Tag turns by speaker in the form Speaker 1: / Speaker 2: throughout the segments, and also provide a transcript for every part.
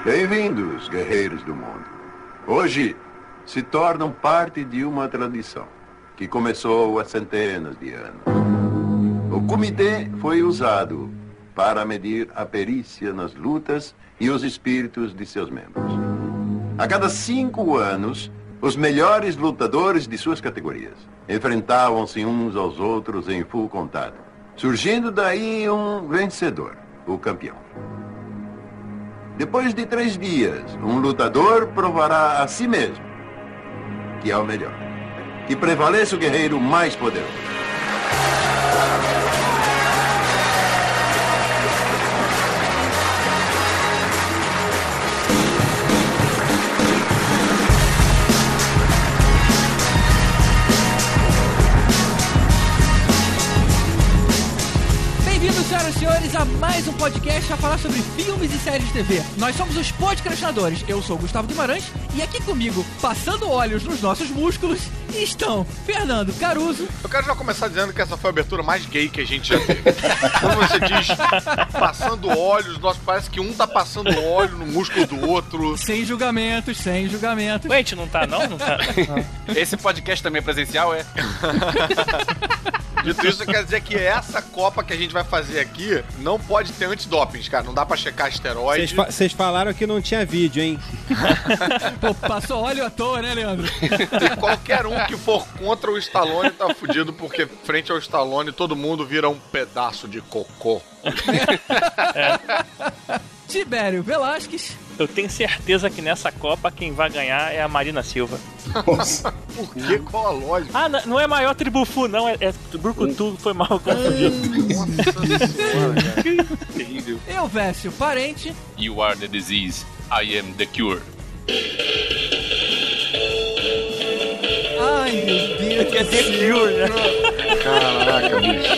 Speaker 1: Bem-vindos, guerreiros do mundo. Hoje se tornam parte de uma tradição que começou há centenas de anos. O comitê foi usado para medir a perícia nas lutas e os espíritos de seus membros. A cada 5 anos, os melhores lutadores de suas categorias enfrentavam-se uns aos outros em full contato, surgindo daí um vencedor, o campeão. Depois de 3 dias, um lutador provará a si mesmo que é o melhor, que prevaleça o guerreiro mais poderoso.
Speaker 2: Senhoras e senhores, a mais um podcast a falar sobre filmes e séries de TV. Nós somos os Podcastinadores. Eu sou o Gustavo Guimarães e aqui comigo, passando olhos nos nossos músculos, estão Fernando Caruso.
Speaker 3: Eu quero já começar dizendo que essa foi a abertura mais gay que a gente já teve. Quando você diz passando olhos, parece que um tá passando óleo no músculo do outro.
Speaker 2: Sem julgamentos, sem julgamentos.
Speaker 4: Ué, a gente não tá, não? Não tá.
Speaker 5: Esse podcast também é presencial, é?
Speaker 3: Dito isso, quer dizer que essa Copa que a gente vai fazer aqui não pode ter antidoping, cara. Não dá pra checar esteroide.
Speaker 6: Vocês falaram que não tinha vídeo, hein?
Speaker 2: Pô, passou óleo à toa, né, Leandro?
Speaker 3: E qualquer um que for contra o Stallone tá fudido, porque frente ao Stallone todo mundo vira um pedaço de cocô.
Speaker 2: Tibério Velasquez.
Speaker 4: Eu tenho certeza que nessa Copa quem vai ganhar é a Marina Silva.
Speaker 3: Nossa, por quê? Qual a lógica?
Speaker 4: Ah, não é maior Tribufu, não. É Brucutu, foi mal confundido.
Speaker 3: Nossa senhora, cara.
Speaker 5: Terrível.
Speaker 2: Eu, Vécio Parente.
Speaker 5: You are the disease, I am the cure.
Speaker 2: Ai, meu Deus.
Speaker 4: É The Cure, né?
Speaker 3: Caraca,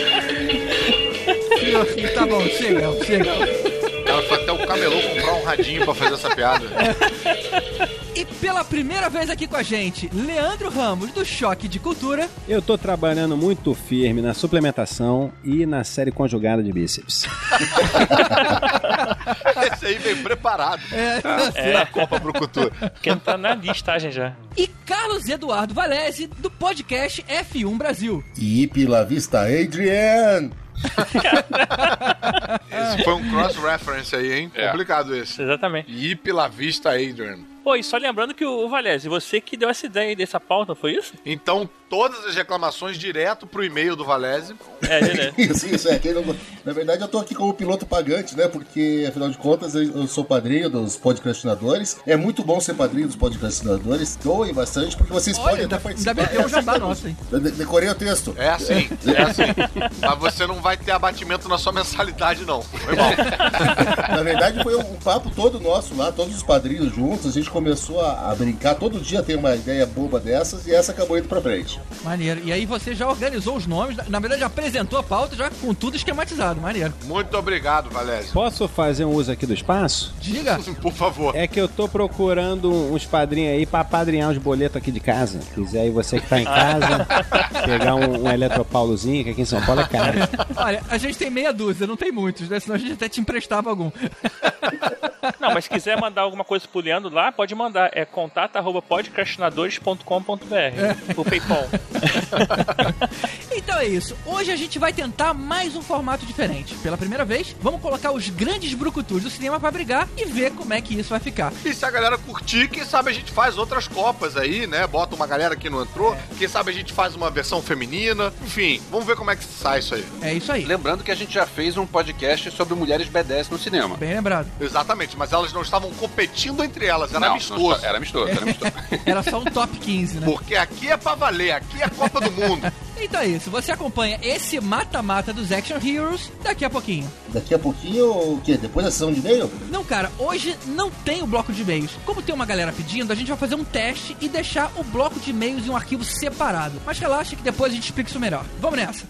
Speaker 3: bicho.
Speaker 2: Tá bom, chega.
Speaker 3: Cara, foi até o camelô comprar um radinho pra fazer essa piada.
Speaker 2: E pela primeira vez aqui com a gente, Leandro Ramos, do Choque de Cultura.
Speaker 6: Eu tô trabalhando muito firme na suplementação e na série conjugada de bíceps.
Speaker 3: Esse aí vem preparado.
Speaker 2: É.
Speaker 3: Copa pro Cultura.
Speaker 4: Porque tá na listagem já.
Speaker 2: E Carlos Eduardo Valese, do podcast F1 Brasil.
Speaker 7: E pela vista, Adrian!
Speaker 3: Esse foi um cross-reference aí, hein?
Speaker 5: É.
Speaker 3: Complicado esse.
Speaker 4: Exatamente.
Speaker 3: E pela vista, Adrian.
Speaker 4: Pô, e só lembrando que o Valese, você que deu essa ideia aí dessa pauta, foi isso?
Speaker 3: Então, todas as reclamações direto pro e-mail do Valese.
Speaker 4: Direto.
Speaker 7: Isso, é. Na verdade, eu tô aqui como piloto pagante, né? Porque, afinal de contas, eu sou padrinho dos podcastinadores. É muito bom ser padrinho dos podcastinadores. Doem bastante, porque vocês podem até participar.
Speaker 2: Ainda bem que eu já dá nossa, hein?
Speaker 7: Decorei o texto.
Speaker 3: É assim. Mas você não vai ter abatimento na sua mensalidade, não. Foi mal.
Speaker 7: Na verdade, foi um papo todo nosso lá, todos os padrinhos juntos. A gente começou a brincar. Todo dia tem uma ideia boba dessas e essa acabou indo pra frente.
Speaker 2: Maneiro. E aí você já organizou os nomes, na verdade já apresentou a pauta já com tudo esquematizado. Maneiro.
Speaker 3: Muito obrigado, Valese.
Speaker 6: Posso fazer um uso aqui do espaço?
Speaker 2: Diga.
Speaker 3: Por favor.
Speaker 6: É que eu tô procurando uns padrinhos aí pra apadrinhar os boletos aqui de casa. Se quiser aí você que tá em casa, pegar um Eletropaulozinho, que aqui em São Paulo é caro.
Speaker 2: Olha, a gente tem meia dúzia, não tem muitos, né? Senão a gente até te emprestava algum.
Speaker 4: Não, mas se quiser mandar alguma coisa pro Leandro lá, pode mandar. É contato@podcastinadores.com.br. O PayPal.
Speaker 2: Então é isso. Hoje a gente vai tentar mais um formato diferente. Pela primeira vez, vamos colocar os grandes brucutus do cinema pra brigar e ver como é que isso vai ficar.
Speaker 3: E se a galera curtir, quem sabe a gente faz outras copas aí, né? Bota uma galera que não entrou. Quem sabe a gente faz uma versão feminina. Enfim, vamos ver como é que sai isso aí.
Speaker 2: É isso aí.
Speaker 5: Lembrando que a gente já fez um podcast sobre mulheres B10 no cinema.
Speaker 2: Bem lembrado.
Speaker 3: Exatamente, mas elas não estavam competindo entre elas, era
Speaker 5: Não,
Speaker 3: amistoso.
Speaker 5: Era amistoso.
Speaker 2: Era só um top 15, né?
Speaker 3: Porque aqui é pra valer, aqui é a Copa do Mundo.
Speaker 2: Então é isso. Você acompanha esse mata-mata dos Action Heroes daqui a pouquinho.
Speaker 7: Daqui a pouquinho, o quê? Depois da sessão de e-mail?
Speaker 2: Não, cara, hoje não tem o bloco de e-mails. Como tem uma galera pedindo, a gente vai fazer um teste e deixar o bloco de e-mails em um arquivo separado. Mas relaxa que depois a gente explica isso melhor. Vamos nessa.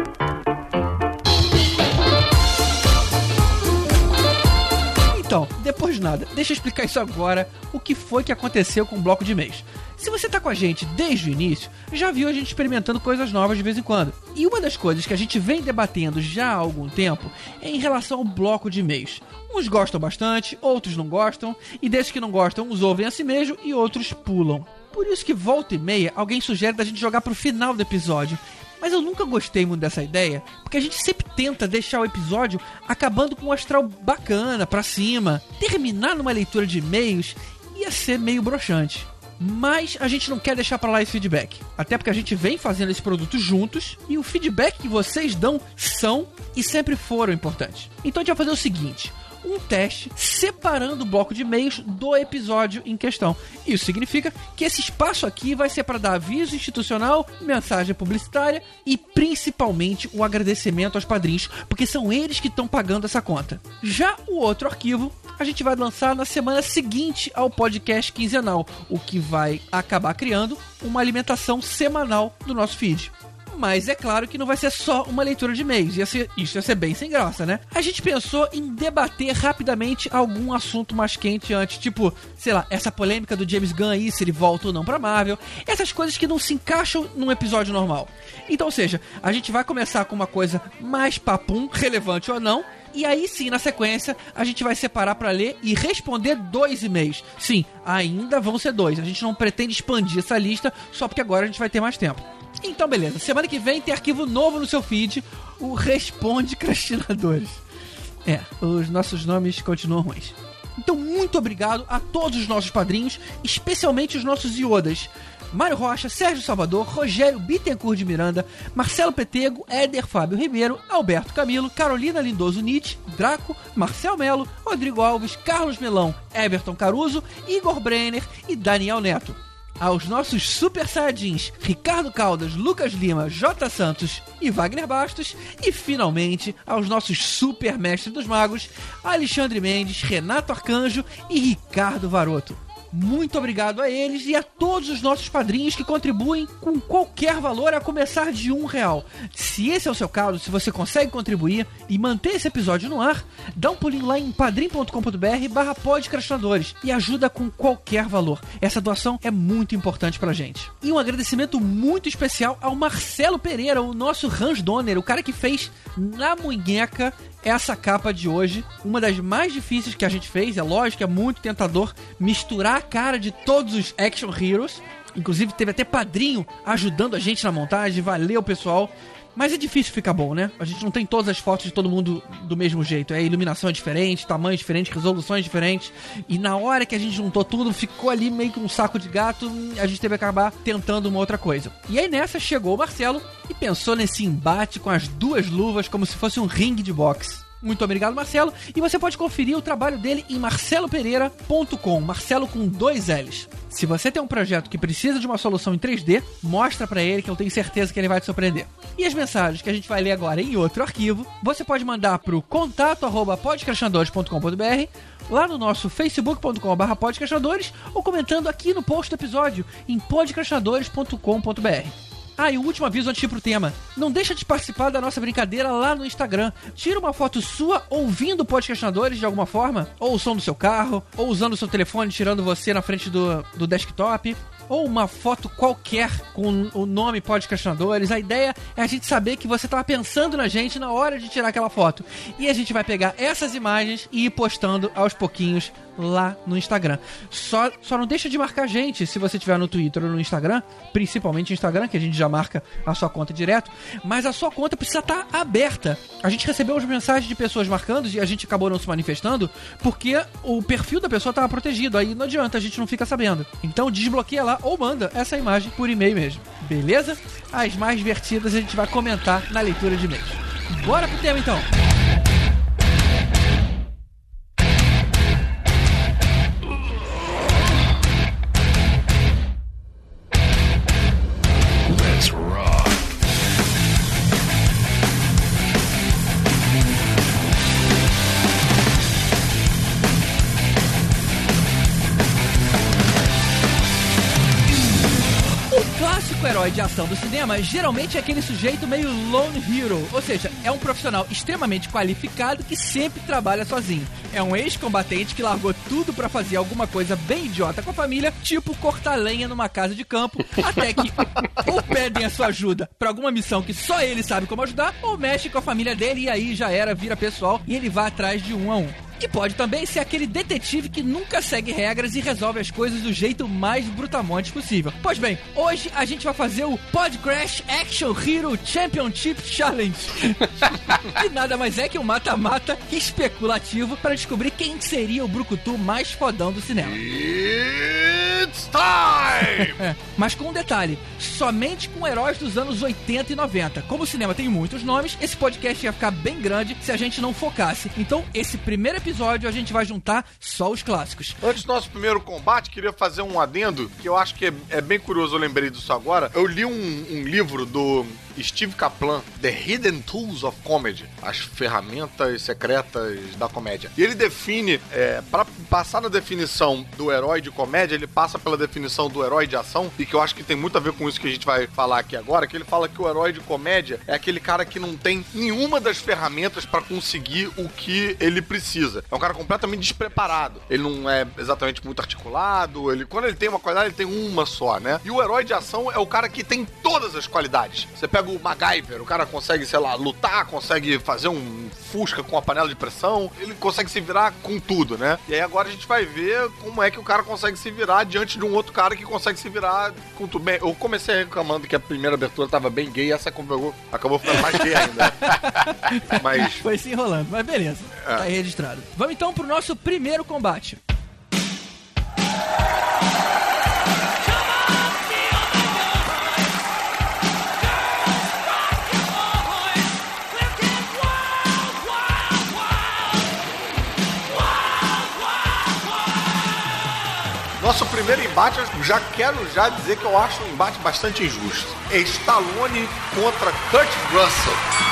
Speaker 2: Então, depois Pois nada, deixa eu explicar isso agora, o que foi que aconteceu com o bloco de e-mails. Se você tá com a gente desde o início, já viu a gente experimentando coisas novas de vez em quando. E uma das coisas que a gente vem debatendo já há algum tempo é em relação ao bloco de e-mails. Uns gostam bastante, outros não gostam, e desses que não gostam, uns ouvem a si mesmo e outros pulam. Por isso que volta e meia, alguém sugere da gente jogar pro final do episódio. Mas eu nunca gostei muito dessa ideia, porque a gente sempre tenta deixar o episódio acabando com um astral bacana, pra cima. Terminar numa leitura de e-mails ia ser meio broxante. Mas a gente não quer deixar pra lá esse feedback. Até porque a gente vem fazendo esse produto juntos e o feedback que vocês dão são e sempre foram importantes. Então a gente vai fazer o seguinte: um teste separando o bloco de e-mails do episódio em questão. Isso significa que esse espaço aqui vai ser para dar aviso institucional, mensagem publicitária e principalmente o agradecimento aos padrinhos, porque são eles que estão pagando essa conta. Já o outro arquivo a gente vai lançar na semana seguinte ao podcast quinzenal, o que vai acabar criando uma alimentação semanal do nosso feed. Mas é claro que não vai ser só uma leitura de e-mails, isso ia ser bem sem graça, né? A gente pensou em debater rapidamente algum assunto mais quente antes, tipo, sei lá, essa polêmica do James Gunn aí, se ele volta ou não pra Marvel, essas coisas que não se encaixam num episódio normal. Então, ou seja, a gente vai começar com uma coisa mais papum, relevante ou não, e aí sim, na sequência, a gente vai separar pra ler e responder 2 e-mails. Sim, ainda vão ser 2, a gente não pretende expandir essa lista só porque agora a gente vai ter mais tempo. Então beleza, semana que vem tem arquivo novo no seu feed, o Responde Crastinadores. Os nossos nomes continuam ruins. Então muito obrigado a todos os nossos padrinhos, especialmente os nossos iodas: Mário Rocha, Sérgio Salvador, Rogério Bittencourt de Miranda, Marcelo Petego, Éder Fábio Ribeiro, Alberto Camilo, Carolina Lindoso Nietzsche, Draco, Marcel Melo, Rodrigo Alves, Carlos Melão, Everton Caruso, Igor Brenner e Daniel Neto. Aos nossos super saiyajins Ricardo Caldas, Lucas Lima, J. Santos e Wagner Bastos. E finalmente aos nossos super mestres dos magos Alexandre Mendes, Renato Arcanjo e Ricardo Varoto. Muito obrigado a eles e a todos os nossos padrinhos que contribuem com qualquer valor, a começar de R$1. Se esse é o seu caso, se você consegue contribuir e manter esse episódio no ar, dá um pulinho lá em padrim.com.br/podcastinadores e ajuda com qualquer valor. Essa doação é muito importante pra gente. E um agradecimento muito especial ao Marcelo Pereira, o nosso Hans Donner, o cara que fez na munheca essa capa de hoje, uma das mais difíceis que a gente fez. É lógico que é muito tentador misturar a cara de todos os action heroes. Inclusive teve até padrinho ajudando a gente na montagem. Valeu, pessoal. Mas é difícil ficar bom, né? A gente não tem todas as fotos de todo mundo do mesmo jeito. A iluminação é diferente, tamanho diferente, resoluções diferentes. E na hora que a gente juntou tudo, ficou ali meio que um saco de gato. A gente teve que acabar tentando uma outra coisa. E aí nessa chegou o Marcelo e pensou nesse embate com as 2 luvas como se fosse um ringue de boxe. Muito obrigado, Marcelo. E você pode conferir o trabalho dele em marcelopereira.com. Marcelo com 2 L's. Se você tem um projeto que precisa de uma solução em 3D, mostra pra ele que eu tenho certeza que ele vai te surpreender. E as mensagens que a gente vai ler agora em outro arquivo, você pode mandar pro contato@podcastinadores.com.br, lá no nosso facebook.com/podcastinadores, ou comentando aqui no post do episódio em podcastinadores.com.br. E o último aviso antes de ir pro tema: não deixa de participar da nossa brincadeira lá no Instagram. Tira uma foto sua ouvindo Podcastinadores de alguma forma, ou o som do seu carro, ou usando o seu telefone, tirando você na frente do desktop, ou uma foto qualquer com o nome Podcastinadores. A ideia é a gente saber que você estava pensando na gente na hora de tirar aquela foto. E a gente vai pegar essas imagens e ir postando aos pouquinhos lá no Instagram. Só não deixa de marcar a gente se você estiver no Twitter ou no Instagram, principalmente no Instagram, que a gente já marca a sua conta direto, mas a sua conta precisa estar aberta. A gente recebeu umas mensagens de pessoas marcando e a gente acabou não se manifestando porque o perfil da pessoa estava protegido, aí não adianta, a gente não fica sabendo. Então desbloqueia lá ou manda essa imagem por e-mail mesmo, beleza? As mais divertidas a gente vai comentar na leitura de e-mails. Bora pro tema então! herói de ação do cinema geralmente é aquele sujeito meio lone hero, ou seja, é um profissional extremamente qualificado que sempre trabalha sozinho. É um ex-combatente que largou tudo pra fazer alguma coisa bem idiota com a família, tipo cortar lenha numa casa de campo, até que ou pedem a sua ajuda pra alguma missão que só ele sabe como ajudar, ou mexe com a família dele e aí já era, vira pessoal e ele vai atrás de um a um. E pode também ser aquele detetive que nunca segue regras e resolve as coisas do jeito mais brutamonte possível. Pois bem, hoje a gente vai fazer o Podcrash Action Hero Championship Challenge. E nada mais é que um mata-mata especulativo para descobrir quem seria o brucutu mais fodão do cinema.
Speaker 3: It's time!
Speaker 2: Mas com um detalhe, somente com heróis dos anos 80 e 90. Como o cinema tem muitos nomes, esse podcast ia ficar bem grande se a gente não focasse. Então, esse primeiro episódio a gente vai juntar só os clássicos.
Speaker 3: Antes do nosso primeiro combate, queria fazer um adendo, que eu acho que é bem curioso, eu lembrei disso agora. Eu li um livro do Steve Kaplan, The Hidden Tools of Comedy, as ferramentas secretas da comédia. E ele define, para passar na definição do herói de comédia, ele passa pela definição do herói de ação, e que eu acho que tem muito a ver com isso que a gente vai falar aqui agora, que ele fala que o herói de comédia é aquele cara que não tem nenhuma das ferramentas para conseguir o que ele precisa. É um cara completamente despreparado. Ele não é exatamente muito articulado, quando ele tem uma qualidade, ele tem uma só, né? E o herói de ação é o cara que tem todas as qualidades. Você pega o MacGyver, o cara consegue, sei lá, lutar, consegue fazer um fusca com a panela de pressão, ele consegue se virar com tudo, né? E aí agora a gente vai ver como é que o cara consegue se virar diante de um outro cara que consegue se virar com tudo. Bem, eu comecei reclamando que a primeira abertura tava bem gay, essa acabou ficando mais gay ainda. Mas...
Speaker 2: foi se enrolando, mas beleza. Tá aí registrado. Vamos então pro nosso primeiro combate.
Speaker 3: Nosso primeiro embate, eu quero dizer que eu acho um embate bastante injusto. É Stallone contra Kurt Russell.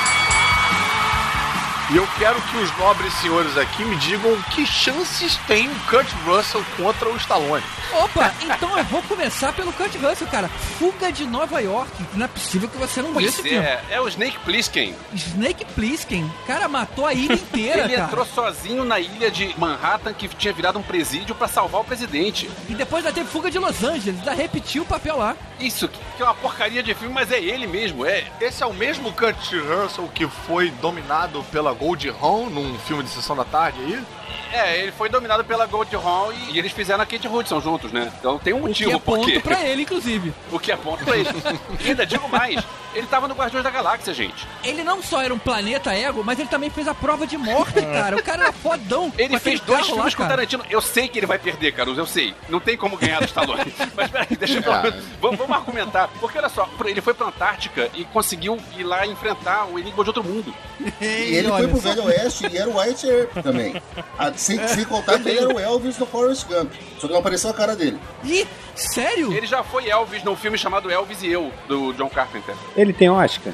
Speaker 3: E eu quero que os nobres senhores aqui me digam que chances tem o Kurt Russell contra o Stallone.
Speaker 2: Opa, então eu vou começar pelo Kurt Russell, cara. Fuga de Nova York. Não é possível que você não viu esse filme.
Speaker 5: É o Snake Plissken.
Speaker 2: Snake Plissken? Cara, matou a ilha inteira,
Speaker 5: Ele
Speaker 2: cara.
Speaker 5: entrou sozinho na ilha de Manhattan, que tinha virado um presídio pra salvar o presidente.
Speaker 2: E depois ainda teve Fuga de Los Angeles. Ainda repetiu o papel lá.
Speaker 5: Isso, que é uma porcaria de filme, mas é ele mesmo,
Speaker 3: Esse é o mesmo Kurt Russell que foi dominado pela Goldie Hawn num filme de Sessão da Tarde aí?
Speaker 5: Ele foi dominado pela Goldie Hawn e eles fizeram a Kate Hudson juntos, né? Então tem um motivo por quê.
Speaker 2: O que é ponto pra ele, inclusive.
Speaker 5: O que é ponto pra ele. E ainda digo mais, ele tava no Guardiões da Galáxia, gente.
Speaker 2: Ele não só era um planeta ego, mas ele também fez a prova de morte, cara. O cara era fodão.
Speaker 5: Ele fez 2 filmes com o Tarantino. Eu sei que ele vai perder, Caruso, eu sei. Não tem como ganhar do Stallone. Mas peraí, deixa eu... Vamos argumentar. Porque olha só, ele foi pra Antártica e conseguiu ir lá enfrentar o enigma de outro mundo.
Speaker 7: E ele foi pro Velho Oeste e era o White Earp também. Sem contar que ele era o Elvis do Forrest Gump. Só que não apareceu a cara dele.
Speaker 2: Ih, sério?
Speaker 5: Ele já foi Elvis num filme chamado Elvis e Eu, do John Carpenter.
Speaker 6: Ele tem Oscar?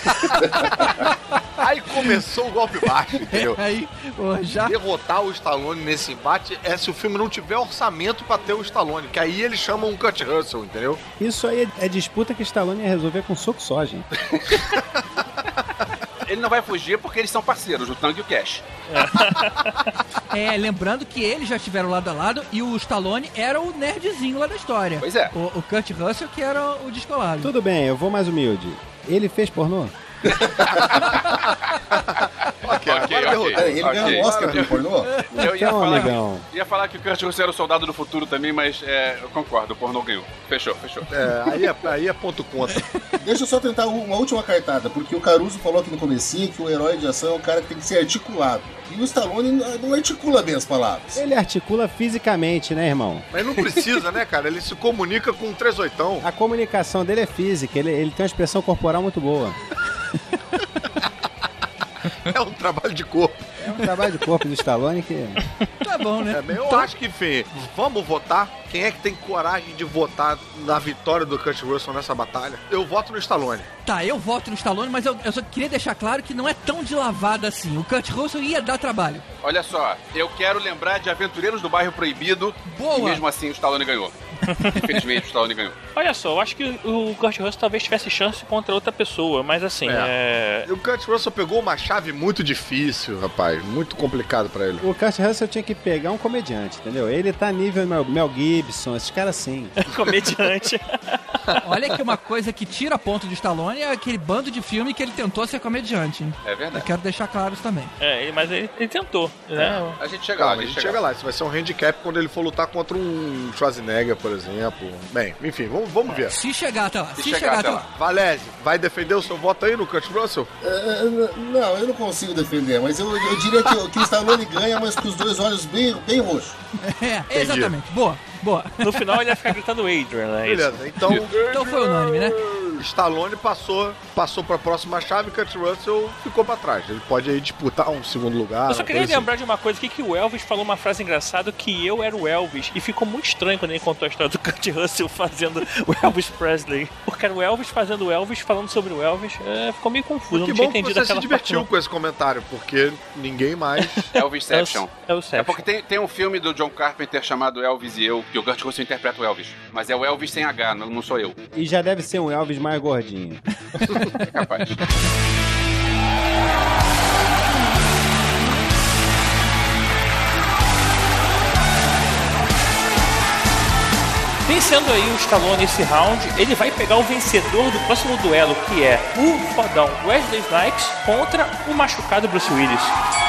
Speaker 3: Aí começou o golpe baixo, entendeu?
Speaker 2: Aí, já...
Speaker 3: Derrotar o Stallone nesse embate é se o filme não tiver orçamento pra ter o Stallone, que aí eles chamam um Kurt Russell, entendeu?
Speaker 6: Isso aí é disputa que Stallone ia resolver com soco só, gente.
Speaker 5: Ele não vai fugir porque eles são parceiros, o Tango e o Cash.
Speaker 2: Lembrando que eles já estiveram lado a lado e o Stallone era o nerdzinho lá da história.
Speaker 5: Pois é.
Speaker 2: O Kurt Russell que era o descolado.
Speaker 6: Tudo bem, eu vou mais humilde. Ele fez pornô?
Speaker 5: Ok.
Speaker 7: Ele ganhou o Oscar pelo pornô?
Speaker 5: Eu ia falar que o Kurt Russell era o soldado do futuro também, mas eu concordo, o pornô ganhou. Fechou.
Speaker 3: Aí é ponto contra.
Speaker 7: Deixa eu só tentar uma última cartada, porque o Caruso falou aqui no comecinho que o herói de ação é um cara que tem que ser articulado. E o Stallone não articula bem as palavras.
Speaker 6: Ele articula fisicamente, né, irmão?
Speaker 3: Mas não precisa, né, cara? Ele se comunica com um 38.
Speaker 6: A comunicação dele é física, ele tem uma expressão corporal muito boa.
Speaker 3: É um trabalho de corpo.
Speaker 6: É um trabalho de corpo do Stallone que...
Speaker 2: Tá bom, né?
Speaker 3: Eu acho que, enfim, vamos votar. Quem é que tem coragem de votar na vitória do Kurt Russell nessa batalha? Eu voto no Stallone.
Speaker 2: Tá, eu voto no Stallone, mas eu só queria deixar claro que não é tão de lavada assim. O Kurt Russell ia dar trabalho.
Speaker 5: Olha só, eu quero lembrar de Aventureiros do Bairro Proibido.
Speaker 2: Boa.
Speaker 5: E mesmo assim o Stallone ganhou. Infelizmente, o Stallone ganhou.
Speaker 4: Olha só, eu acho que o Kurt Russell talvez tivesse chance contra outra pessoa, mas assim,
Speaker 3: O Kurt Russell pegou uma chave muito difícil, rapaz. Muito complicado pra ele.
Speaker 6: O Kurt Russell tinha que pegar um comediante, entendeu? Ele tá nível Mel Gibson, esses caras sim.
Speaker 4: comediante.
Speaker 2: Olha que uma coisa que tira ponto de Stallone é aquele bando de filme que ele tentou ser comediante, hein?
Speaker 5: É verdade.
Speaker 2: Eu quero deixar claro isso também.
Speaker 4: Mas ele tentou, né?
Speaker 5: A gente chega lá,
Speaker 3: A gente chega lá. Isso vai ser um handicap quando ele for lutar contra um Schwarzenegger, por exemplo. Bem, enfim, vamos ver.
Speaker 2: Se chegar até lá.
Speaker 5: Se chegar até lá.
Speaker 3: Valese, vai defender o seu voto aí no Kurt Russell?
Speaker 7: Não, eu não consigo defender, mas eu diria que o Stallone ganha, mas com os dois olhos bem roxos.
Speaker 2: Exatamente. Boa.
Speaker 4: No final ele ia ficar gritando Adrian, né?
Speaker 3: Beleza, então
Speaker 2: foi unânime, né?
Speaker 3: Stallone passou pra próxima chave, Kurt Russell ficou pra trás. Ele pode aí disputar um segundo lugar.
Speaker 4: Eu só queria lembrar de uma coisa aqui, que o Elvis falou uma frase engraçada, que eu era o Elvis, e ficou muito estranho quando ele contou a história do Kurt Russell fazendo o Elvis Presley. Porque era o Elvis fazendo o Elvis, falando sobre o Elvis. Ficou meio confuso,
Speaker 3: Que
Speaker 4: não tinha
Speaker 3: bom que
Speaker 4: entendido
Speaker 3: você se
Speaker 4: aquela
Speaker 3: divertiu com esse comentário, porque ninguém mais...
Speaker 5: Elvisception.
Speaker 4: É
Speaker 5: porque tem um filme do John Carpenter chamado Elvis e Eu, que o Kurt Russell interpreta o Elvis. Mas é o Elvis sem H, não sou eu.
Speaker 6: E já deve ser um Elvis mais gordinho.
Speaker 5: É capaz.
Speaker 4: Vencendo aí o Stallone nesse round, ele vai pegar o vencedor do próximo duelo, que é o fodão Wesley Snipes contra o machucado Bruce Willis.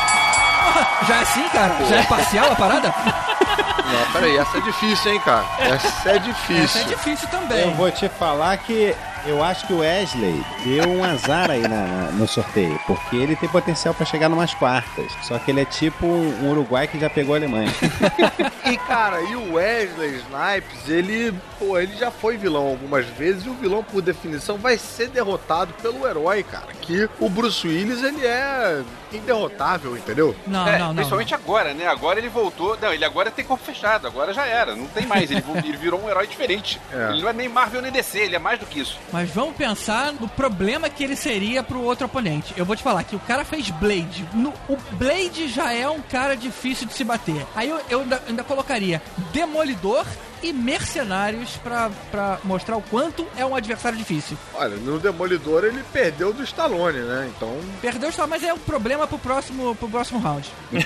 Speaker 2: Já é assim, cara? Já é parcial a parada?
Speaker 3: Não, peraí, essa é difícil, hein, cara? Essa é difícil.
Speaker 2: Essa é difícil também.
Speaker 6: Eu vou te falar que eu acho que o Wesley deu um azar aí no sorteio, porque ele tem potencial pra chegar numas quartas. Só que ele é tipo um Uruguai que já pegou a Alemanha.
Speaker 3: E, cara, e o Wesley Snipes, ele já foi vilão algumas vezes, e o vilão, por definição, vai ser derrotado pelo herói, cara. Que o Bruce Willis, ele é inderrotável, entendeu?
Speaker 2: Não.
Speaker 5: Principalmente agora, né? Agora ele voltou... Não, ele agora tem corpo fechado, agora já era. Não tem mais, ele virou um herói diferente. Ele não é nem Marvel nem DC, ele é mais do que isso.
Speaker 2: Mas vamos pensar no problema que ele seria pro outro oponente. Eu vou te falar que o cara fez Blade. O Blade já é um cara difícil de se bater. Aí eu ainda colocaria Demolidor e Mercenários pra mostrar o quanto é um adversário difícil.
Speaker 3: Olha, no Demolidor ele perdeu do Stallone, né? Então...
Speaker 2: Perdeu o Stallone, mas é um problema pro próximo round.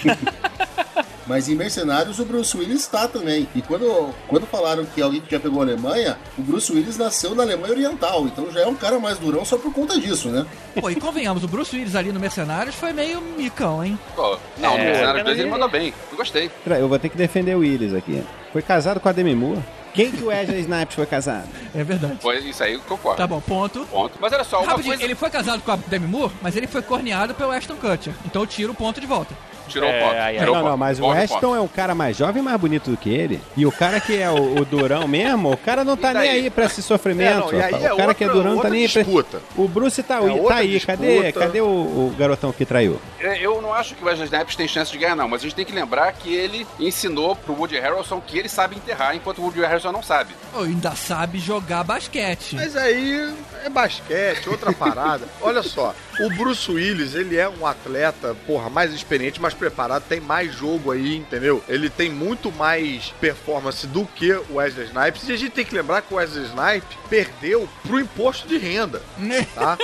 Speaker 7: Mas em Mercenários o Bruce Willis está também. E quando falaram que alguém que já pegou a Alemanha, o Bruce Willis nasceu na Alemanha Oriental. Então já é um cara mais durão só por conta disso, né?
Speaker 2: Pô, e convenhamos, o Bruce Willis ali no Mercenários foi meio micão, hein?
Speaker 5: Pô, no Mercenários 2 ele mandou bem. Eu gostei.
Speaker 6: Eu vou ter que defender o Willis aqui. Foi casado com a Demi Moore. Quem que o Wesley Snipes foi casado?
Speaker 2: É verdade.
Speaker 5: Foi isso aí, eu concordo.
Speaker 2: Tá bom, ponto.
Speaker 5: Mas olha só, uma coisa...
Speaker 2: Ele foi casado com a Demi Moore, mas ele foi corneado pelo Ashton Kutcher. Então eu tiro o ponto de volta.
Speaker 5: Tirou o ponto.
Speaker 6: Não, mas o Ashton é um cara mais jovem e mais bonito do que ele. E o cara que é o durão mesmo, o cara não tá nem aí pra esse sofrimento. O cara que é durão não tá nem aí pra... O Bruce tá aí. Cadê o garotão que traiu?
Speaker 5: Eu não acho que o Wesley Snipes tem chance de ganhar, não. Mas a gente tem que lembrar que ele ensinou pro Woody Harrelson que ele sabe enterrar, enquanto o Woody Harrelson não sabe.
Speaker 2: Ainda sabe jogar basquete.
Speaker 3: Mas aí é basquete, outra parada. Olha só, o Bruce Willis, ele é um atleta, mais experiente, mais preparado, tem mais jogo aí, entendeu? Ele tem muito mais performance do que o Wesley Snipes, e a gente tem que lembrar que o Wesley Snipes perdeu pro imposto de renda, tá?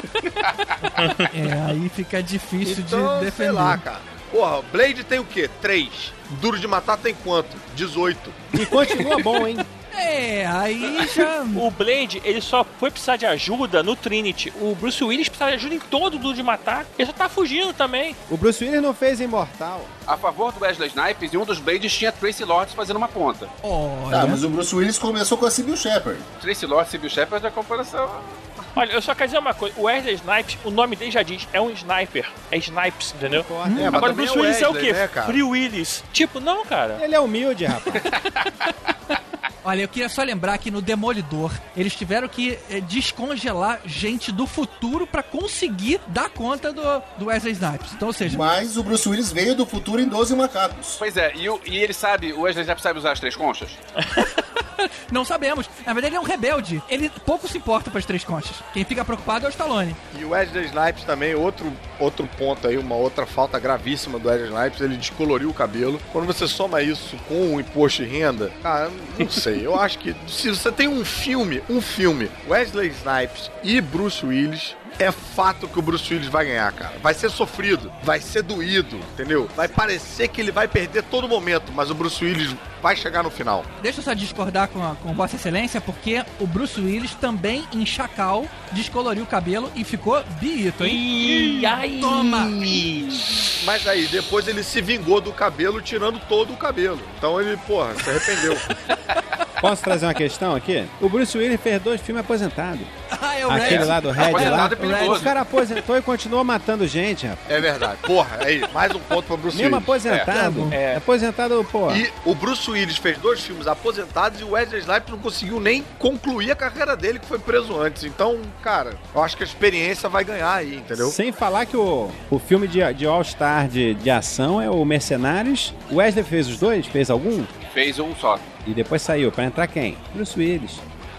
Speaker 2: Aí fica difícil
Speaker 3: então,
Speaker 2: de defender.
Speaker 3: Sei lá, cara. Blade tem o quê? 3. Duro de Matar tem quanto? 18.
Speaker 6: E continua bom, hein?
Speaker 2: Aí já...
Speaker 4: O Blade, ele só foi precisar de ajuda no Trinity. O Bruce Willis precisava de ajuda em todo do de matar. Ele só tá fugindo também.
Speaker 6: O Bruce Willis não fez Imortal.
Speaker 5: A favor do Wesley Snipes, e um dos Blades tinha Tracy Lords fazendo uma ponta.
Speaker 7: Mas o Bruce Willis começou com a Sybil Shepherd.
Speaker 5: Tracy Lords e Sybil Shepherd é a comparação...
Speaker 4: Olha, eu só quero dizer uma coisa. O Wesley Snipes, o nome dele já diz, é um sniper. É Snipes, entendeu? Agora o Bruce Willis é o quê?
Speaker 3: Né,
Speaker 4: Free Willis. Tipo, não, cara.
Speaker 6: Ele é humilde, rapaz.
Speaker 2: Olha, eu queria só lembrar que no Demolidor, eles tiveram que descongelar gente do futuro pra conseguir dar conta do Wesley Snipes. Então, ou seja...
Speaker 7: Mas o Bruce Willis veio do futuro em 12 macacos.
Speaker 5: Pois é, e ele sabe, o Wesley Snipes sabe usar as 3 conchas?
Speaker 2: Não sabemos. Na verdade, ele é um rebelde. Ele pouco se importa para as três conchas. Quem fica preocupado é o Stallone.
Speaker 3: E o Wesley Snipes também, outro ponto aí, uma outra falta gravíssima do Wesley Snipes, ele descoloriu o cabelo. Quando você soma isso com o imposto de renda, cara, não sei. Eu acho que se você tem um filme, Wesley Snipes e Bruce Willis, é fato que o Bruce Willis vai ganhar, cara. Vai ser sofrido, vai ser doído, entendeu? Vai parecer que ele vai perder todo momento, mas o Bruce Willis vai chegar no final.
Speaker 2: Deixa eu só discordar com Vossa Excelência, porque o Bruce Willis também, em Chacal, descoloriu o cabelo e ficou biito, hein? Toma!
Speaker 3: Mas aí, depois ele se vingou do cabelo, tirando todo o cabelo. Então ele, porra, se arrependeu.
Speaker 6: Posso trazer uma questão aqui? O Bruce Willis fez 2 filmes aposentados.
Speaker 2: É o
Speaker 6: Aquele
Speaker 2: Red.
Speaker 6: lá do Red lá.
Speaker 5: O
Speaker 6: cara aposentou e continuou matando gente, rapaz.
Speaker 3: É verdade. Porra, aí, mais um ponto pra Bruce
Speaker 6: Mesmo
Speaker 3: Willis.
Speaker 6: aposentado. Aposentado, porra.
Speaker 3: E o Bruce Willis fez 2 filmes aposentados e o Wesley Snipes não conseguiu nem concluir a carreira dele, que foi preso antes. Então, cara, eu acho que a experiência vai ganhar aí, entendeu?
Speaker 6: Sem falar que o filme de All-Star de ação é o Mercenários. O Wesley fez os 2? Fez algum?
Speaker 5: Fez um só.
Speaker 6: E depois saiu. Pra entrar quem? Bruce Willis.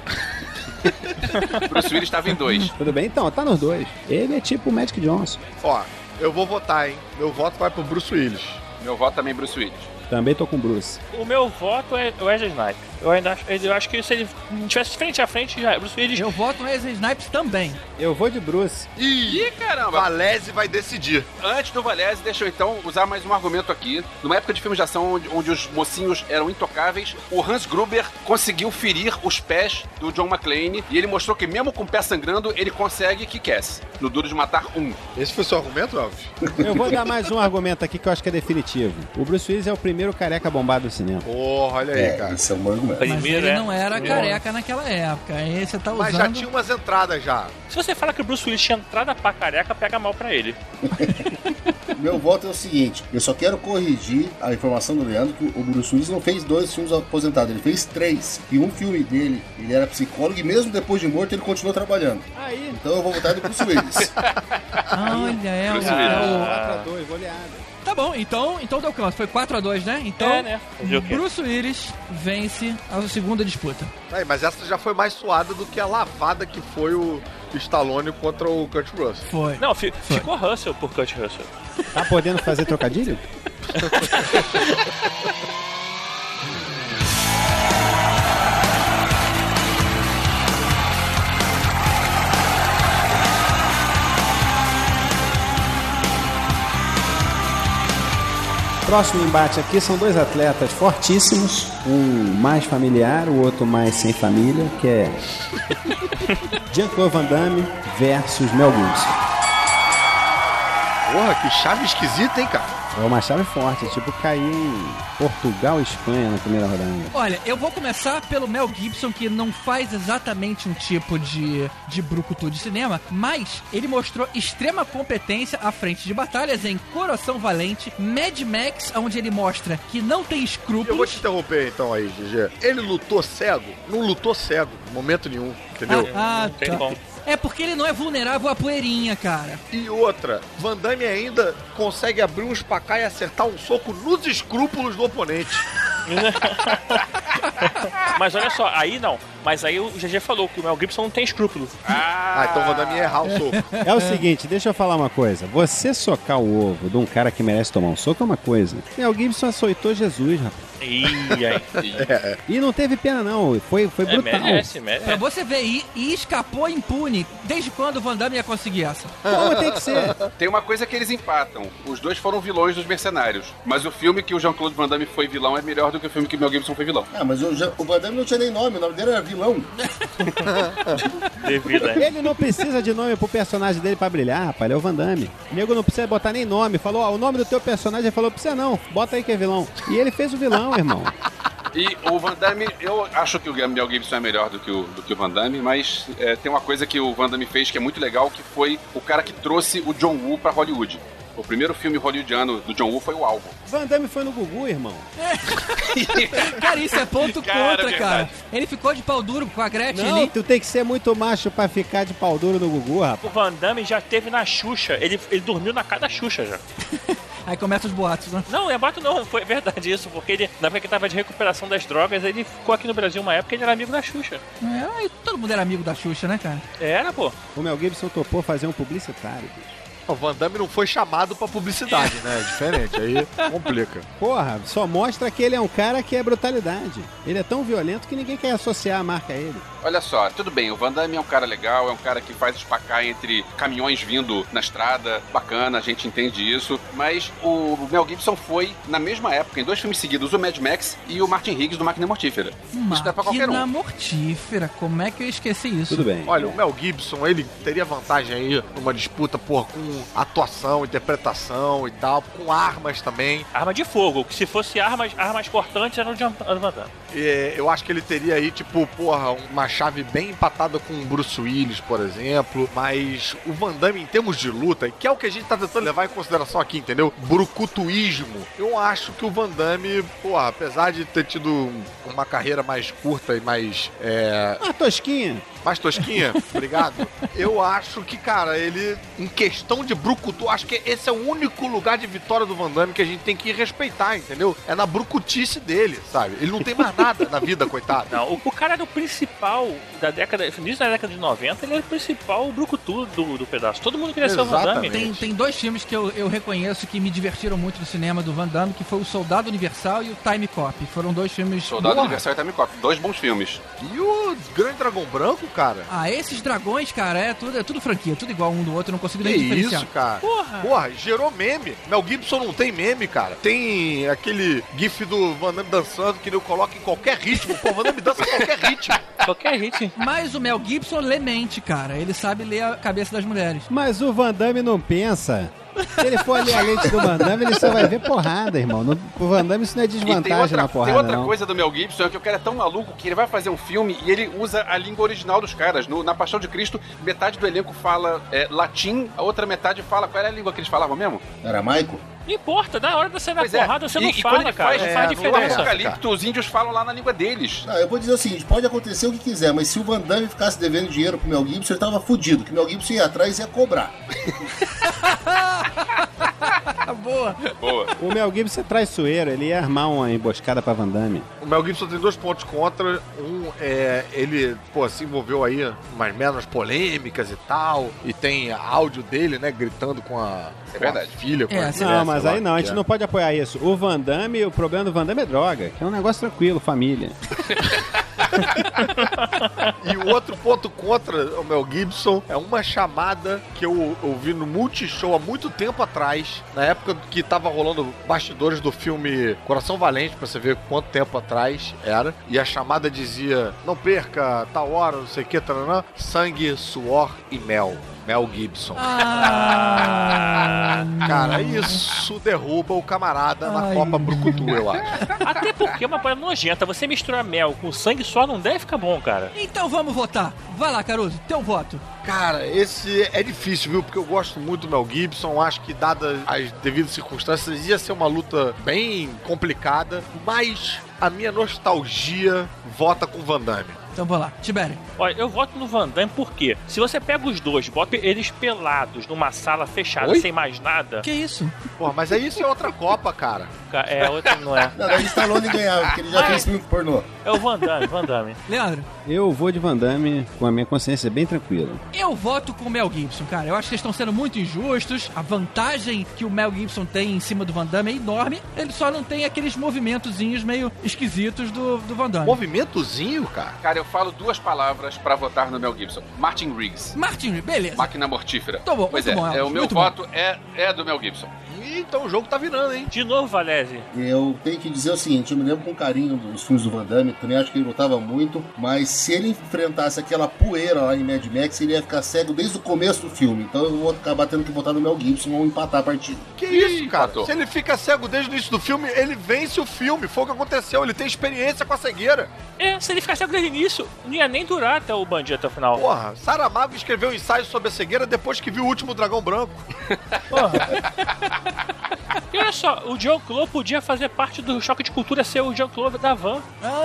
Speaker 5: Bruce Willis estava em 2.
Speaker 6: Tudo bem? Então, tá nos 2. Ele é tipo o Magic Johnson.
Speaker 3: Ó, eu vou votar, hein? Meu voto vai pro Bruce Willis.
Speaker 5: Meu voto também é Bruce Willis.
Speaker 6: Também tô com o Bruce.
Speaker 4: O meu voto é o Wesley Snipes. Eu acho que se ele tivesse frente a frente, já Bruce Willis...
Speaker 2: Eu voto no Wesley Snipes também.
Speaker 6: Eu vou de Bruce.
Speaker 5: Ih, caramba!
Speaker 3: Valese vai decidir.
Speaker 5: Antes do Valese, deixa eu então usar mais um argumento aqui. Numa época de filmes de ação onde os mocinhos eram intocáveis, o Hans Gruber conseguiu ferir os pés do John McClane e ele mostrou que mesmo com o pé sangrando, ele consegue kick-ass no Duro de Matar 1.
Speaker 3: Esse foi seu argumento, Alves?
Speaker 6: Eu vou dar mais um argumento aqui que eu acho que é definitivo. O Bruce Willis é o primeiro careca bombado do cinema.
Speaker 3: Porra, olha aí, cara.
Speaker 7: Esse é um bom argumento.
Speaker 2: Mas ele não era careca naquela época. Aí você tá usando...
Speaker 3: Mas já tinha umas entradas já.
Speaker 4: Se você fala que o Bruce Willis tinha entrada pra careca, pega mal pra ele.
Speaker 7: Meu voto é o seguinte, eu só quero corrigir a informação do Leandro que o Bruce Willis não fez 2 filmes aposentados, ele fez 3. E um filme dele, ele era psicólogo e mesmo depois de morto ele continuou trabalhando.
Speaker 6: Aí.
Speaker 7: Então eu vou votar no Bruce Willis.
Speaker 2: Olha,
Speaker 5: Bruce Willis.
Speaker 6: 4-2, goleada.
Speaker 2: Tá bom, então deu quanto? Foi 4-2, né? Então,
Speaker 4: né? Fazer o quê?
Speaker 2: Bruce Willis vence a segunda disputa.
Speaker 3: Aí, mas essa já foi mais suada do que a lavada que foi o Stallone contra o Kurt Russell.
Speaker 2: Foi.
Speaker 4: Não, ficou Russell por Kurt Russell.
Speaker 6: Tá podendo fazer trocadilho? Próximo embate aqui são 2 atletas fortíssimos, um mais familiar, o outro mais sem família, que é Jean-Claude Van Damme versus Mel Gibson.
Speaker 3: Porra, que chave esquisita, hein, cara?
Speaker 6: É uma chave forte, tipo cair em Portugal e Espanha na primeira rodada.
Speaker 2: Olha, eu vou começar pelo Mel Gibson, que não faz exatamente um tipo de brucutu de cinema, mas ele mostrou extrema competência à frente de batalhas em Coração Valente, Mad Max, onde ele mostra que não tem escrúpulos.
Speaker 3: Eu vou te interromper então aí, GG. Ele lutou cego? Não lutou cego, em momento nenhum, entendeu?
Speaker 2: Tá.
Speaker 4: Tem como.
Speaker 2: É porque ele não é vulnerável à poeirinha, cara.
Speaker 3: E outra, Van Damme ainda consegue abrir um espacá e acertar um soco nos escrúpulos do oponente.
Speaker 4: Mas olha só, aí não. Mas aí o GG falou que o Mel Gibson não tem escrúpulo.
Speaker 3: Então o Van Damme ia errar o soco.
Speaker 6: É o seguinte, deixa eu falar uma coisa. Você socar o ovo de um cara que merece tomar um soco é uma coisa. Mel Gibson açoitou Jesus, rapaz. E não teve pena não, foi brutal.
Speaker 4: Merece.
Speaker 2: Pra você ver, e escapou impune. Desde quando o Van Damme ia conseguir essa?
Speaker 6: Como tem que ser?
Speaker 5: Tem uma coisa que eles empatam. Os dois foram vilões dos Mercenários. Mas o filme que o Jean-Claude Van Damme foi vilão é melhor do que o filme que o Mel Gibson foi vilão.
Speaker 7: Mas o Van Damme não tinha nem nome, o nome dele era vilão.
Speaker 6: Ele não precisa de nome pro personagem dele pra brilhar, rapaz, ele é o Van Damme. O nego não precisa botar nem nome. Falou, o nome do teu personagem, ele falou, precisa não, bota aí que é vilão. E ele fez o vilão, irmão.
Speaker 5: E o Van Damme, eu acho que o Mel Gibson é melhor do que o Van Damme, mas tem uma coisa que o Van Damme fez que é muito legal, que foi o cara que trouxe o John Woo pra Hollywood. O primeiro filme hollywoodiano do John Woo foi o Alvo.
Speaker 6: Van Damme foi no Gugu, irmão.
Speaker 2: Cara, isso é ponto contra, cara. Ele ficou de pau duro com a Gretchen ali.
Speaker 6: Não, tu tem que ser muito macho pra ficar de pau duro no Gugu, rapaz.
Speaker 4: O Van Damme já teve na Xuxa. Ele dormiu na cara da Xuxa já.
Speaker 2: Aí começam os boatos, né?
Speaker 4: Não, é boato não, foi verdade isso, porque ele, na época que ele tava de recuperação das drogas, ele ficou aqui no Brasil uma época e ele era amigo da Xuxa.
Speaker 2: É, todo mundo era amigo da Xuxa, né, cara?
Speaker 4: Era, pô.
Speaker 6: O Mel Gibson topou fazer um publicitário, bicho.
Speaker 3: O Van Damme não foi chamado pra publicidade, né? É diferente, aí complica.
Speaker 6: Porra, só mostra que ele é um cara que é brutalidade. Ele é tão violento que ninguém quer associar a marca a ele.
Speaker 5: Olha só, tudo bem, o Van Damme é um cara legal, é um cara que faz espacar entre caminhões vindo na estrada, bacana, a gente entende isso, mas o Mel Gibson foi, na mesma época, em 2 filmes seguidos, o Mad Max e o Martin Riggs do Máquina Mortífera. Isso não é pra qualquer um.
Speaker 2: Máquina Mortífera, como é que eu esqueci isso?
Speaker 6: Tudo bem.
Speaker 3: Olha, o Mel Gibson, ele teria vantagem aí numa disputa, porra, com atuação, interpretação e tal, com armas também.
Speaker 4: Arma de fogo, que se fosse armas cortantes era o de Van Damme.
Speaker 3: Eu acho que ele teria aí, tipo, porra, uma chave bem empatada com o Bruce Willis, por exemplo, mas o Van Damme, em termos de luta, que é o que a gente tá tentando levar em consideração aqui, entendeu? Brucutuísmo. Eu acho que o Van Damme, porra, apesar de ter tido uma carreira mais curta e mais...
Speaker 6: tosquinha.
Speaker 3: Mais tosquinha? Obrigado. Eu acho que, cara, ele, em questão de brucutu, acho que esse é o único lugar de vitória do Van Damme que a gente tem que respeitar, entendeu? É na brucutice dele, sabe? Ele não tem mais nada na vida, coitado.
Speaker 4: Não, o cara era o principal da década... Início da década de 90, ele era o principal brucutu do pedaço. Todo mundo queria ser o Van Damme.
Speaker 2: Tem 2 filmes que eu reconheço que me divertiram muito no cinema do Van Damme, que foi o Soldado Universal e o Time Cop. Foram 2 filmes...
Speaker 5: Soldado Universal e Time Cop. 2 bons filmes.
Speaker 3: E o Grande Dragão Branco, cara?
Speaker 2: Ah, esses dragões, cara, é tudo franquia, tudo igual um do outro, eu não consigo nem diferenciar.
Speaker 3: Isso, cara? Porra, gerou meme. Mel Gibson não tem meme, cara. Tem aquele gif do Van Damme dançando que ele coloca em qualquer ritmo. Pô, o Van Damme dança em qualquer ritmo.
Speaker 4: Qualquer ritmo.
Speaker 2: Mas o Mel Gibson lê mente, cara. Ele sabe ler a cabeça das mulheres.
Speaker 6: Mas o Van Damme não pensa. Se ele for ler a lente do Van Damme, ele só vai ver porrada, irmão. O Van Damme isso não é desvantagem na porrada,
Speaker 5: não. Tem outra coisa do Mel Gibson, é que o cara é tão maluco que ele vai fazer um filme e ele usa a língua original dos caras. Na Paixão de Cristo, metade do elenco fala latim, a outra metade fala... Qual era a língua que eles falavam mesmo?
Speaker 7: Aramaico?
Speaker 4: Não importa, na hora de você dar porrada, você não fala, cara. Não faz
Speaker 5: No
Speaker 4: diferença.
Speaker 5: Apocalipto, os índios falam lá na língua deles.
Speaker 7: Eu vou dizer o seguinte, pode acontecer o que quiser, mas se o Van Damme ficasse devendo dinheiro pro Mel Gibson, ele tava fudido, que o Mel Gibson ia atrás e ia cobrar.
Speaker 2: Boa.
Speaker 6: O Mel Gibson é traiçoeiro, ele ia armar uma emboscada pra Van Damme.
Speaker 3: O Mel Gibson tem 2 pontos contra. Um é ele, se envolveu aí umas menos polêmicas e tal, e tem áudio dele, né, gritando com a filha. Com a
Speaker 6: não, mas aí não, a gente não pode apoiar isso. O Van Damme, o problema do Van Damme é droga, que é um negócio tranquilo, família.
Speaker 3: E o outro ponto contra o Mel Gibson é uma chamada que eu ouvi no Multishow há muito tempo atrás, na época que tava rolando bastidores do filme Coração Valente, pra você ver quanto tempo atrás era, e a chamada dizia: não perca tal hora, não sei o que, taranã, sangue, suor e mel. Mel Gibson. Cara, isso derruba o camarada na Copa Brucutu, eu acho.
Speaker 4: Até porque é uma parada nojenta. Você misturar mel com sangue só não deve ficar bom, cara.
Speaker 2: Então vamos votar. Vai lá, Caruso, teu voto.
Speaker 3: Cara, esse é difícil, viu? Porque eu gosto muito do Mel Gibson. Acho que, dadas as devidas circunstâncias, ia ser uma luta bem complicada. Mas a minha nostalgia vota com Van Damme.
Speaker 2: Então vou lá, Tibério.
Speaker 4: Olha, eu voto no Van Damme porque se você pega os dois, bota eles pelados numa sala fechada, sem mais nada...
Speaker 2: Que isso?
Speaker 3: Pô, mas aí isso é outra Copa, cara.
Speaker 4: É, outra não é.
Speaker 7: Não, daí Stallone ganhava, porque ele já fez filme pornô.
Speaker 4: É o Van Damme.
Speaker 2: Leandro?
Speaker 6: Eu vou de Van Damme com a minha consciência bem tranquila.
Speaker 2: Eu voto com o Mel Gibson, cara. Eu acho que eles estão sendo muito injustos. A vantagem que o Mel Gibson tem em cima do Van Damme é enorme. Ele só não tem aqueles movimentozinhos meio esquisitos do Van Damme.
Speaker 3: Movimentozinho, cara?
Speaker 5: Cara, eu falo 2 palavras pra votar no Mel Gibson. Martin Riggs.
Speaker 2: Beleza.
Speaker 5: Máquina Mortífera.
Speaker 2: Tá bom,
Speaker 5: pois
Speaker 2: muito bom, Elvis,
Speaker 5: o meu voto é do Mel Gibson.
Speaker 3: Então o jogo tá virando, hein?
Speaker 4: De novo, Valese.
Speaker 7: Eu tenho que dizer o seguinte, eu me lembro com carinho dos filmes do Van Damme, também acho que ele lutava muito, mas se ele enfrentasse aquela poeira lá em Mad Max, ele ia ficar cego desde o começo do filme. Então eu vou acabar tendo que votar no Mel Gibson ou empatar a partida.
Speaker 3: Que isso, cara? Se ele fica cego desde o início do filme, ele vence o filme. Foi o que aconteceu, ele tem experiência com a cegueira.
Speaker 4: Se ele ficar cego desde o início, não ia nem durar até o bandido até o final.
Speaker 3: Porra, Saramago escreveu um ensaio sobre a cegueira depois que viu o último Dragão Branco.
Speaker 4: Porra. E olha só, o Jean-Claude podia fazer parte do Choque de Cultura, ser o Jean-Claude da Van.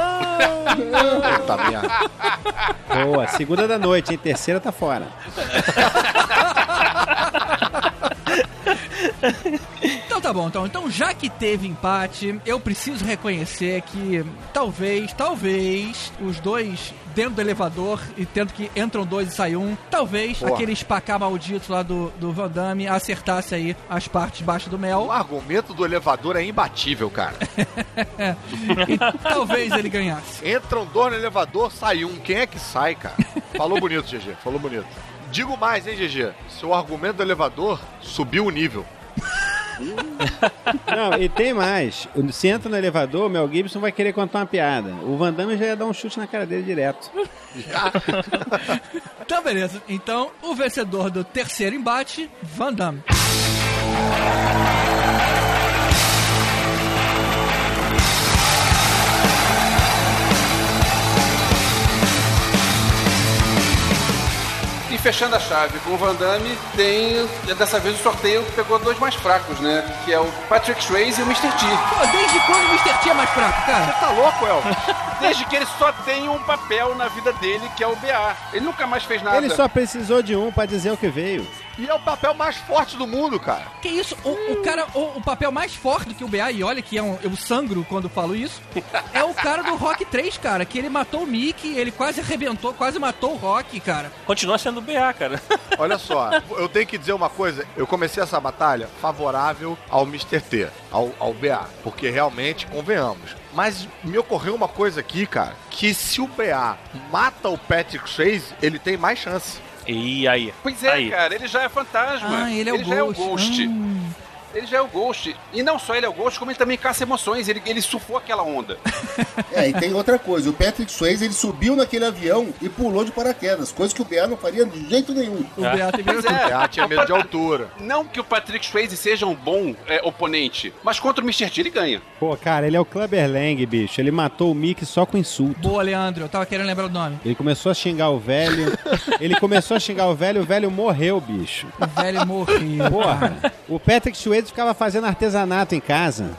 Speaker 3: Puta merda.
Speaker 6: Boa, segunda da noite, hein? Terceira tá fora.
Speaker 2: Então tá bom, então já que teve empate, eu preciso reconhecer que talvez os dois dentro do elevador e tendo que entram dois e sai um, talvez aquele espacar maldito lá do Van Damme acertasse aí as partes baixas do mel.
Speaker 3: O argumento do elevador é imbatível, cara.
Speaker 2: E talvez ele ganhasse.
Speaker 3: Entram dois no elevador, sai um. Quem é que sai, cara? Falou bonito, GG. Falou bonito. Digo mais, hein, GG? Seu argumento do elevador subiu o nível.
Speaker 6: Não, e tem mais. Se entra no elevador, o Mel Gibson vai querer contar uma piada. O Van Damme já ia dar um chute na cara dele direto.
Speaker 2: Então, beleza. Então, o vencedor do terceiro embate, Van Damme.
Speaker 5: E fechando a chave com o Van Damme, tem dessa vez o sorteio que pegou dois mais fracos, né? Que é o Patrick Swayze e o Mr. T.
Speaker 2: Pô, desde quando o Mr. T é mais fraco, cara?
Speaker 3: Você tá louco, Elvis?
Speaker 5: Desde que ele só tem um papel na vida dele, que é o BA. Ele nunca mais fez nada.
Speaker 6: Ele só precisou de um pra dizer o que veio.
Speaker 3: E é o papel mais forte do mundo, cara.
Speaker 2: Que isso? O papel mais forte do que o BA, e olha que eu sangro quando falo isso, é o cara do Rock 3, cara, que ele matou o Mickey, ele quase arrebentou, quase matou o Rock, cara.
Speaker 4: Continua sendo o BA, cara.
Speaker 3: Olha só, eu tenho que dizer uma coisa, eu comecei essa batalha favorável ao Mr. T, ao BA, porque realmente, convenhamos. Mas me ocorreu uma coisa aqui, cara, que se o BA mata o Patrick Swayze, ele tem mais chance.
Speaker 4: E aí?
Speaker 5: Pois é, aí. Cara, ele já é fantasma.
Speaker 2: Ah, ele
Speaker 5: já é o Ghost. Ele já é o Ghost. E não só ele é o Ghost, como ele também caça emoções. Ele surfou aquela onda.
Speaker 7: E tem outra coisa. O Patrick Swayze, ele subiu naquele avião e pulou de paraquedas. Coisa que o BA não faria de jeito nenhum.
Speaker 2: O BA tem medo
Speaker 3: de altura. O BA tinha medo de altura.
Speaker 5: Não que o Patrick Swayze seja um bom oponente, mas contra o Mr. T ele ganha.
Speaker 6: Pô, cara, ele é o Clubber Lang, bicho. Ele matou o Mickey só com insulto.
Speaker 2: Boa, Leandro. Eu tava querendo lembrar o nome.
Speaker 6: Ele começou a xingar o velho. O velho morreu, bicho.
Speaker 2: O velho morreu.
Speaker 6: Porra, o Patrick Swayze ficava fazendo artesanato em casa.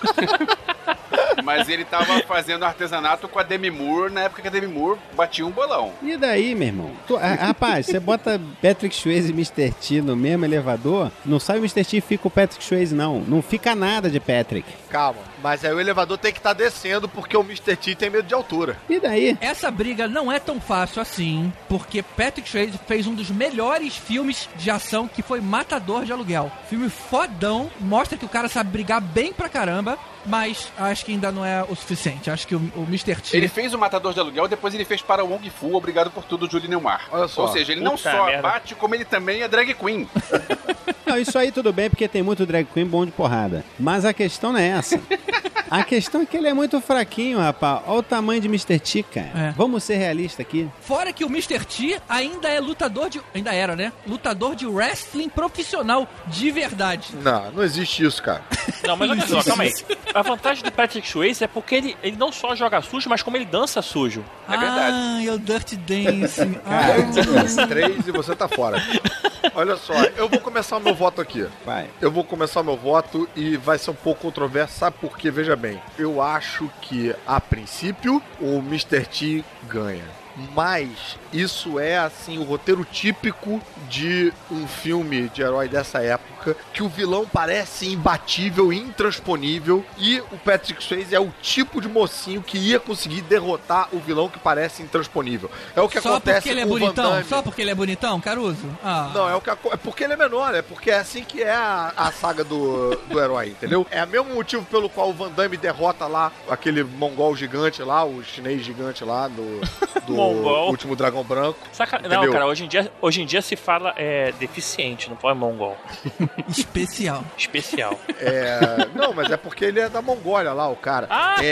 Speaker 5: Mas ele tava fazendo artesanato com a Demi Moore na época que a Demi Moore batia um bolão.
Speaker 6: E daí, meu irmão? Rapaz, você bota Patrick Swayze e Mr. T no mesmo elevador, não sai o Mr. T e fica o Patrick Swayze, não. Não fica nada de Patrick.
Speaker 3: Calma, mas aí o elevador tem que estar descendo porque o Mr. T tem medo de altura.
Speaker 6: E daí?
Speaker 2: Essa briga não é tão fácil assim, porque Patrick Swayze fez um dos melhores filmes de ação, que foi Matador de Aluguel. Filme fodão, mostra que o cara sabe brigar bem pra caramba, mas acho que ainda não é o suficiente. Acho que o Mr. T...
Speaker 5: Ele fez o Matador de Aluguel, depois ele fez para o Wong Fu, Obrigado por Tudo, Julie Newmar.
Speaker 3: Olha só.
Speaker 5: Ou seja, ele não só bate, como ele também é drag queen.
Speaker 6: Não, isso aí tudo bem, porque tem muito drag queen bom de porrada. Mas a questão não é essa. A questão é que ele é muito fraquinho, rapaz. Olha o tamanho de Mr. T, cara. É. Vamos ser realistas aqui.
Speaker 2: Fora que o Mr. T ainda é lutador de... Ainda era, né? Lutador de wrestling profissional de verdade.
Speaker 3: Não existe isso, cara.
Speaker 4: Não, mas olha só, calma aí. A vantagem do Patrick Swayze é porque ele não só joga sujo, mas como ele dança sujo.
Speaker 5: É verdade.
Speaker 2: Ah, é o Dirty Dancing.
Speaker 3: Cara, 3 e você tá fora. Olha só, eu vou começar o meu voto aqui.
Speaker 6: Vai.
Speaker 3: Eu vou começar o meu voto e vai ser um pouco controverso, sabe por quê? Veja bem, eu acho que, a princípio, o Mr. T ganha. Mas isso é, assim, o roteiro típico de um filme de herói dessa época, que o vilão parece imbatível, intransponível, e o Patrick Swayze é o tipo de mocinho que ia conseguir derrotar o vilão que parece intransponível. É o que
Speaker 2: só
Speaker 3: acontece
Speaker 2: porque ele é bonitão? Só porque ele é bonitão, Caruso? Ah.
Speaker 3: Não, é porque ele é menor, é porque é assim que é a saga do herói, entendeu? É o mesmo motivo pelo qual o Van Damme derrota lá aquele mongol gigante lá, o chinês gigante lá do último Dragão Branco.
Speaker 4: Não, cara, hoje em dia se fala deficiente, não pode mongol.
Speaker 2: Especial.
Speaker 3: Não, mas é porque ele é da Mongólia lá, o cara.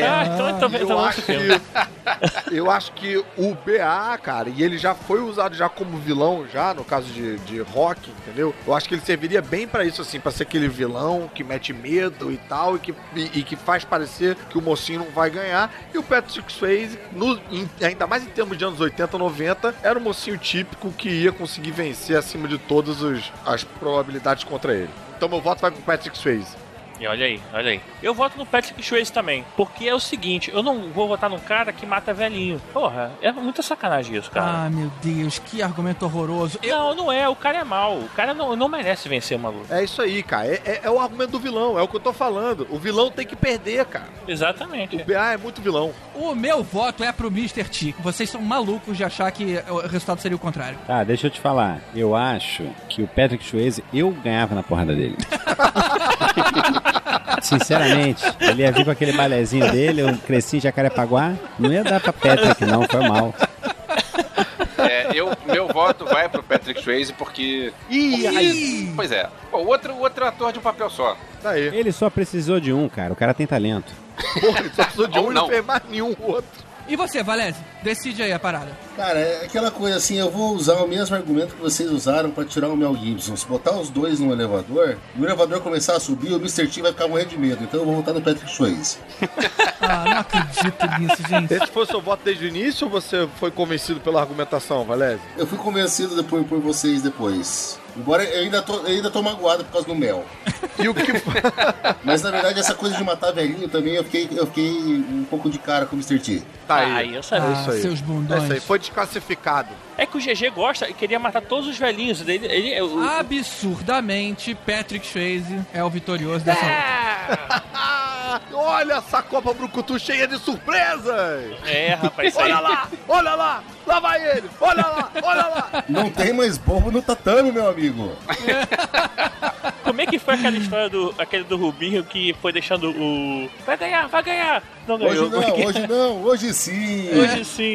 Speaker 3: Eu acho que o BA, cara, e ele já foi usado já como vilão, já no caso de Rock, entendeu? Eu acho que ele serviria bem pra isso, assim, pra ser aquele vilão que mete medo e tal, e que faz parecer que o mocinho não vai ganhar. E o Patrick Swayze, ainda mais em termos de anos 80, 90, era um mocinho típico que ia conseguir vencer acima de todas as probabilidades contra ele. Então meu voto vai pro Patrick Swayze.
Speaker 4: E olha aí. Eu voto no Patrick Swayze também, porque é o seguinte, eu não vou votar num cara que mata velhinho. Porra, é muita sacanagem isso, cara.
Speaker 2: Ah, meu Deus, que argumento horroroso.
Speaker 4: Não é, o cara é mau. O cara não merece vencer uma luta.
Speaker 3: É isso aí, cara. É o argumento do vilão, é o que eu tô falando. O vilão tem que perder, cara.
Speaker 4: Exatamente.
Speaker 3: O BA é muito vilão.
Speaker 2: O meu voto é pro Mr. T. Vocês são malucos de achar que o resultado seria o contrário.
Speaker 6: Tá, deixa eu te falar. Eu acho que o Patrick Swayze, eu ganhava na porrada dele. Sinceramente, ele ia vir com aquele balezinho dele, eu cresci em Jacarepaguá, não ia dar pra Patrick, não, foi mal.
Speaker 5: Meu voto vai pro Patrick Swayze porque... Pois é. Pô, outro ator de um papel só.
Speaker 3: Tá aí.
Speaker 6: Ele só precisou de um, cara, o cara tem talento.
Speaker 3: Porra, ele só precisou de um e não fez mais nenhum outro.
Speaker 2: E você, Valese? Decide aí a parada.
Speaker 7: Cara, é aquela coisa assim, eu vou usar o mesmo argumento que vocês usaram pra tirar o Mel Gibson. Se botar os dois no elevador, e o elevador começar a subir, o Mr. T vai ficar morrendo de medo. Então eu vou votar no Patrick Swayze.
Speaker 2: Não acredito nisso, gente.
Speaker 3: Esse foi o seu voto desde o início ou você foi convencido pela argumentação, Valese?
Speaker 7: Eu fui convencido por vocês depois. Embora eu ainda tô magoado por causa do Mel.
Speaker 3: E o que...
Speaker 7: Mas na verdade essa coisa de matar velhinho também eu fiquei um pouco de cara com o Mr. T.
Speaker 3: Tá aí.
Speaker 4: Eu sabia.
Speaker 3: Isso aí.
Speaker 2: Seus bundões.
Speaker 3: É isso aí, foi desclassificado.
Speaker 4: É que o GG gosta e queria matar todos os velhinhos.
Speaker 2: Absurdamente, Patrick Swayze é o vitorioso dessa luta.
Speaker 3: Olha essa Copa Brucutu cheia de surpresas!
Speaker 4: É, rapaz, isso aí.
Speaker 3: Olha lá! Lá vai ele! Olha lá!
Speaker 7: Não tem mais bobo no tatame, meu amigo.
Speaker 4: Como é que foi aquela história aquele do Rubinho que foi deixando o... Vai ganhar! Não ganhou.
Speaker 7: Hoje sim.
Speaker 4: Hoje sim.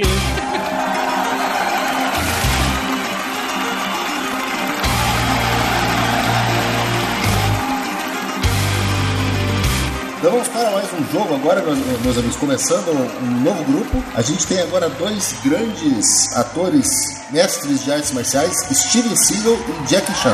Speaker 7: Então vamos para mais um jogo agora, meus amigos, começando um novo grupo. A gente tem agora dois grandes atores, mestres de artes marciais, Steven Seagal e Jackie Chan.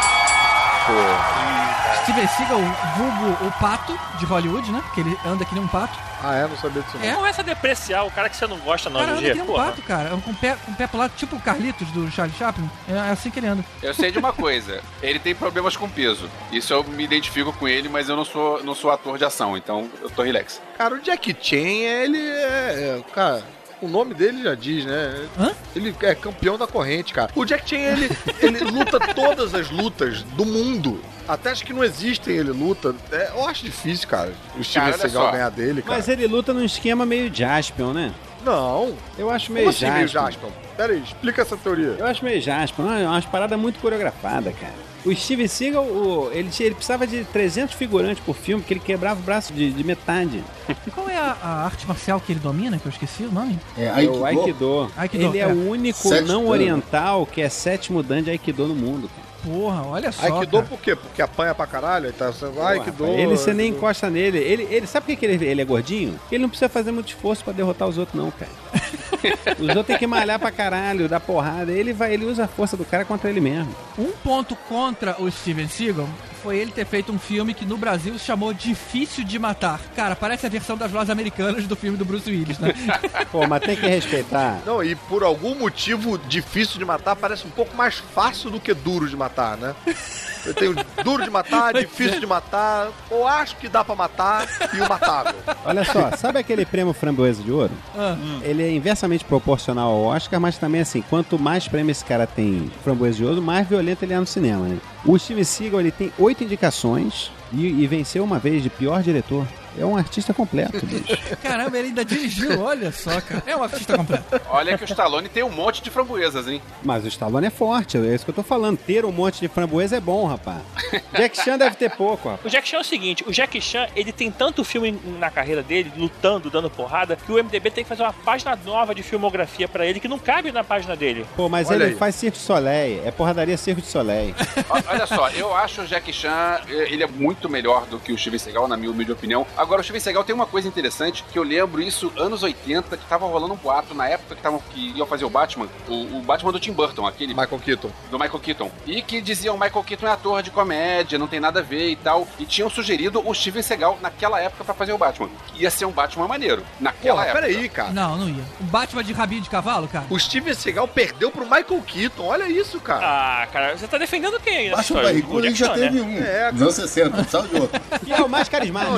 Speaker 2: Steven Seagal, vulgo o pato de Hollywood, né? Que ele anda que nem um pato.
Speaker 3: Não sabia disso não.
Speaker 4: Não é essa depreciar o cara que você não gosta não,
Speaker 2: cara,
Speaker 4: GG.
Speaker 2: anda que nem um pato, cara. Com o pé pro lado, tipo o Carlitos do Charlie Chaplin. É assim que ele anda.
Speaker 5: Eu sei de uma coisa, ele tem problemas com peso. Isso eu me identifico com ele, mas eu não sou ator de ação, então eu tô relax.
Speaker 3: Cara, o Jackie Chan, ele cara... O nome dele já diz, né? Ele é campeão da corrente, cara. O Jackie Chan, ele luta todas as lutas do mundo. Até acho que não existem, ele luta. Eu acho difícil, cara, o Steven Seagal ganhar dele, cara.
Speaker 6: Mas ele luta num esquema meio Jaspion, né?
Speaker 3: Não.
Speaker 6: Eu acho meio Jaspion.
Speaker 3: Meio Jaspion? Pera aí, explica essa teoria.
Speaker 6: Eu acho meio Jaspion. É umas paradas muito coreografadas, cara. O Steven Seagal, ele precisava de 300 figurantes por filme, porque ele quebrava o braço de metade.
Speaker 2: Qual é a arte marcial que ele domina, que eu esqueci o nome?
Speaker 7: Aikido.
Speaker 6: O Aikido. Ele é o único não oriental que é 7º dan de Aikido no mundo, cara.
Speaker 2: Porra, olha só.
Speaker 3: Aikido
Speaker 2: cara.
Speaker 3: por quê? Porque apanha pra caralho? Ele tá sendo Aikido.
Speaker 6: Você nem encosta nele. Ele sabe por que ele é gordinho? Ele não precisa fazer muito esforço pra derrotar os outros, não, cara. Os outros tem que malhar pra caralho, dar porrada. Ele usa a força do cara contra ele mesmo. Um
Speaker 2: ponto contra o Steven Seagal foi ele ter feito um filme que no Brasil se chamou Difícil de Matar. Cara, parece a versão das lojas americanas do filme do Bruce Willis, né?
Speaker 6: Pô, mas tem que respeitar.
Speaker 3: Não, e por algum motivo, Difícil de Matar parece um pouco mais fácil do que Duro de Matar, né? Eu tenho Duro de Matar, Difícil de Matar, ou Acho que Dá Pra Matar e O Matável.
Speaker 6: Olha só, sabe aquele prêmio Framboesa de Ouro? Ele é inversamente proporcional ao Oscar, mas também assim, quanto mais prêmio esse cara tem Framboesa de Ouro, mais violento ele é no cinema, né? O Steven Seagal, ele tem 8 indicações e venceu uma vez de pior diretor. É um artista completo, bicho.
Speaker 2: Caramba, ele ainda dirigiu, olha só, cara. É um artista completo.
Speaker 5: Olha que o Stallone tem um monte de framboesas, hein?
Speaker 6: Mas o Stallone é forte, é isso que eu tô falando. Ter um monte de framboesa é bom, rapaz. Jack Chan deve ter pouco, rapaz.
Speaker 4: O Jack Chan é o seguinte, o Jack Chan, ele tem tanto filme na carreira dele, lutando, dando porrada, que o MDB tem que fazer uma página nova de filmografia pra ele, que não cabe na página dele.
Speaker 6: Pô, mas olha ele aí. Faz Cirque du Soleil, é porradaria Cirque du Soleil.
Speaker 5: Olha só, eu acho o Jack Chan, ele é muito melhor do que o Steven Seagal, na minha humilde opinião. Agora, o Steven Seagal tem uma coisa interessante, que eu lembro isso anos 80, que tava rolando um boato na época que iam fazer o Batman, o Batman do Tim Burton, aquele...
Speaker 3: Michael Keaton.
Speaker 5: Do Michael Keaton. E que diziam, Michael Keaton é ator de comédia, não tem nada a ver e tal. E tinham sugerido o Steven Seagal naquela época pra fazer o Batman. Ia ser um Batman maneiro. Naquela época.
Speaker 3: Peraí, cara.
Speaker 2: Não ia. Um Batman de rabinho de cavalo, cara?
Speaker 3: O Steven Seagal perdeu pro Michael Keaton. Olha isso, cara.
Speaker 4: Ah, cara, você tá defendendo quem aí?
Speaker 7: Batman barrigudo, ele já teve um. Nos anos 60, não precisava de outro.
Speaker 6: E é o mais carismático.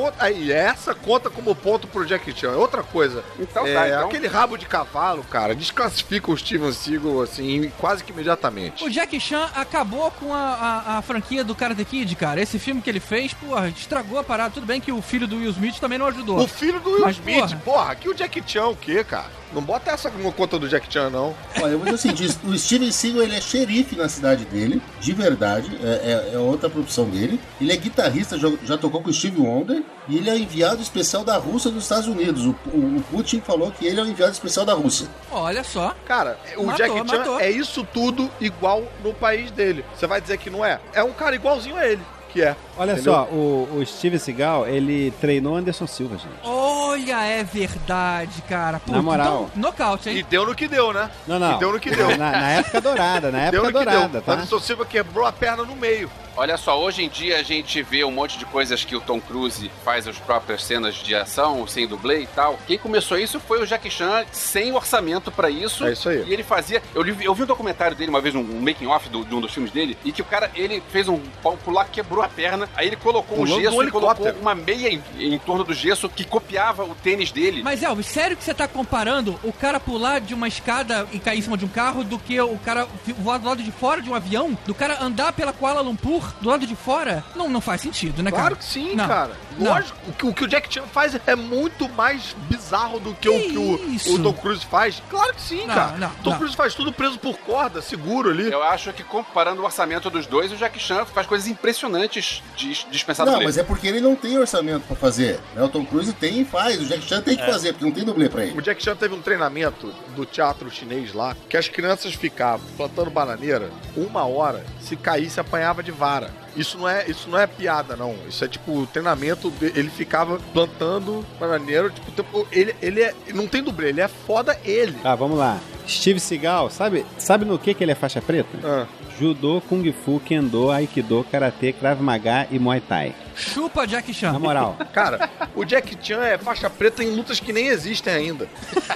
Speaker 3: E essa conta como ponto pro Jack Chan. É outra coisa.
Speaker 5: Então,
Speaker 3: aquele rabo de cavalo, cara, desclassifica o Steven Seagal, assim, quase que imediatamente.
Speaker 2: O Jack Chan acabou com a franquia do Karate Kid, cara. Esse filme que ele fez, porra, estragou a parada. Tudo bem que o filho do Will Smith também não ajudou.
Speaker 3: O filho do Will Smith, porra, aqui o Jack Chan o quê, cara? Não bota essa como conta do Jack Chan, não.
Speaker 7: Olha, eu vou dizer assim, o Steven Seagal, ele é xerife na cidade dele, de verdade, é outra profissão dele. Ele é guitarrista, já tocou com o Stevie Wonder, e ele é enviado especial da Rússia dos Estados Unidos. O Putin falou que ele é o enviado especial da Rússia.
Speaker 2: Olha só.
Speaker 3: Cara, o Jack Chan é isso tudo igual no país dele. Você vai dizer que não é? É um cara igualzinho a ele.
Speaker 6: Olha entendeu? Só, o Steven Seagal, ele treinou Anderson Silva, gente.
Speaker 2: Olha, é verdade, cara.
Speaker 6: Puta, na moral.
Speaker 2: Então, nocaute, hein?
Speaker 3: E deu no que deu, né?
Speaker 6: Não.
Speaker 3: E deu no que deu.
Speaker 6: Na época dourada, tá?
Speaker 3: Anderson Silva quebrou a perna no meio.
Speaker 5: Olha só, hoje em dia a gente vê um monte de coisas que o Tom Cruise faz as próprias cenas de ação, sem dublê e tal. Quem começou isso foi o Jackie Chan, sem orçamento pra isso.
Speaker 3: É isso aí.
Speaker 5: E ele fazia... Eu vi um documentário dele uma vez, um making-off de um dos filmes dele, e que o cara, ele fez um palco lá, quebrou a perna, aí ele colocou um gesso e colocou uma meia em torno do gesso que copiava o tênis dele.
Speaker 2: Mas, Elvis, sério que você tá comparando o cara pular de uma escada e cair em cima de um carro do que o cara voar do lado de fora de um avião? Do cara andar pela Kuala Lumpur do lado de fora? Não faz sentido, né, cara?
Speaker 3: Claro que sim, cara. Lógico, o que o Jack Chan faz é muito mais bizarro do que o Tom Cruise faz. Claro que sim, cara. Tom Cruise faz tudo preso por corda, seguro ali.
Speaker 5: Eu acho que comparando o orçamento dos dois, o Jack Chan faz coisas impressionantes dispensadas.
Speaker 7: Não, mas é porque ele não tem orçamento pra fazer. O Tom Cruise tem e faz. O Jack Chan tem que fazer, porque não tem dublê pra ele.
Speaker 3: O Jack Chan teve um treinamento do teatro chinês lá, que as crianças ficavam plantando bananeira 1 hora, se caísse apanhava de vara. Isso não é piada, não. Isso é tipo o treinamento. Ele ficava plantando bananeiro. Tipo, ele não tem dublê, ele é foda ele.
Speaker 6: Tá, vamos lá. Steve Seagal, sabe no que ele é faixa preta? Judô, Kung Fu, Kendo, Aikido, Karatê, Krav Maga e Muay Thai.
Speaker 2: Chupa Jack Chan.
Speaker 6: Na moral.
Speaker 3: Cara, o Jack Chan é faixa preta em lutas que nem existem ainda.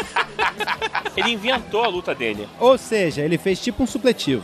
Speaker 4: Ele inventou a luta dele.
Speaker 6: Ou seja, ele fez tipo um supletivo.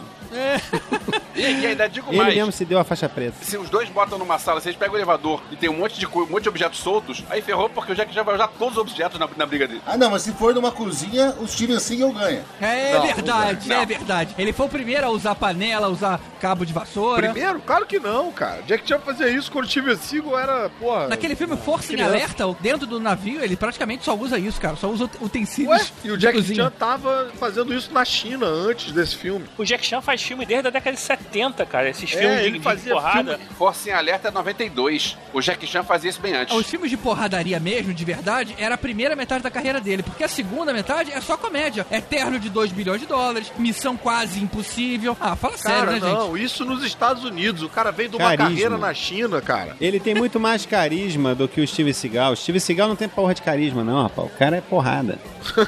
Speaker 5: E ainda digo
Speaker 6: ele
Speaker 5: mais.
Speaker 6: Ele mesmo se deu a faixa preta.
Speaker 5: Se os dois botam numa sala, se eles pegam o elevador e tem um monte de objetos soltos, aí ferrou porque o Jack já vai usar todos os objetos na briga dele.
Speaker 7: Ah, não, mas se for numa cozinha, o Steven Seagal ganha.
Speaker 2: É verdade. Ele foi o primeiro a usar panela, a usar cabo de vassoura.
Speaker 3: Primeiro? Claro que não, cara. Jack Chan fazia isso quando o Steven Seagal era, porra...
Speaker 2: Naquele filme Força em Alerta, dentro do navio, ele praticamente só usa isso, cara. Só usa utensílios.
Speaker 3: Ué? E o Jack Chan tava fazendo isso na China antes desse filme.
Speaker 4: O Jack Chan faz filme desde a década de 70, cara. Esses filmes de porrada.
Speaker 5: Força em Alerta é 92. O Jack Chan fazia isso bem antes.
Speaker 2: Os filmes de porradaria mesmo, de verdade, era a primeira metade da carreira dele. Porque a segunda metade é só comédia. Eterno de $2 bilhões, Missão Quase Impossível. Ah, fala sério, né, gente?
Speaker 3: Não, isso nos Estados Unidos. O cara veio de uma carreira na China, cara.
Speaker 6: Ele tem muito mais carisma do que o Steven Seagal. O Steven Seagal não tem porra de carisma, não, rapaz. O cara é porrada.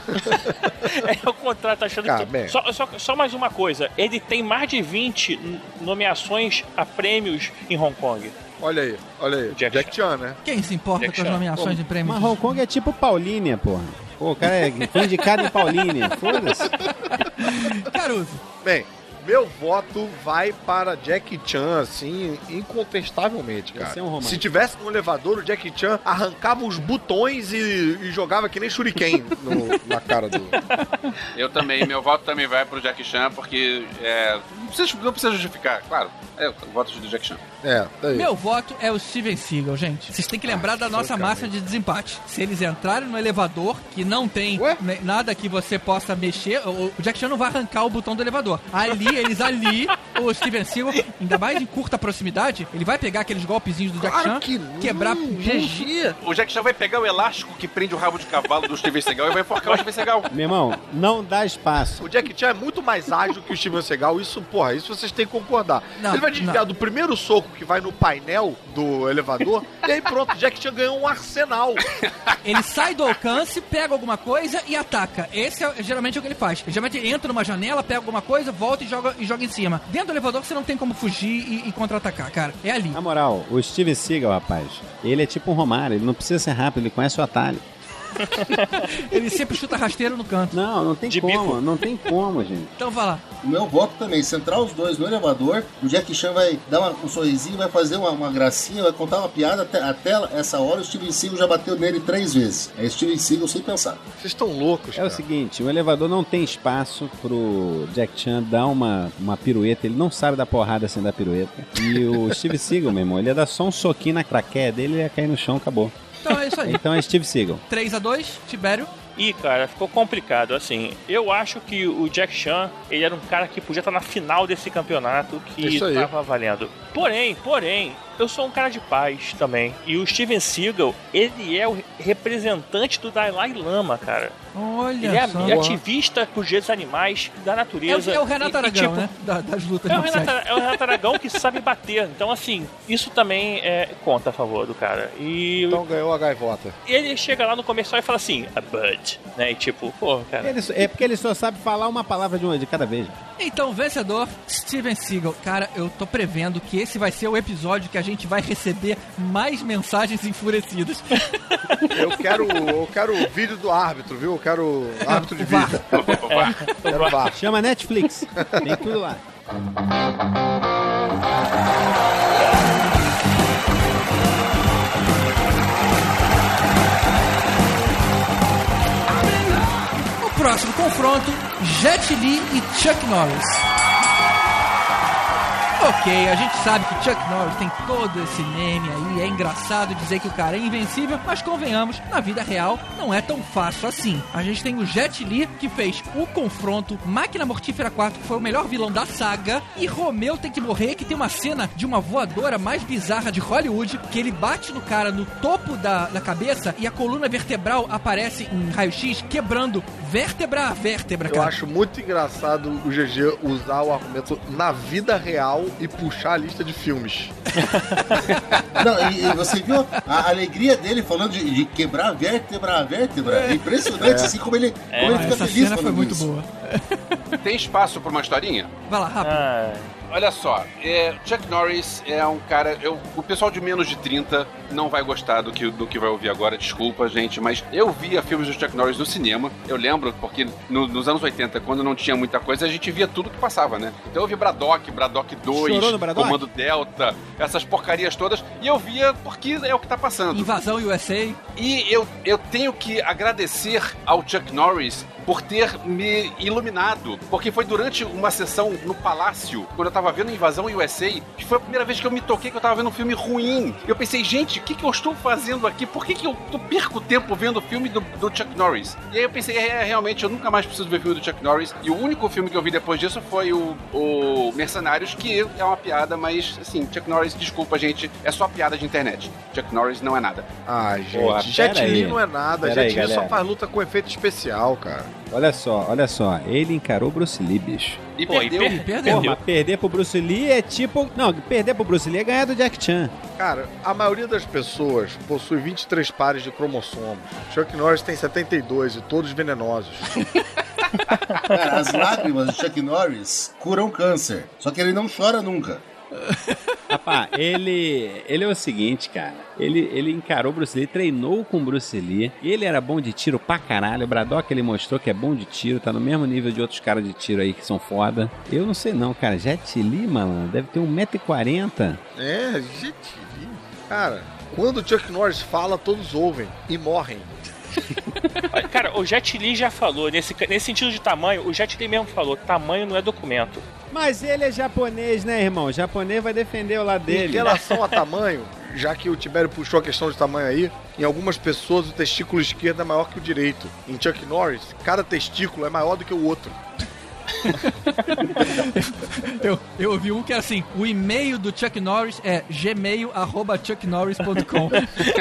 Speaker 4: É o contrário, tá achando que... Só mais uma coisa. Ele tem mais de 20 nomeações a prêmios em Hong Kong.
Speaker 3: Olha aí. Jack Chan, né?
Speaker 2: Quem se importa com as nomeações de prêmios?
Speaker 6: Mas Hong Kong é tipo Paulínia, porra. Pô, o cara foi indicado em Paulínia. Foda-se.
Speaker 2: Caruso.
Speaker 3: Bem, meu voto vai para Jack Chan, assim, incontestavelmente, cara. Se tivesse no elevador, o Jack Chan arrancava os botões e jogava que nem shuriken na cara do...
Speaker 5: Eu também, meu voto também vai pro Jack Chan, porque não precisa justificar, claro. Eu voto do Jack Chan.
Speaker 2: Meu voto é o Steven Seagal, gente. Vocês têm que lembrar da nossa massa de desempate. Se eles entrarem no elevador, que não tem nada que você possa mexer, o Jack Chan não vai arrancar o botão do elevador. Ali eles ali, o Steven Seagal, ainda mais em curta proximidade, ele vai pegar aqueles golpezinhos do Jack Chan, quebrar GG.
Speaker 5: O Jack Chan vai pegar o elástico que prende o rabo de cavalo do Steven Seagal e vai enforcar o Steven Seagal.
Speaker 6: Meu irmão, não dá espaço.
Speaker 3: O Jack Chan é muito mais ágil que o Steven Seagal, isso vocês têm que concordar. Ele vai desviar do primeiro soco que vai no painel do elevador, e aí pronto, o Jack Chan ganhou um arsenal.
Speaker 2: Ele sai do alcance, pega alguma coisa e ataca. Esse é geralmente o que ele faz. Ele geralmente entra numa janela, pega alguma coisa, volta e joga em cima. Dentro do elevador você não tem como fugir e contra-atacar, cara. É ali.
Speaker 6: Na moral, o Steven Seagal, rapaz, ele é tipo um Romário, ele não precisa ser rápido, ele conhece o atalho.
Speaker 2: Ele sempre chuta rasteiro no canto.
Speaker 6: Não tem como, não tem como, gente.
Speaker 2: Então vai lá.
Speaker 7: O meu voto também, centrar os dois no elevador, o Jack Chan vai dar um sorrisinho, vai fazer uma gracinha, vai contar uma piada, até essa hora o Steven Seagal já bateu nele 3 vezes. É Steven Seagal sem pensar.
Speaker 3: Vocês estão loucos, cara.
Speaker 6: É o seguinte, o elevador não tem espaço pro Jack Chan dar uma pirueta, ele não sabe dar porrada sem dar pirueta. E o Steven Seagal, meu irmão, ele ia dar só um soquinho na craqueia dele e ia cair no chão, acabou.
Speaker 2: Então é isso aí.
Speaker 6: Então é Steve Seagal.
Speaker 2: 3-2, Tibério.
Speaker 4: Ih, cara, ficou complicado, assim. Eu acho que o Jack Chan, ele era um cara que podia estar na final desse campeonato que tava valendo. Porém, eu sou um cara de paz também. E o Steven Seagal, ele é o representante do Dalai Lama, cara.
Speaker 2: Olha
Speaker 4: ele é
Speaker 2: só.
Speaker 4: ativista por direitos animais, da natureza.
Speaker 2: É o Renato Aragão, tipo, né? Das lutas.
Speaker 4: É o Renato Aragão que sabe bater. Então, assim, isso também conta a favor do cara.
Speaker 3: Então ganhou a gaivota.
Speaker 4: Ele chega lá no comercial e fala assim, a Bud, né? E tipo, pô, cara...
Speaker 6: É porque ele só sabe falar uma palavra de cada vez.
Speaker 2: Então, vencedor, Steven Seagal. Cara, eu tô prevendo que esse vai ser o episódio que a gente vai receber mais mensagens enfurecidas.
Speaker 3: Eu quero o vídeo do árbitro, viu? Eu quero árbitro de vídeo. Quero VAR.
Speaker 6: Chama Netflix. Tem tudo lá.
Speaker 2: O próximo confronto, Jet Li e Chuck Norris. Ok, a gente sabe que Chuck Norris tem todo esse meme aí, é engraçado dizer que o cara é invencível, mas convenhamos, na vida real não é tão fácil assim. A gente tem o Jet Li, que fez o confronto Máquina Mortífera 4, que foi o melhor vilão da saga, e Romeu Tem que Morrer, que tem uma cena de uma voadora mais bizarra de Hollywood, que ele bate no cara no topo da cabeça e a coluna vertebral aparece em raio-x, quebrando vértebra a vértebra, cara.
Speaker 3: Eu acho muito engraçado o GG usar o argumento na vida real e puxar a lista de filmes.
Speaker 7: Não, e você viu a alegria dele falando de quebrar vértebra a vértebra? É impressionante, assim como ele fica
Speaker 2: essa
Speaker 7: feliz.
Speaker 2: Essa cena foi muito boa.
Speaker 5: Tem espaço pra uma historinha?
Speaker 2: Vai lá, rápido.
Speaker 5: Olha só, Chuck Norris é um cara... o pessoal de menos de 30 não vai gostar do que vai ouvir agora, desculpa, gente, mas eu via filmes do Chuck Norris no cinema, eu lembro, porque nos anos 80, quando não tinha muita coisa, a gente via tudo que passava, né? Então eu vi Braddock 2, Comando Delta, essas porcarias todas, e eu via porque é o que tá passando.
Speaker 2: Invasão USA.
Speaker 5: E eu tenho que agradecer ao Chuck Norris por ter me iluminado, porque foi durante uma sessão no Palácio, quando eu tava vendo Invasão USA, que foi a primeira vez que eu me toquei que eu tava vendo um filme ruim. Eu pensei, gente, o que eu estou fazendo aqui? Por que eu perco tempo vendo o filme do Chuck Norris? E aí eu pensei, realmente, eu nunca mais preciso ver filme do Chuck Norris. E o único filme que eu vi depois disso foi o Mercenários, que é uma piada, mas, assim, Chuck Norris, desculpa, gente, é só piada de internet. Chuck Norris não é nada.
Speaker 3: Ah, gente, Jet Li não é nada. Jet Li só faz luta com efeito especial, cara.
Speaker 6: Olha só, ele encarou Bruce Lee, bicho.
Speaker 5: E perdeu.
Speaker 6: Pô, mas perder pro Bruce Lee é tipo... Não, perder pro Bruce Lee é ganhar do Jack Chan.
Speaker 3: Cara, a maioria das pessoas possui 23 pares de cromossomos. Chuck Norris tem 72 e todos venenosos.
Speaker 7: Cara, as lágrimas do Chuck Norris curam câncer. Só que ele não chora nunca.
Speaker 6: Rapaz, ele é o seguinte, cara. Ele encarou o Bruce Lee, treinou com o Bruce Lee. Ele era bom de tiro pra caralho. O Braddock, ele mostrou que é bom de tiro. Tá no mesmo nível de outros caras de tiro aí que são foda. Eu não sei não, cara. Jet Li, malandro, deve ter 1,40 m.
Speaker 3: Jet Li. Cara, quando o Chuck Norris fala, todos ouvem e morrem.
Speaker 4: Cara, o Jet Li já falou, nesse sentido de tamanho, o Jet Li mesmo falou, tamanho não é documento.
Speaker 6: Mas ele é japonês, né, irmão? O japonês vai defender o lado dele.
Speaker 3: Em relação a tamanho, já que o Tibério puxou a questão de tamanho aí, em algumas pessoas o testículo esquerdo é maior que o direito. Em Chuck Norris, cada testículo é maior do que o outro.
Speaker 2: Eu ouvi um que é assim, o e-mail do Chuck Norris é gmail@chucknorris.com.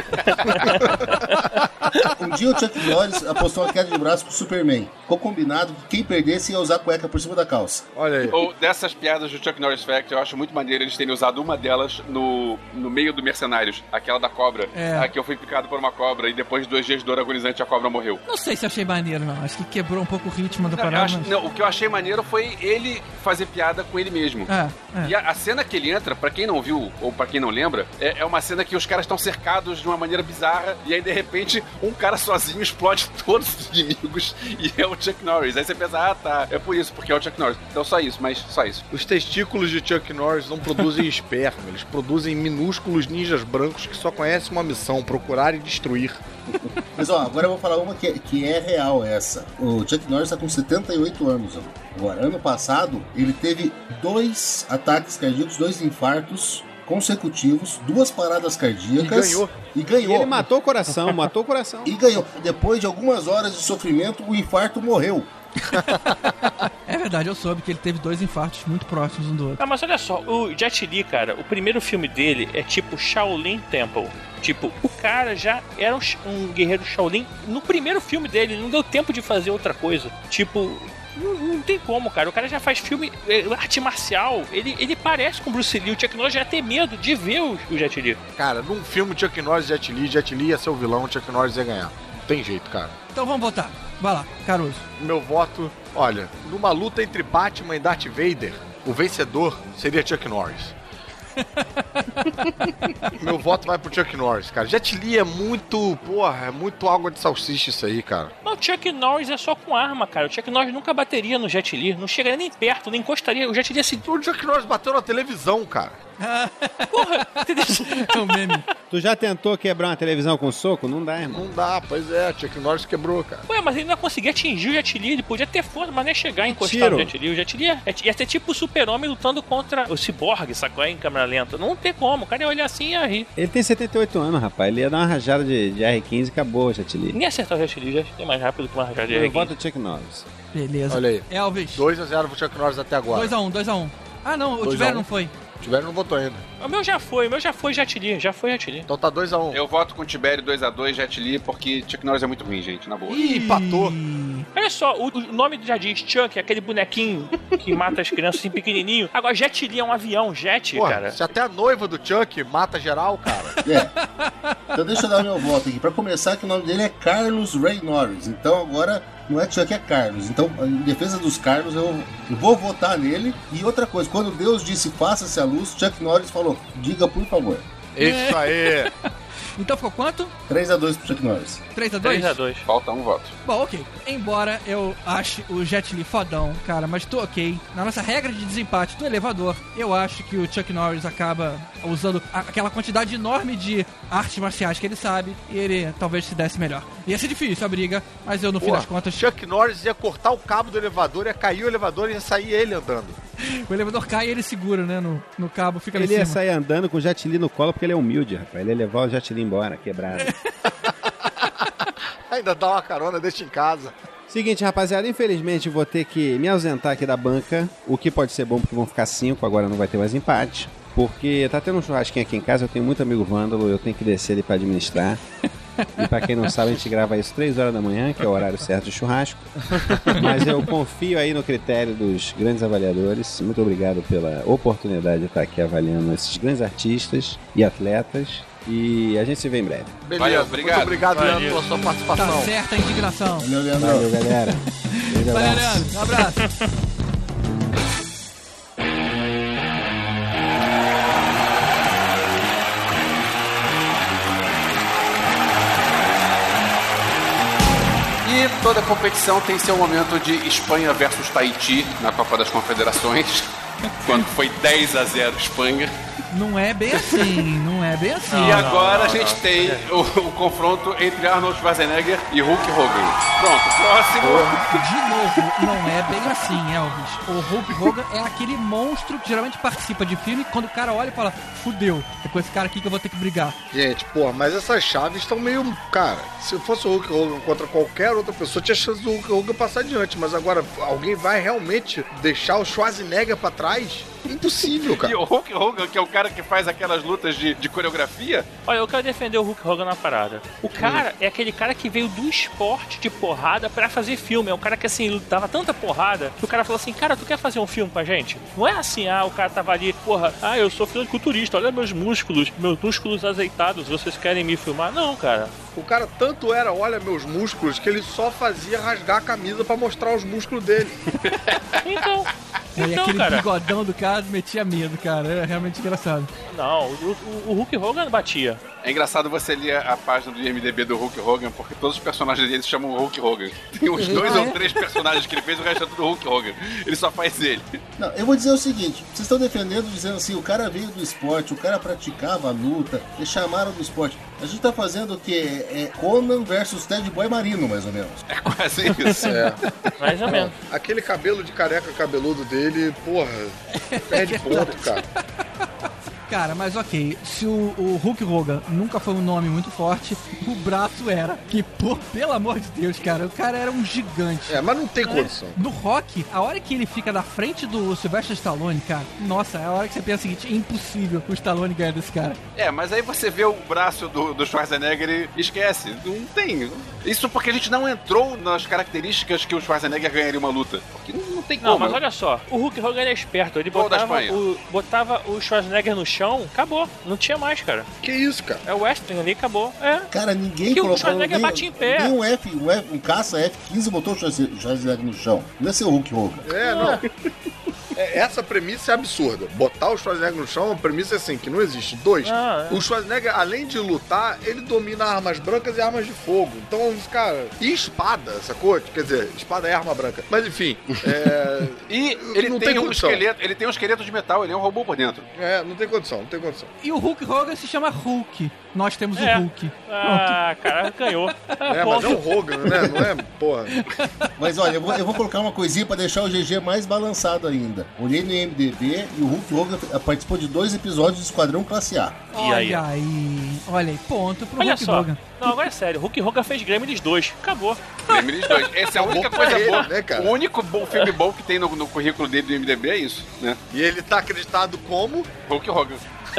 Speaker 7: Um dia o Chuck Norris apostou uma queda de braço com o Superman. Ficou combinado que quem perdesse ia usar a cueca por cima da calça.
Speaker 3: Olha aí.
Speaker 5: Ou dessas piadas do Chuck Norris Fact, eu acho muito maneiro eles terem usado uma delas no meio do Mercenários, aquela da cobra. Aqui eu fui picado por uma cobra e depois de 2 dias de dor agonizante a cobra morreu.
Speaker 2: Não sei se achei maneiro, não. Acho que quebrou um pouco o ritmo da parada.
Speaker 5: Não, o que eu achei maneiro foi ele fazer piada com ele mesmo. E a cena que ele entra, pra quem não viu ou pra quem não lembra, é uma cena que os caras estão cercados de uma maneira bizarra e aí de repente um cara sozinho explode todos os inimigos e é o Chuck Norris. Aí você pensa, tá, é por isso, porque é o Chuck Norris. Então só isso, mas só isso.
Speaker 3: Os testículos de Chuck Norris não produzem esperma, eles produzem minúsculos ninjas brancos que só conhecem uma missão, procurar e destruir.
Speaker 7: Mas ó, agora eu vou falar uma que é real essa. O Chuck Norris tá com 78 anos. Agora, ano passado, ele teve 2 ataques cardíacos, 2 infartos consecutivos, 2 paradas cardíacas. E ganhou.
Speaker 6: E ele matou o coração.
Speaker 7: E ganhou. Depois de algumas horas de sofrimento, o infarto morreu.
Speaker 2: É verdade, eu soube que ele teve 2 infartos muito próximos um do outro.
Speaker 4: Mas olha só, o Jet Li, cara, o primeiro filme dele é tipo Shaolin Temple. Tipo, o cara já era um guerreiro Shaolin. No primeiro filme dele, ele não deu tempo de fazer outra coisa. Tipo, não tem como, cara. O cara já faz filme, arte marcial. Ele parece com o Bruce Lee. O Chuck Norris já ia ter medo de ver o Jet Li.
Speaker 3: Cara, num filme Chuck Norris e Jet Li ia ser o vilão, o Chuck Norris ia ganhar. Não tem jeito, cara.
Speaker 2: Então vamos votar. Vai lá, Caruso.
Speaker 3: Meu voto, olha, numa luta entre Batman e Darth Vader, o vencedor seria Chuck Norris. Meu voto vai pro Chuck Norris, cara. Jet Li é muito, é muito água de salsicha isso aí, cara.
Speaker 4: Não, o Chuck Norris é só com arma, cara. O Chuck Norris nunca bateria no Jet Li. Não chegaria nem perto, nem encostaria. O Jet Li assim...
Speaker 3: O Chuck Norris bateu na televisão, cara.
Speaker 4: Porra!
Speaker 2: É um meme.
Speaker 6: Tu já tentou quebrar uma televisão com soco? Não dá, irmão.
Speaker 3: Não dá, pois é. Chuck Norris quebrou, cara.
Speaker 4: Ué, mas ele não ia conseguir atingir o Jet Li. Ele podia ter força, mas não ia chegar a encostar no Jet Li. O Jet Li ia ser tipo o Super-Homem lutando contra o Cyborg, sacou? Em câmera lenta. Não tem como. O cara ia olhar assim e ia rir.
Speaker 6: Ele tem 78 anos, rapaz. Ele ia dar uma rajada de R15 e acabou o Jet Li.
Speaker 4: Nem acertar o Jet Li. Já é mais rápido que uma rajada de R15.
Speaker 6: Eu voto o Chuck Norris.
Speaker 2: Beleza.
Speaker 3: Olha aí.
Speaker 2: Elvis.
Speaker 3: 2-0 pro Chuck Norris até agora.
Speaker 2: 2-1. Ah, não. O Tibério não foi.
Speaker 3: O Tibério não votou ainda.
Speaker 4: O meu já foi Jet Li.
Speaker 3: Então tá 2-1.
Speaker 5: Eu voto com o Tibério 2-2, Jet Li, porque Chuck Norris é muito ruim, gente, na boa.
Speaker 3: Ih, empatou.
Speaker 4: Olha só, o nome já diz Chuck, aquele bonequinho que mata as crianças assim pequenininho. Agora, Jet Li é um avião, cara.
Speaker 3: Se até a noiva do Chuck mata geral, cara.
Speaker 7: Então deixa eu dar o meu voto aqui. Pra começar, que o nome dele é Carlos Ray Norris. Então agora não é Chuck, é Carlos. Então, em defesa dos Carlos, eu vou votar nele. E outra coisa, quando Deus disse faça-se a luz, Chuck Norris falou, diga por favor.
Speaker 3: Isso aí.
Speaker 2: Então ficou quanto?
Speaker 7: 3-2 pro Chuck Norris.
Speaker 2: 3-2?
Speaker 4: 3-2.
Speaker 5: Falta um voto.
Speaker 2: Bom, ok. Embora eu ache o Jet Li fodão, cara, mas tô ok. Na nossa regra de desempate do elevador, eu acho que o Chuck Norris acaba usando aquela quantidade enorme de artes marciais que ele sabe e ele talvez se desse melhor. Ia ser difícil a briga, mas eu no fim das contas...
Speaker 3: Chuck Norris ia cortar o cabo do elevador, ia cair o elevador e ia sair ele andando.
Speaker 2: O elevador cai e ele segura, né, no cabo, fica ali em
Speaker 6: cima.
Speaker 2: cima.
Speaker 6: Ele ia sair andando com o Jet Li no colo porque ele é humilde, rapaz. Ele ia levar o Jet Li embora, quebrado.
Speaker 3: Ainda dá uma carona, deixa em casa.
Speaker 6: Seguinte, rapaziada, infelizmente vou ter que me ausentar aqui da banca, o que pode ser bom porque vão ficar 5, agora não vai ter mais empate. Porque tá tendo um churrasquinho aqui em casa, eu tenho muito amigo vândalo, eu tenho que descer ali pra administrar. E pra quem não sabe, a gente grava isso 3 horas da manhã, que é o horário certo de churrasco. Mas eu confio aí no critério dos grandes avaliadores. Muito obrigado pela oportunidade de estar aqui avaliando esses grandes artistas e atletas. E a gente se vê em breve.
Speaker 3: Beleza,
Speaker 5: valeu, obrigado.
Speaker 3: Muito obrigado, Leandro, pela sua participação.
Speaker 2: Tá certa a indignação.
Speaker 7: Valeu, Leandro.
Speaker 6: Valeu, galera.
Speaker 2: Valeu, Leandro. Um abraço.
Speaker 5: E toda competição tem seu momento de Espanha versus Tahiti na Copa das Confederações, quando foi 10-0 Espanha.
Speaker 2: Não é bem assim, não é bem assim.
Speaker 5: E agora a gente tem o confronto entre Arnold Schwarzenegger e Hulk Hogan. Pronto, próximo.
Speaker 2: De novo, não é bem assim, Elvis. O Hulk Hogan é aquele monstro que geralmente participa de filme quando o cara olha e fala, fudeu, é com esse cara aqui que eu vou ter que brigar.
Speaker 3: Gente, pô, mas essas chaves estão meio... Cara, se fosse o Hulk Hogan contra qualquer outra pessoa, tinha chance do Hulk Hogan passar adiante. Mas agora, alguém vai realmente deixar o Schwarzenegger pra trás? Impossível, cara.
Speaker 5: E o Hulk Hogan, que é o cara que faz aquelas lutas de coreografia.
Speaker 4: Olha, eu quero defender o Hulk Hogan na parada. O cara é aquele cara que veio do esporte de porrada pra fazer filme. É um cara que, assim, dava tanta porrada que o cara falou assim, cara, tu quer fazer um filme com a gente? Não é assim, o cara tava ali, porra, eu sou fisiculturista, olha meus músculos azeitados, vocês querem me filmar? Não, cara.
Speaker 3: O cara tanto era, olha meus músculos, que ele só fazia rasgar a camisa pra mostrar os músculos dele.
Speaker 4: Então,
Speaker 2: e aquele bigodão do cara metia medo, cara. É realmente engraçado.
Speaker 4: Não, o Hulk Hogan batia.
Speaker 5: É engraçado você ler a página do IMDb do Hulk Hogan, porque todos os personagens dele se chamam Hulk Hogan. Tem uns 2 ou 3 personagens que ele fez, o resto é tudo Hulk Hogan. Ele só faz ele.
Speaker 7: Não, eu vou dizer o seguinte, vocês estão defendendo, dizendo assim, o cara veio do esporte, o cara praticava a luta, eles chamaram do esporte. A gente tá fazendo o quê? É Conan versus Ted Boy Marino, mais ou menos.
Speaker 5: É quase isso.
Speaker 4: Mais ou menos.
Speaker 3: Aquele cabelo de careca cabeludo dele, porra, perde ponto, cara.
Speaker 2: Cara, mas ok, se o Hulk Hogan nunca foi um nome muito forte, o braço era. Que, pelo amor de Deus, cara, o cara era um gigante.
Speaker 3: Mas não tem condição.
Speaker 2: No Rock, a hora que ele fica na frente do Sylvester Stallone, cara, nossa, é a hora que você pensa o seguinte, é impossível o Stallone ganhar desse cara.
Speaker 5: Mas aí você vê o braço do Schwarzenegger e esquece, não tem. Isso porque a gente não entrou nas características que o Schwarzenegger ganharia uma luta. Porque não tem como.
Speaker 4: Não, mas olha só, o Hulk Hogan é esperto, ele botava o Schwarzenegger no chão, acabou. Não tinha mais, cara.
Speaker 3: Que isso, cara?
Speaker 4: É o western ali, acabou.
Speaker 7: Cara, ninguém
Speaker 4: colocou... o Schwarzenegger bate em pé.
Speaker 7: Nem um caça F-15 botou o Schwarzenegger no chão. Não é ser o Hulk Hogan.
Speaker 3: Não. Essa premissa é absurda. Botar o Schwarzenegger no chão é uma premissa assim, que não existe. 2, o Schwarzenegger, além de lutar, ele domina armas brancas e armas de fogo. Então, cara... E espada, sacou? Quer dizer, espada é arma branca. Mas, enfim...
Speaker 5: E ele não tem um esqueleto. Ele tem um esqueleto de metal, ele é um robô por dentro.
Speaker 3: Não tem condição.
Speaker 2: E o Hulk Hogan se chama Hulk. Nós temos o Hulk.
Speaker 4: Cara, ganhou.
Speaker 3: Mas é o Hogan, né? Não é, porra.
Speaker 7: Mas olha, eu vou colocar uma coisinha pra deixar o GG mais balançado ainda. Olhei no IMDb e o Hulk Hogan participou de 2 episódios do Esquadrão Classe A.
Speaker 2: Olha aí, ponto pro Hulk Hogan.
Speaker 4: Não, agora é sério, o Hulk Hogan fez Gremlins 2, acabou.
Speaker 5: Gremlins 2, essa é a única coisa boa,
Speaker 3: né, cara?
Speaker 5: O único filme bom que tem no currículo dele do IMDb é isso, né?
Speaker 3: E ele tá acreditado como?
Speaker 5: Hulk Hogan.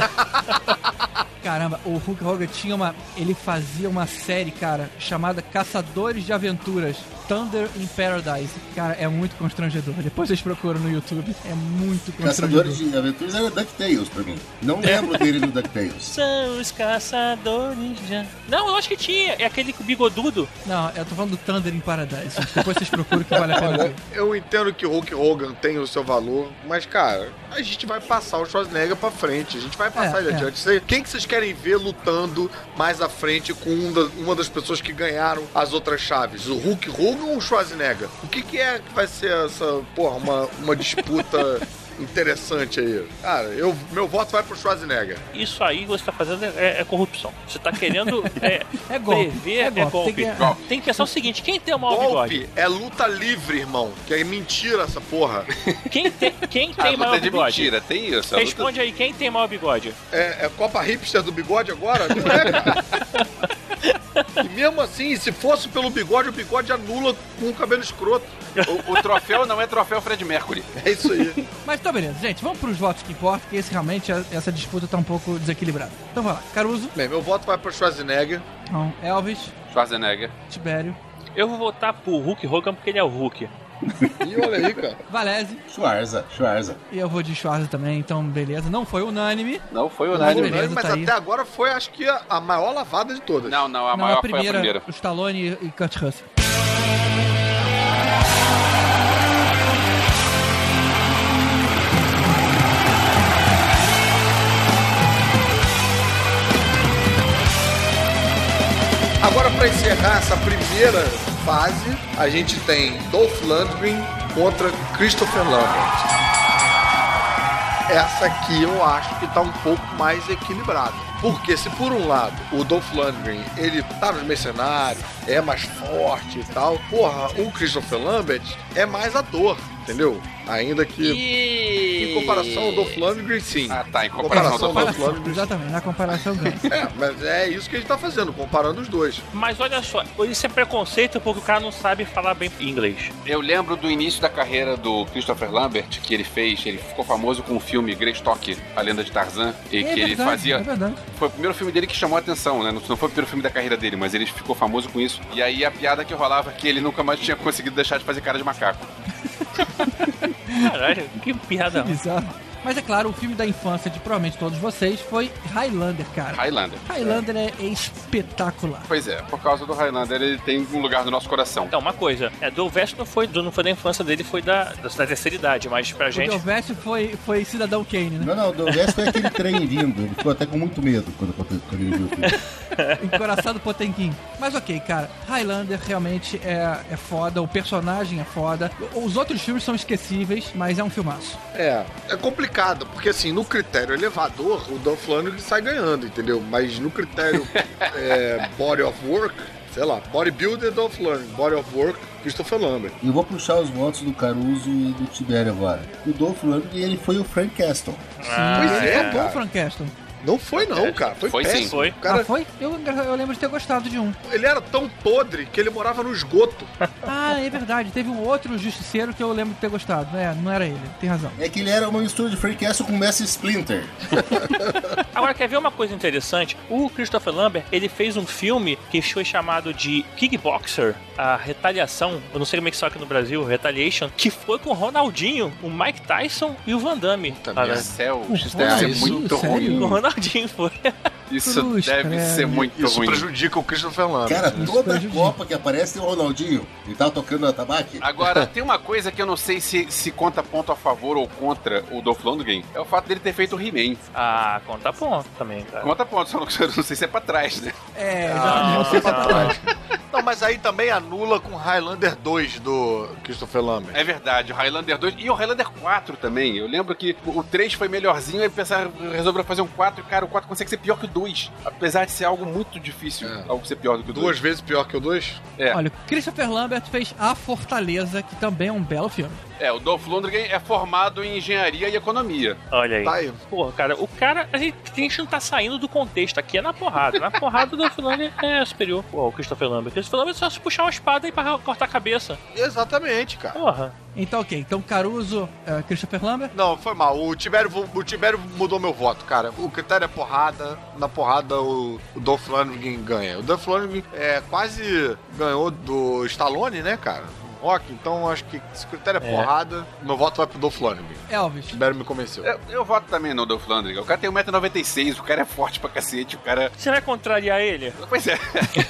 Speaker 2: Caramba, o Hulk Hogan ele fazia uma série, cara, chamada Caçadores de Aventuras, Thunder in Paradise. Cara, é muito constrangedor. Depois vocês procuram no YouTube. É muito constrangedor.
Speaker 7: Caçadores de Aventuras era DuckTales pra mim. Não lembro dele no DuckTales.
Speaker 4: São os caçadores de... Não, eu acho que tinha. É aquele bigodudo.
Speaker 2: Não, eu tô falando do Thunder in Paradise. Depois vocês procuram que vale a pena ver.
Speaker 3: Eu entendo que o Hulk Hogan tem o seu valor, mas, cara, a gente vai passar o Schwarzenegger pra frente. A gente vai passar ele adiante. Quem que vocês querem ver lutando mais à frente com uma das pessoas que ganharam as outras chaves? O Hulk Hogan ou o Schwarzenegger? O que é que vai ser essa, uma disputa interessante aí? Cara, meu voto vai pro Schwarzenegger.
Speaker 4: Isso aí que você tá fazendo é corrupção. Você tá querendo
Speaker 2: golpe.
Speaker 4: Prever, é golpe. Tem que pensar o seguinte, quem tem o maior
Speaker 3: golpe
Speaker 4: bigode?
Speaker 3: É luta livre, irmão. Que é mentira essa porra.
Speaker 4: Quem tem maior bigode?
Speaker 5: Mentira, tem isso.
Speaker 4: Responde aí, quem tem maior bigode?
Speaker 3: É Copa Hipster do bigode agora? Não é, cara? E mesmo assim, se fosse pelo bigode, o bigode anula com o cabelo escroto.
Speaker 5: O troféu não é troféu Fred Mercury.
Speaker 3: É isso aí.
Speaker 2: Mas tá beleza, gente, vamos pros votos que importam, que realmente essa disputa tá um pouco desequilibrada. Então vai lá, Caruso.
Speaker 3: Bem, meu voto vai pro Schwarzenegger.
Speaker 2: Não, Elvis.
Speaker 5: Schwarzenegger.
Speaker 2: Tibério.
Speaker 4: Eu vou votar pro Hulk Hogan porque ele é o Hulk.
Speaker 3: E olha aí, cara.
Speaker 2: Valese.
Speaker 7: Schwarza.
Speaker 2: E eu vou de Schwarza também, então beleza. Não foi unânime.
Speaker 3: Beleza, mas
Speaker 2: tá
Speaker 3: até agora foi, acho que, a maior lavada de todas.
Speaker 5: Não, a maior foi a primeira.
Speaker 2: O Stallone e Kurt Russell.
Speaker 3: Agora, pra encerrar essa primeira fase, a gente tem Dolph Lundgren contra Christopher Lambert. essa aqui eu acho que tá um pouco mais equilibrada. Porque se por um lado o Dolph Lundgren, ele tá nos Mercenários, é mais forte e tal, porra, o Christopher Lambert é mais ator, entendeu? Ainda que em comparação ao Dolph Lundgren, sim.
Speaker 5: Ah, tá, em comparação ao Dolph Lundgren.
Speaker 2: Exatamente, na comparação ganha.
Speaker 3: Mas é isso que a gente tá fazendo, comparando os dois.
Speaker 4: Mas olha só, isso é preconceito porque o cara não sabe falar bem inglês.
Speaker 5: Eu lembro do início da carreira do Christopher Lambert, que ele ficou famoso com o filme Greystock, A Lenda de Tarzan, e que ele fazia...
Speaker 2: É verdade.
Speaker 5: Foi o primeiro filme dele que chamou a atenção, né? Não foi o primeiro filme da carreira dele, mas ele ficou famoso com isso. E aí a piada que rolava é que ele nunca mais tinha conseguido deixar de fazer cara de macaco.
Speaker 4: Caralho, que piada.
Speaker 2: Que bizarro. Mas é claro, o filme da infância de provavelmente todos vocês foi Highlander, cara. Highlander é espetacular.
Speaker 5: Pois é, por causa do Highlander ele tem um lugar no nosso coração.
Speaker 4: Então, uma coisa, do Elvésio não foi da infância dele, foi da terceira idade, mas pra gente...
Speaker 2: O Elvésio foi Cidadão Kane, né?
Speaker 7: Não, o Elvésio foi aquele trem vindo, ele ficou até com muito medo quando ele viu o filme.
Speaker 2: Encoraçado Potemkin. Mas ok, cara, Highlander realmente é foda, o personagem é foda. Os outros filmes são esquecíveis, mas é um filmaço.
Speaker 3: É complicado, porque assim, no critério elevador, o Dolph Lundgren sai ganhando, entendeu? Mas no critério body of work, sei lá, bodybuilder Dolph Lundgren, body of work Christopher Lambert.
Speaker 7: Eu vou puxar os votos do Caruso e do Tibério agora. O Dolph Lundgren, ele foi o Frank Castle.
Speaker 2: Pois é, bom Frank Castle.
Speaker 3: Não foi não, cara. Foi péssimo.
Speaker 4: Sim, foi.
Speaker 3: Cara,
Speaker 2: foi? Eu lembro de ter gostado de um.
Speaker 3: Ele era tão podre que ele morava no esgoto.
Speaker 2: Ah, é verdade. Teve um outro justiceiro que eu lembro de ter gostado. Não era ele. Tem razão.
Speaker 7: É que ele era uma mistura de Frank Castle com Messi Splinter.
Speaker 4: Agora, quer ver uma coisa interessante? O Christopher Lambert, ele fez um filme que foi chamado de Kickboxer, a Retaliação, eu não sei como é que só aqui no Brasil, Retaliation, que foi com o Ronaldinho, o Mike Tyson e o Van Damme.
Speaker 5: Isso deve ser muito ruim.
Speaker 4: O Ronaldinho foi.
Speaker 5: Isso deve ser muito ruim.
Speaker 3: Isso prejudica o Christopher Lambert.
Speaker 7: Cara, toda Copa que aparece tem o Ronaldinho. Ele tava tocando na tabaque.
Speaker 5: Agora, tem uma coisa que eu não sei se conta ponto a favor ou contra o Dolph Lundgren. É o fato dele ter feito o He-Man.
Speaker 4: Ah, conta ponto também, cara.
Speaker 5: Conta ponto, só não sei se é pra trás, né?
Speaker 2: Exatamente. Não sei se é pra trás.
Speaker 3: Não, mas aí também anula com Highlander 2 do Christopher Lambert.
Speaker 5: É verdade, o Highlander 2 e o Highlander 4 também. Eu lembro que o 3 foi melhorzinho, aí resolveram fazer um 4 e, cara, o 4 consegue ser pior que o 2. Apesar de ser algo muito difícil, algo ser pior do que o 2.
Speaker 3: 2 vezes pior que o 2?
Speaker 2: Olha, o Christopher Lambert fez A Fortaleza, que também é um belo filme.
Speaker 5: O Dolph Lundgren é formado em engenharia e economia.
Speaker 4: Olha aí.
Speaker 3: Tá aí.
Speaker 4: Porra, cara, a gente não tá saindo do contexto aqui, é na porrada. Na porrada, o Dolph Lundgren é superior ao Christopher Lambert. O Christopher Lambert é só se puxar uma espada aí pra cortar a cabeça.
Speaker 3: Exatamente, cara.
Speaker 4: Porra.
Speaker 2: Então, ok. Então, Caruso, Christopher Lambert?
Speaker 3: Não, foi mal. O Tibério mudou meu voto, cara. O critério é porrada. Na porrada, o Dolph Lundgren ganha. O Dolph Lundgren quase ganhou do Stallone, né, cara? Rock, então acho que se o critério é porrada, meu voto vai pro Dolph Lundgren.
Speaker 2: Elvis.
Speaker 3: Tibério me convenceu.
Speaker 5: Eu voto também no Dolph Lundgren. O cara tem 1,96m, o cara é forte pra cacete, o cara...
Speaker 4: Você vai contrariar ele?
Speaker 5: Pois é.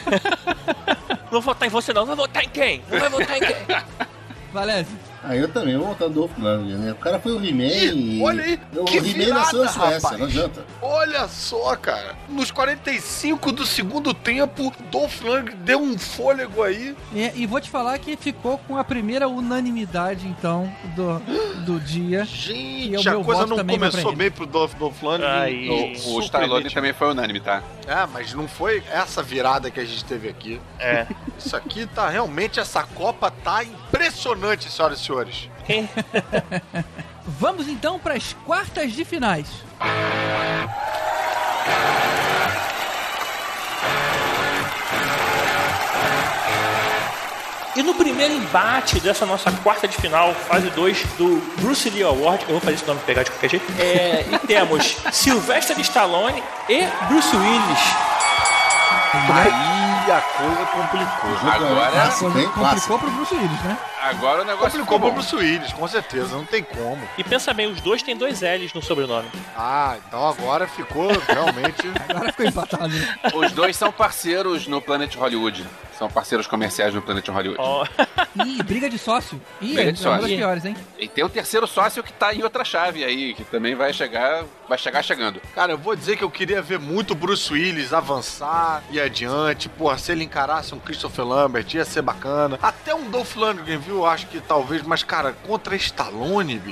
Speaker 4: Não vou votar em você não, vai votar em quem? Não vai votar em quem?
Speaker 2: Valézio.
Speaker 7: Eu também vou votar no Dolph Lundgren, né? O cara foi o He-Man.
Speaker 3: Olha aí,
Speaker 7: o
Speaker 3: que
Speaker 7: He-Man nasceu na Suécia,
Speaker 3: rapaz.
Speaker 7: não adianta.
Speaker 3: Olha só, cara. Nos 45 do segundo tempo, Dolph Lundgren deu um fôlego aí.
Speaker 2: E vou te falar que ficou com a primeira unanimidade, então, do dia.
Speaker 3: Gente, a coisa não começou bem pro Dolph Lundgren.
Speaker 5: O Stallone também foi unânime, tá?
Speaker 3: Mas não foi essa virada que a gente teve aqui. Isso aqui tá realmente, essa Copa tá impressionante, senhoras e senhores.
Speaker 2: Vamos então para as quartas de finais.
Speaker 4: E no primeiro embate dessa nossa quarta de final, fase 2 do Bruce Lee Award, eu vou fazer esse nome pegar de qualquer jeito, e temos Sylvester Stallone e Bruce Willis.
Speaker 3: Aí a coisa complicou.
Speaker 5: Agora
Speaker 2: complicou pro Bruce Willis, né?
Speaker 5: Agora o negócio
Speaker 3: complicou pro Bruce Willis, com certeza, não tem como.
Speaker 4: E pensa bem, os dois têm 2 L's no sobrenome.
Speaker 3: Então agora ficou realmente...
Speaker 2: Agora ficou empatado.
Speaker 5: Os dois são parceiros no Planet Hollywood. São parceiros comerciais no Planet Hollywood.
Speaker 2: Ih, briga de sócio.
Speaker 5: Briga de
Speaker 2: é uma das piores, hein?
Speaker 5: E tem um terceiro sócio que tá em outra chave aí, que também vai chegar chegando.
Speaker 3: Cara, eu vou dizer que eu queria ver muito o Bruce Willis avançar e adiante. Porra, se ele encarasse um Christopher Lambert, ia ser bacana. Até um Dolph Lundgren, viu? Acho que talvez, mas cara, contra Stallone, bicho.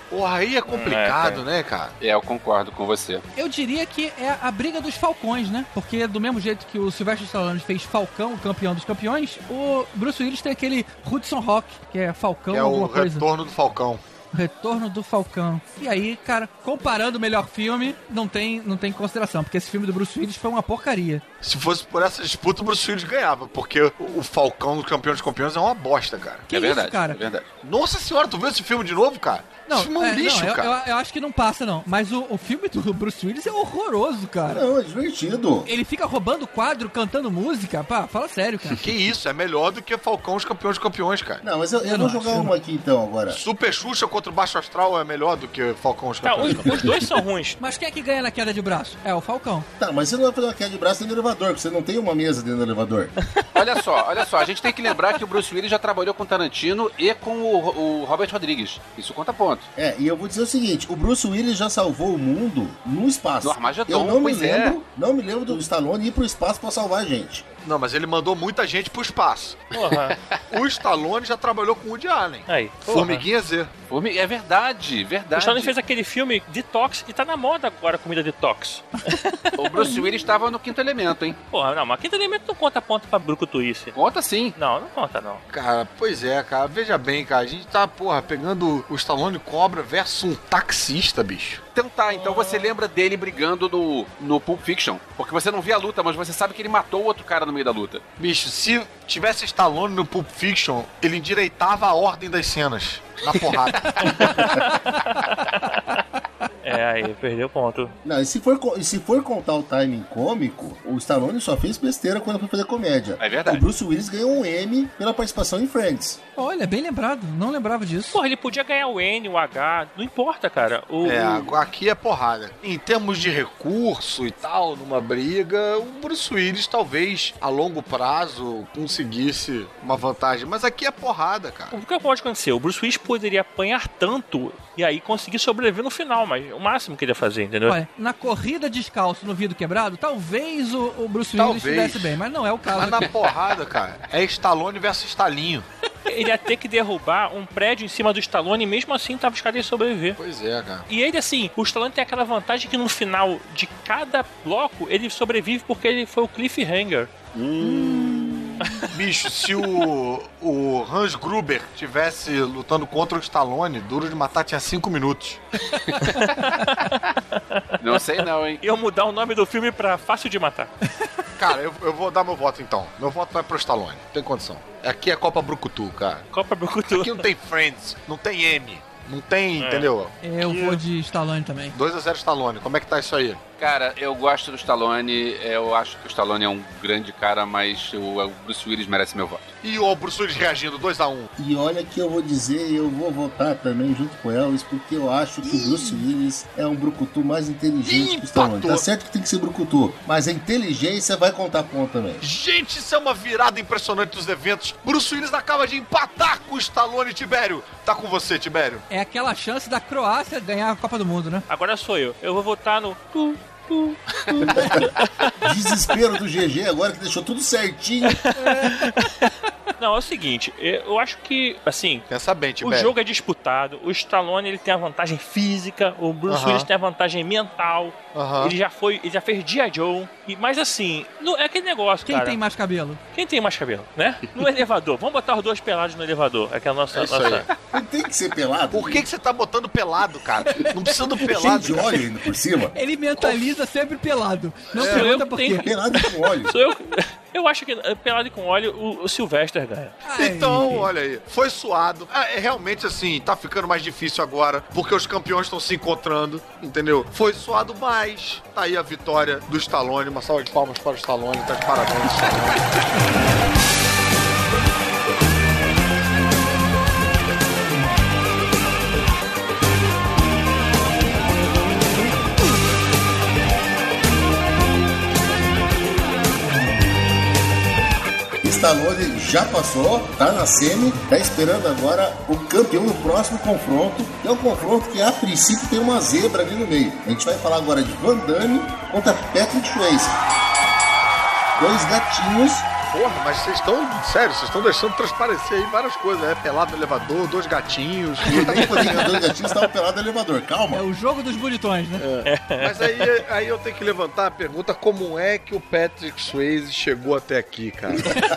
Speaker 3: Porra, aí é complicado, né, cara?
Speaker 5: Eu concordo com você.
Speaker 2: Eu diria que é a briga dos falcões, né? Porque do mesmo jeito que o Sylvester Stallone fez Falcão, o campeão dos campeões, o Bruce Willis tem aquele Hudson Hawk, que é Falcão alguma coisa.
Speaker 3: É o Retorno do Falcão.
Speaker 2: Retorno do Falcão. E aí, cara, comparando o melhor filme, não tem consideração, porque esse filme do Bruce Willis foi uma porcaria.
Speaker 3: Se fosse por essa disputa, o Bruce Willis ganhava, porque o Falcão do Campeão dos Campeões é uma bosta, cara.
Speaker 2: Que é verdade, cara?
Speaker 5: É verdade.
Speaker 3: Nossa senhora, tu viu esse filme de novo, cara?
Speaker 2: Não,
Speaker 3: esse filme é um lixo, cara.
Speaker 2: Eu acho que não passa, não. Mas o filme do Bruce Willis é horroroso, cara.
Speaker 7: Não, é divertido.
Speaker 2: Ele fica roubando quadro, cantando música. Pá, fala sério, cara.
Speaker 3: Que isso, é melhor do que Falcão os Campeões dos Campeões, cara.
Speaker 7: Não, mas eu vou jogar uma aqui então agora.
Speaker 3: Super Xuxa contra o Baixo Astral é melhor do que Falcão os Campeões.
Speaker 4: Os dois são ruins.
Speaker 2: Mas quem é que ganha na queda de braço? É o Falcão.
Speaker 7: Tá, mas você não vai fazer uma queda de braço dentro do elevador, porque você não tem uma mesa dentro do elevador.
Speaker 5: Olha só, a gente tem que lembrar que o Bruce Willis já trabalhou com Tarantino e com o Robert Rodrigues. Isso conta ponto.
Speaker 7: E eu vou dizer o seguinte, o Bruce Willis já salvou o mundo no espaço.
Speaker 5: No Armagedon,
Speaker 7: eu não me lembro do Stallone ir pro espaço pra salvar a gente.
Speaker 3: Não, mas ele mandou muita gente pro espaço. Porra. O Stallone já trabalhou com o Woody Allen.
Speaker 4: Aí.
Speaker 3: Formiguinha Z.
Speaker 5: É verdade.
Speaker 4: O Stallone fez aquele filme Detox e tá na moda agora a comida Detox.
Speaker 5: O Bruce Willis estava no Quinto Elemento, hein?
Speaker 4: Porra, não, mas Quinto Elemento não conta ponto pra Brucutuíce.
Speaker 5: Conta sim.
Speaker 4: Não conta, não.
Speaker 3: Cara, pois é, cara. Veja bem, cara. A gente tá, pegando o Stallone Cobra versus um taxista, bicho.
Speaker 5: Então você lembra dele brigando no Pulp Fiction. Porque você não via a luta, mas você sabe que ele matou o outro cara no meio da luta.
Speaker 3: Bicho, se tivesse Stallone no Pulp Fiction, ele endireitava a ordem das cenas. Na porrada.
Speaker 4: Aí perdeu ponto.
Speaker 7: Não, e se for contar o timing cômico, o Stallone só fez besteira quando foi fazer comédia.
Speaker 5: É verdade.
Speaker 7: O Bruce Willis ganhou um Emmy pela participação em Friends.
Speaker 2: Olha, bem lembrado. Não lembrava disso.
Speaker 4: Porra, ele podia ganhar o N, o H. Não importa, cara.
Speaker 3: Aqui é porrada. Em termos de recurso e tal, numa briga, o Bruce Willis talvez a longo prazo conseguisse uma vantagem. Mas aqui é porrada, cara.
Speaker 4: O que pode acontecer? O Bruce Willis poderia apanhar tanto e aí conseguir sobreviver no final, mas o máximo que ele ia fazer, entendeu?
Speaker 2: Olha, na corrida descalço no vidro quebrado, talvez o Bruce Willis estivesse bem, mas não é o caso.
Speaker 3: Mas na porrada, cara, é Stallone versus Stalinho.
Speaker 4: Ele ia ter que derrubar um prédio em cima do Stallone e mesmo assim tava os caras iam sobreviver.
Speaker 3: Pois é, cara.
Speaker 4: E ele, assim, o Stallone tem aquela vantagem que no final de cada bloco ele sobrevive porque ele foi o cliffhanger.
Speaker 3: Bicho, se o Hans Gruber tivesse lutando contra o Stallone, Duro de Matar tinha 5 minutos.
Speaker 5: Não sei não, hein?
Speaker 4: Iam mudar o nome do filme pra Fácil de Matar.
Speaker 3: Cara, eu vou dar meu voto então. Meu voto vai pro Stallone. Não tem condição. Aqui é Copa Brucutu, cara.
Speaker 4: Copa Brucutu.
Speaker 3: Aqui não tem Friends, não tem M. Não tem, entendeu?
Speaker 2: Eu vou de Stallone também.
Speaker 3: 2-0 Stallone. Como é que tá isso aí?
Speaker 5: Cara, eu gosto do Stallone, eu acho que o Stallone é um grande cara, mas o Bruce Willis merece meu voto.
Speaker 3: E o Bruce Willis reagindo, 2-1.
Speaker 7: E olha que eu vou dizer, eu vou votar também junto com o Elvis, porque eu acho que o Bruce Willis é um brucutu mais inteligente que o Stallone. Tá certo que tem que ser brucutu, mas a inteligência vai contar ponto também.
Speaker 3: Gente, isso é uma virada impressionante dos eventos. Bruce Willis acaba de empatar com o Stallone, Tibério. Tá com você, Tibério.
Speaker 2: É aquela chance da Croácia ganhar a Copa do Mundo, né?
Speaker 4: Agora sou eu. Eu vou votar no...
Speaker 7: Desespero do GG agora que deixou tudo certinho.
Speaker 4: Não, é o seguinte, eu acho que, assim,
Speaker 3: pensa bem,
Speaker 4: o jogo é disputado, o Stallone ele tem a vantagem física, o Bruce Willis tem a vantagem mental, ele já fez G.I. Joe, mas assim, é aquele negócio,
Speaker 2: Quem tem mais cabelo?
Speaker 4: Quem tem mais cabelo, né? No elevador, vamos botar os dois pelados no elevador, é que é a nossa...
Speaker 7: Tem que ser pelado?
Speaker 3: Por que você tá botando pelado, cara? Não precisa do pelado.
Speaker 7: Cheio de óleo ainda por cima.
Speaker 2: Ele mentaliza sempre pelado. Não pergunta por quê.
Speaker 7: Pelado com óleo.
Speaker 4: Sou eu... Eu acho que pelado e com óleo, o Sylvester ganha.
Speaker 3: Então, olha aí, foi suado. Realmente, assim, tá ficando mais difícil agora, porque os campeões estão se encontrando, entendeu? Foi suado, mas tá aí a vitória do Stallone. Uma salva de palmas para o Stallone, tá de parabéns, Stallone.
Speaker 7: Stallone já passou, tá na semi, tá esperando agora o campeão no próximo confronto, que é um confronto que a princípio tem uma zebra ali no meio. A gente vai falar agora de Van Damme contra Patrick Swayze. Dois gatinhos
Speaker 3: Porra, mas vocês estão deixando transparecer aí várias coisas, né? Pelado no elevador, 2 gatinhos.
Speaker 7: Nem podia, 2 gatinhos estavam pelados no elevador, calma.
Speaker 2: É o jogo dos bonitões, né?
Speaker 3: Mas aí eu tenho que levantar a pergunta, como é que o Patrick Swayze chegou até aqui, cara?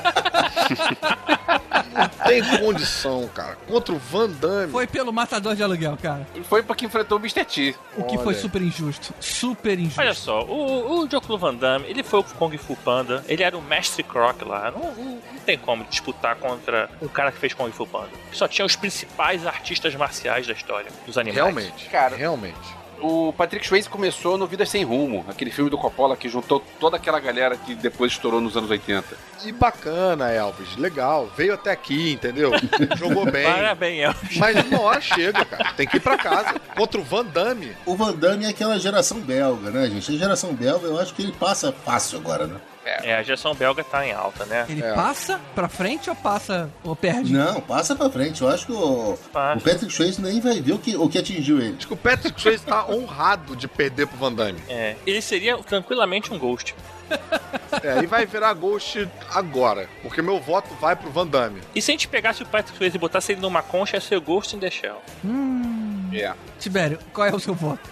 Speaker 3: Não tem condição, cara. Contra o Van Damme.
Speaker 2: Foi pelo matador de aluguel, cara.
Speaker 5: Foi porque enfrentou o Mr. T.
Speaker 2: O que foi super injusto. Super injusto.
Speaker 4: Olha só, o Jean-Claude Van Damme, ele foi o Kung Fu Panda, ele era o mestre Croc lá. Não tem como disputar contra um cara que fez Kung Fu Panda. Só tinha os principais artistas marciais da história dos animais.
Speaker 3: Realmente, cara. Realmente.
Speaker 5: O Patrick Swayze começou no Vidas Sem Rumo, aquele filme do Coppola que juntou toda aquela galera que depois estourou nos anos 80.
Speaker 3: E bacana, Elvis. Legal. Veio até aqui, entendeu? Jogou bem.
Speaker 4: Parabéns, Elvis.
Speaker 3: Mas uma hora chega, cara. Tem que ir pra casa. Contra o Van Damme.
Speaker 7: O Van Damme é aquela geração belga, né, gente? A geração belga, eu acho que ele passa fácil agora, né?
Speaker 4: A geração belga tá em alta, né?
Speaker 2: Ele passa pra frente ou passa ou perde?
Speaker 7: Não, passa pra frente. Eu acho que o Patrick Swayze nem vai ver o que atingiu ele.
Speaker 3: Acho que o Patrick Swayze tá honrado de perder pro Van Damme.
Speaker 4: Ele seria tranquilamente um Ghost.
Speaker 3: E vai virar Ghost agora, porque meu voto vai pro Van Damme.
Speaker 4: E se a gente pegasse o Patrick Swayze e botasse ele numa concha, ia ser Ghost in the Shell.
Speaker 2: Tibério, qual é o seu voto?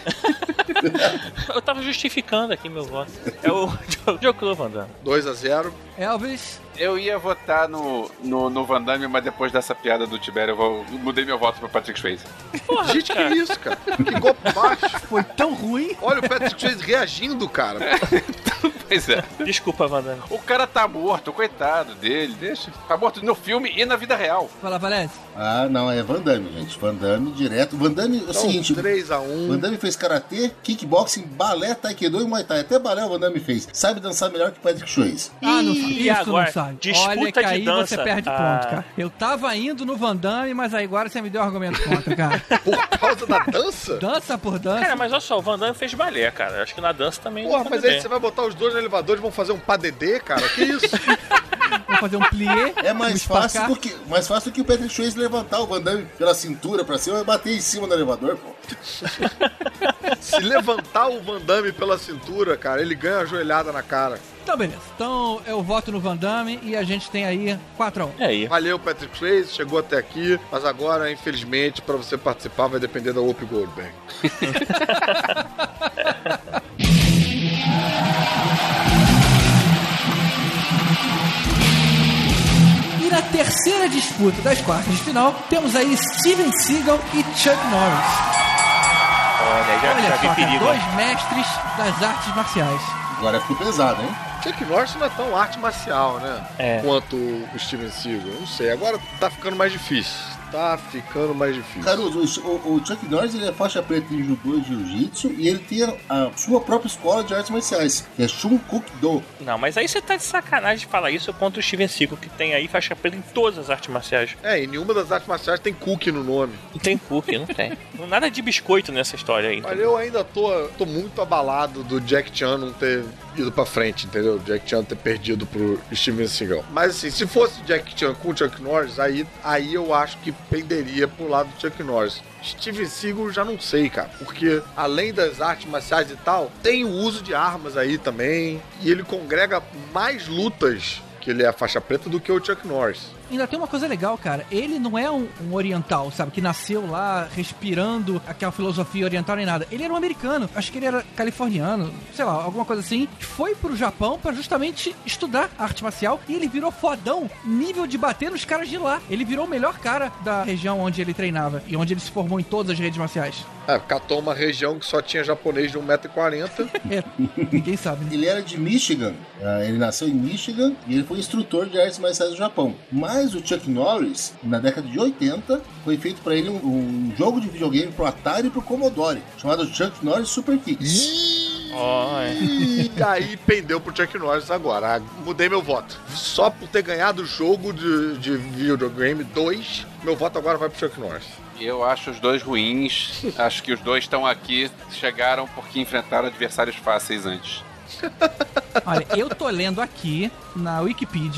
Speaker 4: Eu tava justificando aqui meu voto. É o Jean-Claude Van Damme.
Speaker 3: 2-0.
Speaker 2: Elvis.
Speaker 5: Eu ia votar no Van Damme, mas depois dessa piada do Tibério, eu mudei meu voto pro Patrick Swayze.
Speaker 3: Porra, gente, que isso, cara? Que golpe baixo.
Speaker 2: Foi tão ruim.
Speaker 3: Olha o Patrick Swayze reagindo, cara.
Speaker 5: Pois é.
Speaker 4: Desculpa, Van Damme.
Speaker 5: O cara tá morto, coitado dele. Deixa. Tá morto no filme e na vida real.
Speaker 2: Fala, Valese.
Speaker 7: Ah, não, é Van Damme, gente. Van Damme direto. Van Damme é o seguinte:
Speaker 3: 3-1.
Speaker 7: Van Damme fez karatê, kickboxing, balé, taekwondo e muay thai. Até balé o Van Damme fez. Sabe dançar melhor que o Patrick Swayze.
Speaker 2: E agora, não sabe.
Speaker 4: Disputa
Speaker 2: olha que
Speaker 4: de
Speaker 2: aí
Speaker 4: dança.
Speaker 2: Você perde ponto, cara. Eu tava indo no Van Damme, mas aí agora você me deu argumento contra, cara.
Speaker 3: Por causa da dança?
Speaker 2: Dança por dança.
Speaker 4: Cara, mas olha só, o Van Damme fez balé, cara. Acho que na dança também.
Speaker 3: Porra, mas aí você vai botar os dois no elevador e vão fazer um padedê, cara? Que isso?
Speaker 2: Vamos fazer um plié.
Speaker 7: É mais fácil do que o Patrick Swayze levantar o Van Damme pela cintura pra cima e bater em cima do elevador, pô.
Speaker 3: Se levantar o Van Damme pela cintura, cara, ele ganha a joelhada na cara.
Speaker 2: Então, beleza. Então, eu voto no Van Damme e a gente tem aí 4-1.
Speaker 4: É aí.
Speaker 3: Valeu, Patrick Swayze, chegou até aqui, mas agora, infelizmente, pra você participar vai depender da Whoopi Goldberg.
Speaker 2: E na terceira disputa das quartas de final, temos aí Steven Seagal e Chuck Norris.
Speaker 4: Olha, já vi
Speaker 2: só,
Speaker 4: perigo.
Speaker 2: dois mestres das artes marciais.
Speaker 7: Agora ficou pesado, hein?
Speaker 3: Chuck Norris não é tão arte marcial, né?
Speaker 4: É.
Speaker 3: Quanto o Steven Seagal. Eu não sei, agora tá ficando mais difícil. Tá ficando mais difícil.
Speaker 7: Caruso, o Chuck Norris ele é faixa preta em judô e jiu-jitsu e ele tem a sua própria escola de artes marciais, que é Shun Kuk Do.
Speaker 4: Não, mas aí você tá de sacanagem de falar isso contra o Steven Seagal, que tem aí faixa preta em todas as artes marciais.
Speaker 3: E nenhuma das artes marciais tem cookie no nome.
Speaker 4: Não tem cookie, não tem. Nada de biscoito nessa história aí.
Speaker 3: Mas eu ainda tô muito abalado do Jack Chan não ter ido pra frente, entendeu? Jack Chan ter perdido pro Steven Seagal. Mas assim, se fosse Jack Chan com o Chuck Norris, aí eu acho que penderia pro lado do Chuck Norris. Steven Seagal já não sei, cara, porque além das artes marciais e tal, tem o uso de armas aí também, e ele congrega mais lutas, que ele é a faixa preta, do que o Chuck Norris.
Speaker 2: Ainda tem uma coisa legal, cara. Ele não é um oriental, sabe? Que nasceu lá respirando aquela filosofia oriental nem nada. Ele era um americano. Acho que ele era californiano, sei lá, alguma coisa assim. Foi pro Japão pra justamente estudar arte marcial e ele virou fodão, nível de bater nos caras de lá. Ele virou o melhor cara da região onde ele treinava e onde ele se formou em todas as redes marciais.
Speaker 3: Catou uma região que só tinha japonês de 1,40 m.
Speaker 2: Ninguém sabe, né?
Speaker 7: Ele era de Michigan. Ele nasceu em Michigan e ele foi instrutor de artes marciais do Japão. Mas o Chuck Norris, na década de 80, foi feito pra ele um jogo de videogame pro Atari e pro Commodore, chamado Chuck Norris Super Kicks.
Speaker 3: E aí pendeu pro Chuck Norris agora. Mudei meu voto. Só por ter ganhado o jogo de videogame 2, meu voto agora vai pro Chuck Norris.
Speaker 5: Eu acho os dois ruins. Acho que os dois estão aqui, chegaram porque enfrentaram adversários fáceis antes.
Speaker 2: Olha, eu tô lendo aqui na Wikipedia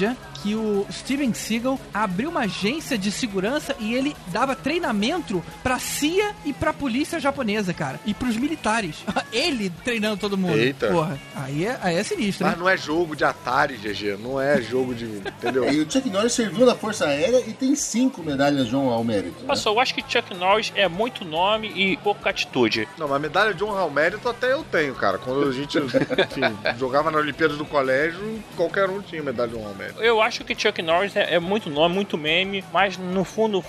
Speaker 2: que o Steven Seagal abriu uma agência de segurança e ele dava treinamento pra CIA e pra polícia japonesa, cara. E pros militares. Ele treinando todo mundo.
Speaker 3: Eita.
Speaker 2: Porra, aí é sinistro.
Speaker 3: Mas
Speaker 2: né?
Speaker 3: não é jogo de Atari, GG. Não é jogo de... Entendeu?
Speaker 7: E o Chuck Norris serviu na Força Aérea e tem 5 medalhas de honra ao mérito. Né?
Speaker 4: Nossa, eu acho que Chuck Norris é muito nome e pouca atitude.
Speaker 3: Não, mas medalha de honra ao mérito até eu tenho, cara. Quando a gente, enfim, jogava na Olimpíada do colégio, qualquer um tinha medalha de honra ao mérito.
Speaker 4: Eu acho que Chuck Norris é muito nome, muito meme, mas no fundo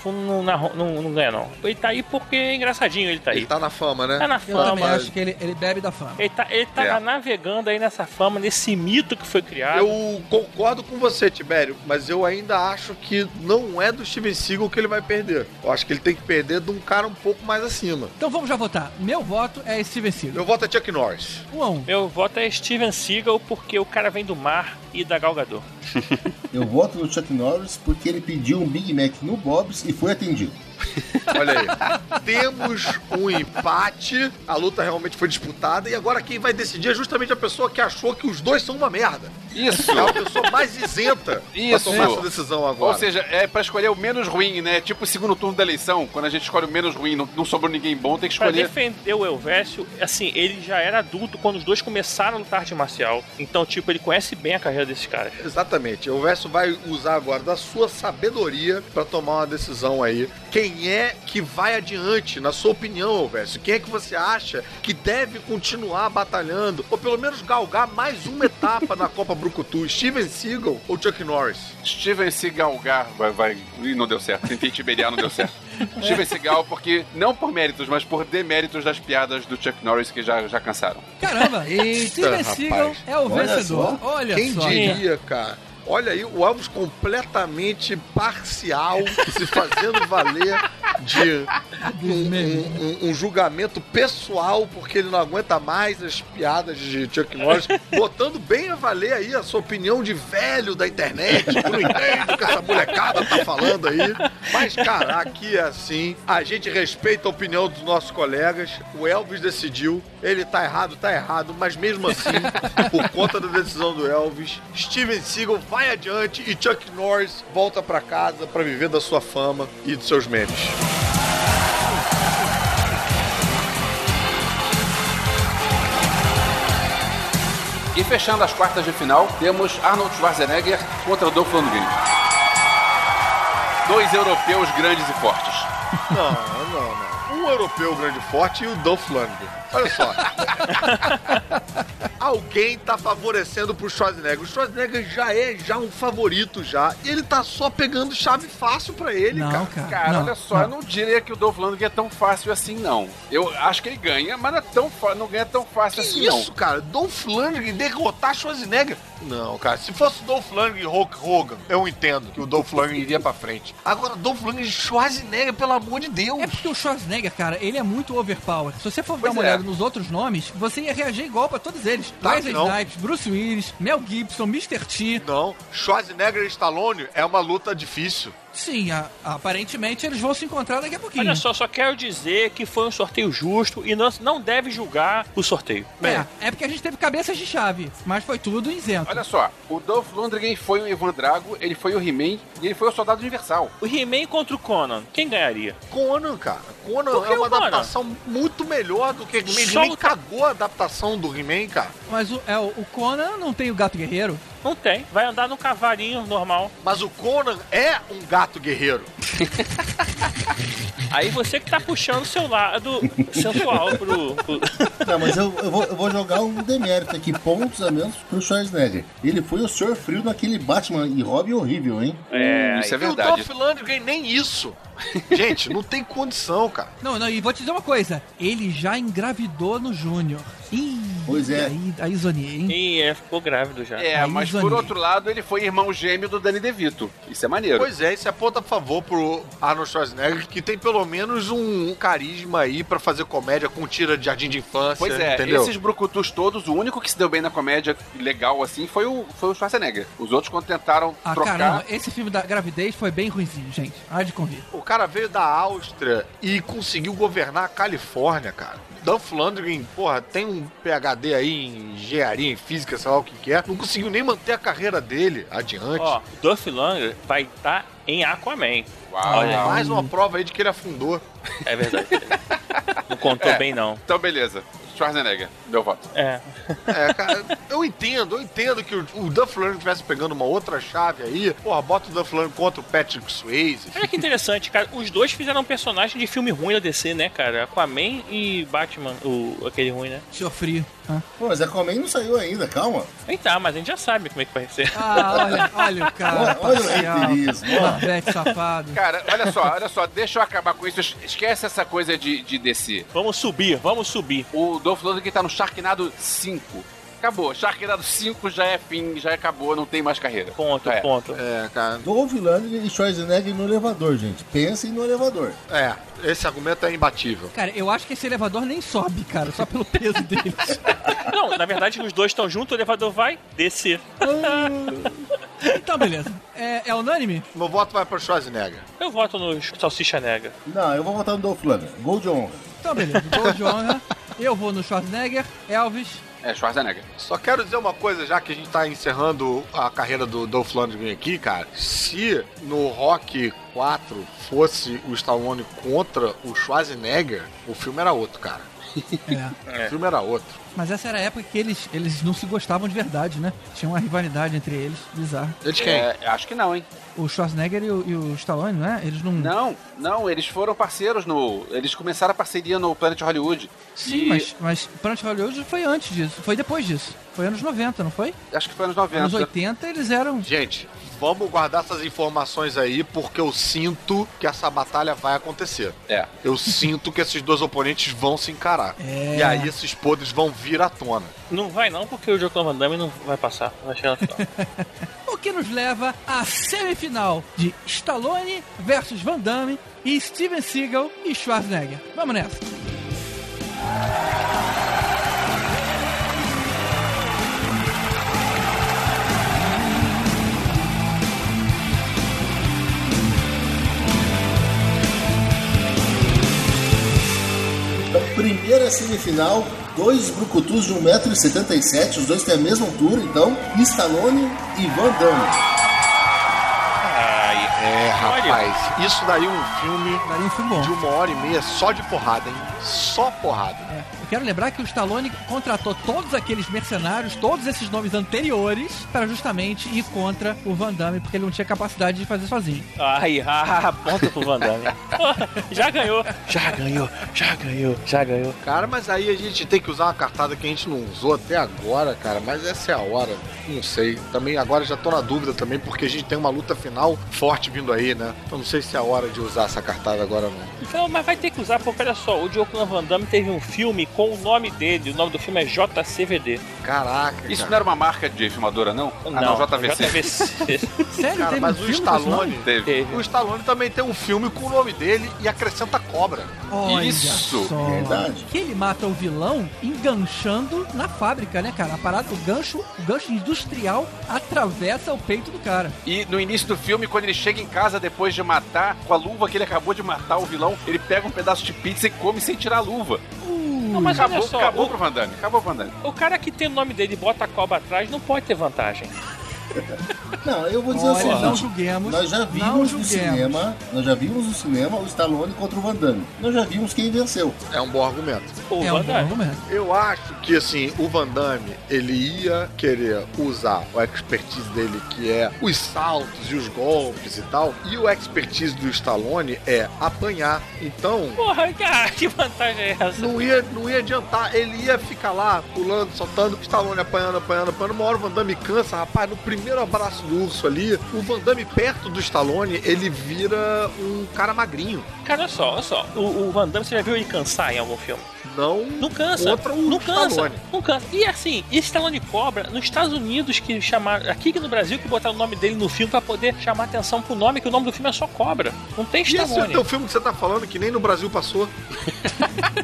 Speaker 4: não ganha, não. Ele tá aí porque é engraçadinho, ele tá aí.
Speaker 3: Ele tá na fama, né?
Speaker 4: Tá na
Speaker 2: Eu
Speaker 4: fama.
Speaker 2: também acho que ele bebe da fama.
Speaker 4: Ele tá navegando aí nessa fama, nesse mito que foi criado.
Speaker 3: Eu concordo com você, Tibério, mas eu ainda acho que não é do Steven Seagal que ele vai perder. Eu acho que ele tem que perder de um cara um pouco mais acima.
Speaker 2: Então vamos já votar. Meu voto é Steven Seagal.
Speaker 3: Meu voto é Chuck Norris.
Speaker 2: 1-1.
Speaker 4: Meu voto é Steven Seagal porque o cara vem do mar e da Gal Gadot.
Speaker 7: Eu voto no Chuck Norris porque ele pediu um Big Mac no Bob's e foi atendido.
Speaker 3: Olha aí. Temos um empate, a luta realmente foi disputada e agora quem vai decidir é justamente a pessoa que achou que os dois são uma merda.
Speaker 5: Isso.
Speaker 3: É a pessoa mais isenta pra tomar essa decisão agora.
Speaker 5: Ou seja, é pra escolher o menos ruim, né? Tipo o segundo turno da eleição, quando a gente escolhe o menos ruim, não sobrou ninguém bom, tem que
Speaker 4: Pra
Speaker 5: escolher.
Speaker 4: defender o Elvésio, assim, ele já era adulto quando os dois começaram a lutar arte marcial. Então, tipo, ele conhece bem a carreira desses caras.
Speaker 3: Exatamente. O Verso vai usar agora da sua sabedoria pra tomar uma decisão aí. Quem é que vai adiante, na sua opinião, Verso? Quem é que você acha que deve continuar batalhando, ou pelo menos galgar mais uma etapa na Copa Brucutu? Steven Seagal ou Chuck Norris?
Speaker 5: Steven Seagal vai. Ih, não deu certo. Tentei tiberiar, não deu certo. Steven Seagal, porque não por méritos, mas por deméritos das piadas do Chuck Norris que já cansaram.
Speaker 2: Caramba, Steven Seagal é o vencedor. Olha
Speaker 3: Quem
Speaker 2: só.
Speaker 3: diria, cara? Olha aí, o Elvis completamente parcial, se fazendo valer de um julgamento pessoal, porque ele não aguenta mais as piadas de Chuck Norris, botando bem a valer aí a sua opinião de velho da internet, que não entende o que essa molecada tá falando aí. Mas, cara, aqui é assim, a gente respeita a opinião dos nossos colegas, o Elvis decidiu, ele tá errado, mas mesmo assim, por conta da decisão do Elvis, Steven Seagal vai adiante e Chuck Norris volta pra casa pra viver da sua fama e dos seus memes.
Speaker 5: E fechando as quartas de final, temos Arnold Schwarzenegger contra Dolph Lundgren. 2 europeus grandes e fortes.
Speaker 3: Não. Um europeu grande e forte e o Dolph Lundgren. Olha só. Alguém tá favorecendo pro Schwarzenegger. O Schwarzenegger já é um favorito já. E ele tá só pegando chave fácil pra ele,
Speaker 2: Não,
Speaker 3: cara.
Speaker 5: Cara,
Speaker 2: Não,
Speaker 5: olha só, eu não diria que o Dolph Lundgren é tão fácil assim, não. Eu acho que ele ganha, mas não ganha tão fácil
Speaker 3: Que
Speaker 5: assim,
Speaker 3: isso, cara? Dolph Lundgren derrotar Schwarzenegger? Não, cara. Se fosse Dolph Lundgren e Hulk Hogan, eu entendo que o Dolph Lundgren iria pra frente. Agora, Dolph Lundgren e Schwarzenegger, pelo amor de Deus.
Speaker 2: É porque o Schwarzenegger, cara, ele é muito overpower. Se você for dar
Speaker 3: Pois
Speaker 2: uma
Speaker 3: é.
Speaker 2: olhada nos outros nomes, você ia reagir igual pra todos eles.
Speaker 3: Tá,
Speaker 2: Wesley
Speaker 3: não.
Speaker 2: Snipes, Bruce Willis, Mel Gibson, Mr. T.
Speaker 3: Não, Schwarzenegger e Stallone é uma luta difícil.
Speaker 2: Sim, aparentemente eles vão se encontrar daqui a pouquinho.
Speaker 4: Olha só quero dizer que foi um sorteio justo e não deve julgar o sorteio.
Speaker 2: É porque a gente teve cabeças de chave, mas foi tudo isento.
Speaker 5: Olha só, o Dolph Lundgren foi o Ivan Drago, ele foi o He-Man e ele foi o Soldado Universal.
Speaker 4: O He-Man contra o Conan, quem ganharia?
Speaker 3: Conan, cara. Conan
Speaker 4: Por que
Speaker 3: é uma
Speaker 4: o Conan?
Speaker 3: adaptação muito melhor do que He-Man.
Speaker 4: Só
Speaker 3: He-Man
Speaker 4: o-
Speaker 3: cagou a adaptação do He-Man, cara.
Speaker 2: Mas o Conan não tem o gato guerreiro?
Speaker 4: Não tem, vai andar no cavalinho normal.
Speaker 3: Mas o Conan é um gato guerreiro.
Speaker 4: Aí você que tá puxando o seu lado sensual pro...
Speaker 7: Não, mas eu vou jogar um demérito aqui, pontos a menos pro Schwarzenegger. Ele foi o Sr. Frio naquele Batman e Robin horrível, hein?
Speaker 5: Isso é
Speaker 3: E o
Speaker 5: verdade.
Speaker 3: Dolph Lundgren nem isso. Gente, não tem condição, cara.
Speaker 2: Não, e vou te dizer uma coisa. Ele já engravidou no Júnior. Ih,
Speaker 7: Pois é.
Speaker 2: Aí zoneei, hein?
Speaker 4: E ficou grávido já.
Speaker 5: É,
Speaker 2: Aí
Speaker 5: mas por
Speaker 2: zoneei.
Speaker 5: outro lado, ele foi irmão gêmeo do Danny DeVito. Isso é maneiro.
Speaker 3: Pois é, isso aponta a favor pro Arnold Schwarzenegger, que tem pelo menos um carisma aí pra fazer comédia com tira de jardim de infância.
Speaker 5: Pois é,
Speaker 3: entendeu?
Speaker 5: esses brucutus todos, o único que se deu bem na comédia legal assim foi o Schwarzenegger. Os outros, quando tentaram trocar...
Speaker 2: Caramba, esse filme da gravidez foi bem ruimzinho, gente. Há de convir.
Speaker 3: O cara veio da Áustria e conseguiu governar a Califórnia, cara. Dolph Lundgren, porra, tem um PhD aí em engenharia, em física, sei lá o que é. Não conseguiu nem manter a carreira dele adiante.
Speaker 4: Ó, o Dolph Lundgren vai estar em Aquaman.
Speaker 3: Uau, olha, mais uma prova aí de que ele afundou.
Speaker 4: É verdade. Não contou bem, não.
Speaker 5: Então, beleza. Schwarzenegger, meu voto.
Speaker 3: Cara, eu entendo que o Dolph Lundgren estivesse pegando uma outra chave aí. Porra, bota o Dolph Lundgren contra o Patrick Swayze.
Speaker 4: Olha que interessante, cara. Os dois fizeram um personagem de filme ruim da DC, né, cara? Aquaman e Batman, aquele ruim, né?
Speaker 2: Sofri.
Speaker 7: Pô, mas Aquaman não saiu ainda, calma.
Speaker 4: Tá, mas a gente já sabe como é que vai ser.
Speaker 2: Olha o cara.
Speaker 7: Olha o reiterismo.
Speaker 2: Marvete safado.
Speaker 5: Cara, olha só, deixa eu acabar com isso. Esquece essa coisa de DC.
Speaker 4: Vamos subir.
Speaker 5: O Dolph Lundgren tá no Sharknado 5. Acabou. Sharknado 5 já é fim, já acabou, não tem mais carreira.
Speaker 4: Ponto.
Speaker 3: Cara.
Speaker 7: Dolph Lundgren e Schwarzenegger no elevador, gente. Pensem no elevador.
Speaker 3: Esse argumento é imbatível.
Speaker 2: Cara, eu acho que esse elevador nem sobe, cara, só pelo peso deles.
Speaker 4: Não, na verdade, os dois estão juntos, o elevador vai descer.
Speaker 2: Então, beleza. É unânime?
Speaker 3: Meu voto vai pro Schwarzenegger.
Speaker 4: Eu voto no Salsicha Negra.
Speaker 7: Não, eu vou votar no Dolph Lundgren. Gol de honra.
Speaker 2: Então, beleza. Gol de honra. Eu vou no Schwarzenegger. Elvis.
Speaker 5: Schwarzenegger.
Speaker 3: Só quero dizer uma coisa, já que a gente tá encerrando a carreira do Dolph Lundgren aqui, cara. Se no Rock 4 fosse o Stallone contra o Schwarzenegger, o filme era outro, cara. O filme era outro.
Speaker 2: Mas essa era a época que eles não se gostavam de verdade, né? Tinha uma rivalidade entre eles, bizarro.
Speaker 3: Eles quem?
Speaker 5: Acho que não, hein?
Speaker 2: O Schwarzenegger e o Stallone, né? Eles não...
Speaker 5: Não, eles foram parceiros eles começaram a parceria no Planet Hollywood.
Speaker 2: Sim, mas Planet Hollywood foi antes disso, foi depois disso. Foi anos 90, não foi?
Speaker 5: Acho que foi anos 90.
Speaker 2: Anos 80 eles eram...
Speaker 3: Gente, vamos guardar essas informações aí, porque eu sinto que essa batalha vai acontecer. Eu sinto que esses dois oponentes vão se encarar. E aí esses podres vão vir à tona.
Speaker 4: Não vai não, porque o Jean-Claude Van Damme não vai passar. Vai chegar no final.
Speaker 2: O que nos leva à semifinal de Stallone versus Van Damme e Steven Seagal e Schwarzenegger. Vamos nessa.
Speaker 7: Primeira semifinal, dois brucutus de 1,77 m, os dois têm a mesma altura, então, Stallone e Van Damme.
Speaker 3: Rapaz, isso daí é um filme
Speaker 2: bom.
Speaker 3: de 1h30 só de porrada, hein? Só porrada.
Speaker 2: Eu quero lembrar que o Stallone contratou todos aqueles mercenários, todos esses nomes anteriores, para justamente ir contra o Van Damme, porque ele não tinha capacidade de fazer sozinho.
Speaker 4: Ponto pro Van Damme. Já ganhou.
Speaker 3: Cara, mas aí a gente tem que usar uma cartada que a gente não usou até agora, cara, mas essa é a hora. Não sei. Também agora já tô na dúvida também, porque a gente tem uma luta final forte vindo aí, né? Então não sei se é a hora de usar essa cartada agora não.
Speaker 4: Então, mas vai ter que usar, porque olha só, o Jean-Claude Van Damme teve um filme com o nome dele. O nome do filme é JCVD.
Speaker 3: Caraca,
Speaker 5: isso não era uma marca de filmadora, não?
Speaker 4: Não,
Speaker 5: JVC.
Speaker 2: Sério?
Speaker 3: Cara, mas o Stallone
Speaker 5: teve.
Speaker 3: O Stallone também tem um filme com o nome dele e acrescenta cobra.
Speaker 2: Olha
Speaker 5: isso,
Speaker 2: só.
Speaker 7: Verdade.
Speaker 2: Que ele mata o vilão enganchando na fábrica, né, cara? A parada, o gancho industrial atravessa o peito do cara.
Speaker 5: E no início do filme, quando ele chega em casa depois de matar, com a luva que ele acabou de matar o vilão, ele pega um pedaço de pizza e come sem tirar a luva.
Speaker 4: Não, mas olha só,
Speaker 5: acabou pro Van Damme.
Speaker 4: O cara que tem o nome dele e bota a cobra atrás não pode ter vantagem.
Speaker 7: Não, eu vou dizer o seguinte,
Speaker 2: não julguemos.
Speaker 7: Nós já vimos no cinema o Stallone contra o Van Damme. Nós já vimos quem venceu.
Speaker 3: É um bom argumento.
Speaker 2: Um bom argumento.
Speaker 3: Eu acho que, assim, o Van Damme, ele ia querer usar o expertise dele, que é os saltos e os golpes e tal, e o expertise do Stallone é apanhar. Então...
Speaker 4: Porra, cara, que vantagem é essa?
Speaker 3: Não ia adiantar. Ele ia ficar lá, pulando, soltando, o Stallone apanhando. Uma hora o Van Damme cansa, rapaz, no primeiro abraço do urso ali, o Van Damme perto do Stallone, ele vira um cara magrinho.
Speaker 4: Cara, olha só. O Van Damme, você já viu ele cansar em algum filme?
Speaker 3: Não
Speaker 4: cansa.
Speaker 3: Contra o Stallone.
Speaker 4: Não cansa. E assim, esse Stallone Cobra, nos Estados Unidos, que chamaram, aqui no Brasil, que botaram o nome dele no filme pra poder chamar atenção pro nome, que o nome do filme é só Cobra. Não tem Stallone.
Speaker 3: E esse é o teu filme que você tá falando, que nem no Brasil passou.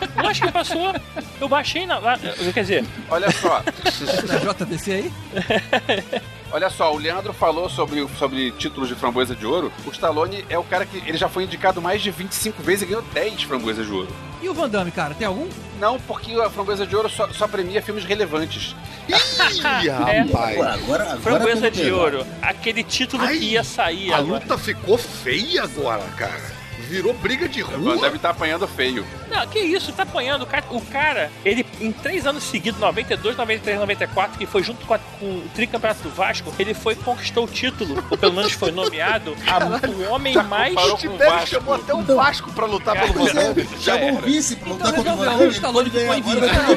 Speaker 4: Eu acho que passou. Eu baixei lá. Quer dizer...
Speaker 5: Olha só.
Speaker 2: Na JVC aí?
Speaker 5: Olha só, o Leandro falou sobre títulos de Framboesa de Ouro. O Stallone é o cara que ele já foi indicado mais de 25 vezes e ganhou 10 Framboesas de Ouro.
Speaker 2: E o Van Damme, cara, tem algum?
Speaker 5: Não, porque a Framboesa de Ouro só premia filmes relevantes.
Speaker 3: Ih, rapaz.
Speaker 7: Agora
Speaker 4: Framboesa de Ouro, aquele título que ia sair
Speaker 3: a
Speaker 4: agora.
Speaker 3: luta ficou feia agora, cara. Virou briga de rua.
Speaker 5: Deve estar apanhando feio.
Speaker 4: Não, que isso, tá apanhando. O cara, ele em 3 anos seguidos, 92, 93, 94, que foi junto com o tricampeonato do Vasco, ele conquistou o título, ou pelo menos foi nomeado o homem mais...
Speaker 3: O Tibério chamou até o Vasco pra lutar pelo Van Damme.
Speaker 7: Chamou o vice pra lutar contra o Van
Speaker 2: Damme. O Stallone ficou em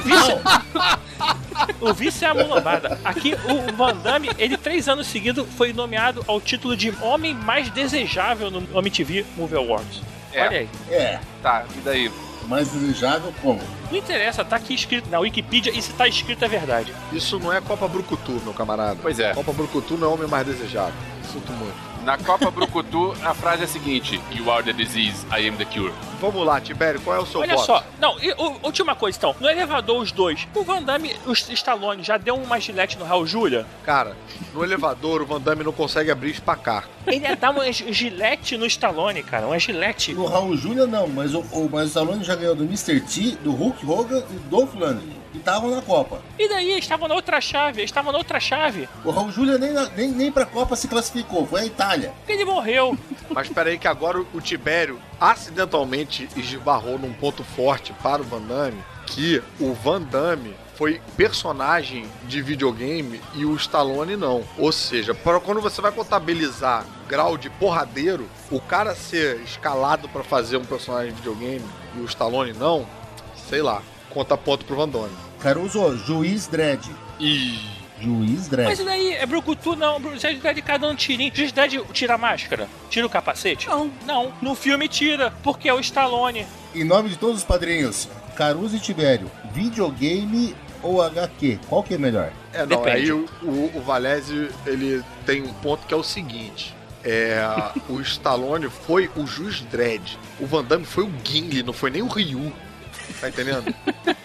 Speaker 4: O vice é a mulambada. Aqui, o Van Damme, ele 3 anos seguidos foi nomeado ao título de homem mais desejável no MTV Movie Awards. Olha aí.
Speaker 5: Tá, e daí?
Speaker 7: Mais desejável como?
Speaker 4: Não interessa, tá aqui escrito na Wikipedia e se tá escrito é verdade.
Speaker 3: Isso não é Copa Brucutu, meu camarada.
Speaker 5: Pois é.
Speaker 3: Copa Brucutu não é o homem mais desejado. Sinto muito.
Speaker 5: Na Copa Brucutu, a frase é a seguinte: You are the disease, I am the cure.
Speaker 3: Vamos lá, Tibério, qual é o seu voto?
Speaker 4: Olha só, não, última coisa então. No elevador, os dois. O Van Damme, o Stallone, já deu uma gilete no Raul Julia?
Speaker 3: Cara, no elevador, o Van Damme não consegue abrir e espacar.
Speaker 4: Ele ia dar uma gilete no Stallone, cara, uma gilete.
Speaker 7: No Raul Julia não, mas o Stallone já ganhou do Mr. T, do Hulk Hogan e do Dolph Lundgren. E estavam na Copa.
Speaker 4: E daí? Eles estavam na outra chave. O
Speaker 7: Raul Julia nem pra Copa se classificou, foi a Itália.
Speaker 4: Porque ele morreu.
Speaker 3: Mas peraí que agora o Tibério acidentalmente esbarrou num ponto forte para o Van Damme, que o Van Damme foi personagem de videogame e o Stallone não. Ou seja, quando você vai contabilizar grau de porradeiro, o cara ser escalado para fazer um personagem de videogame e o Stallone não, sei lá. Conta ponto pro Van Damme.
Speaker 7: Caruso, Juiz Dredd. Juiz Dredd.
Speaker 4: Mas e daí? É Brucutu? Não. Juiz Dredd cada um tirinho. Juiz Dredd tira a máscara? Tira o capacete? Não. No filme tira, porque é o Stallone.
Speaker 7: Em nome de todos os padrinhos, Caruso e Tibério, videogame ou HQ? Qual que é melhor?
Speaker 3: Não, aí o Valese, ele tem um ponto que é o seguinte. O Stallone foi o Juiz Dredd. O Van Damme foi o Gimli, não foi nem o Ryu. Tá entendendo?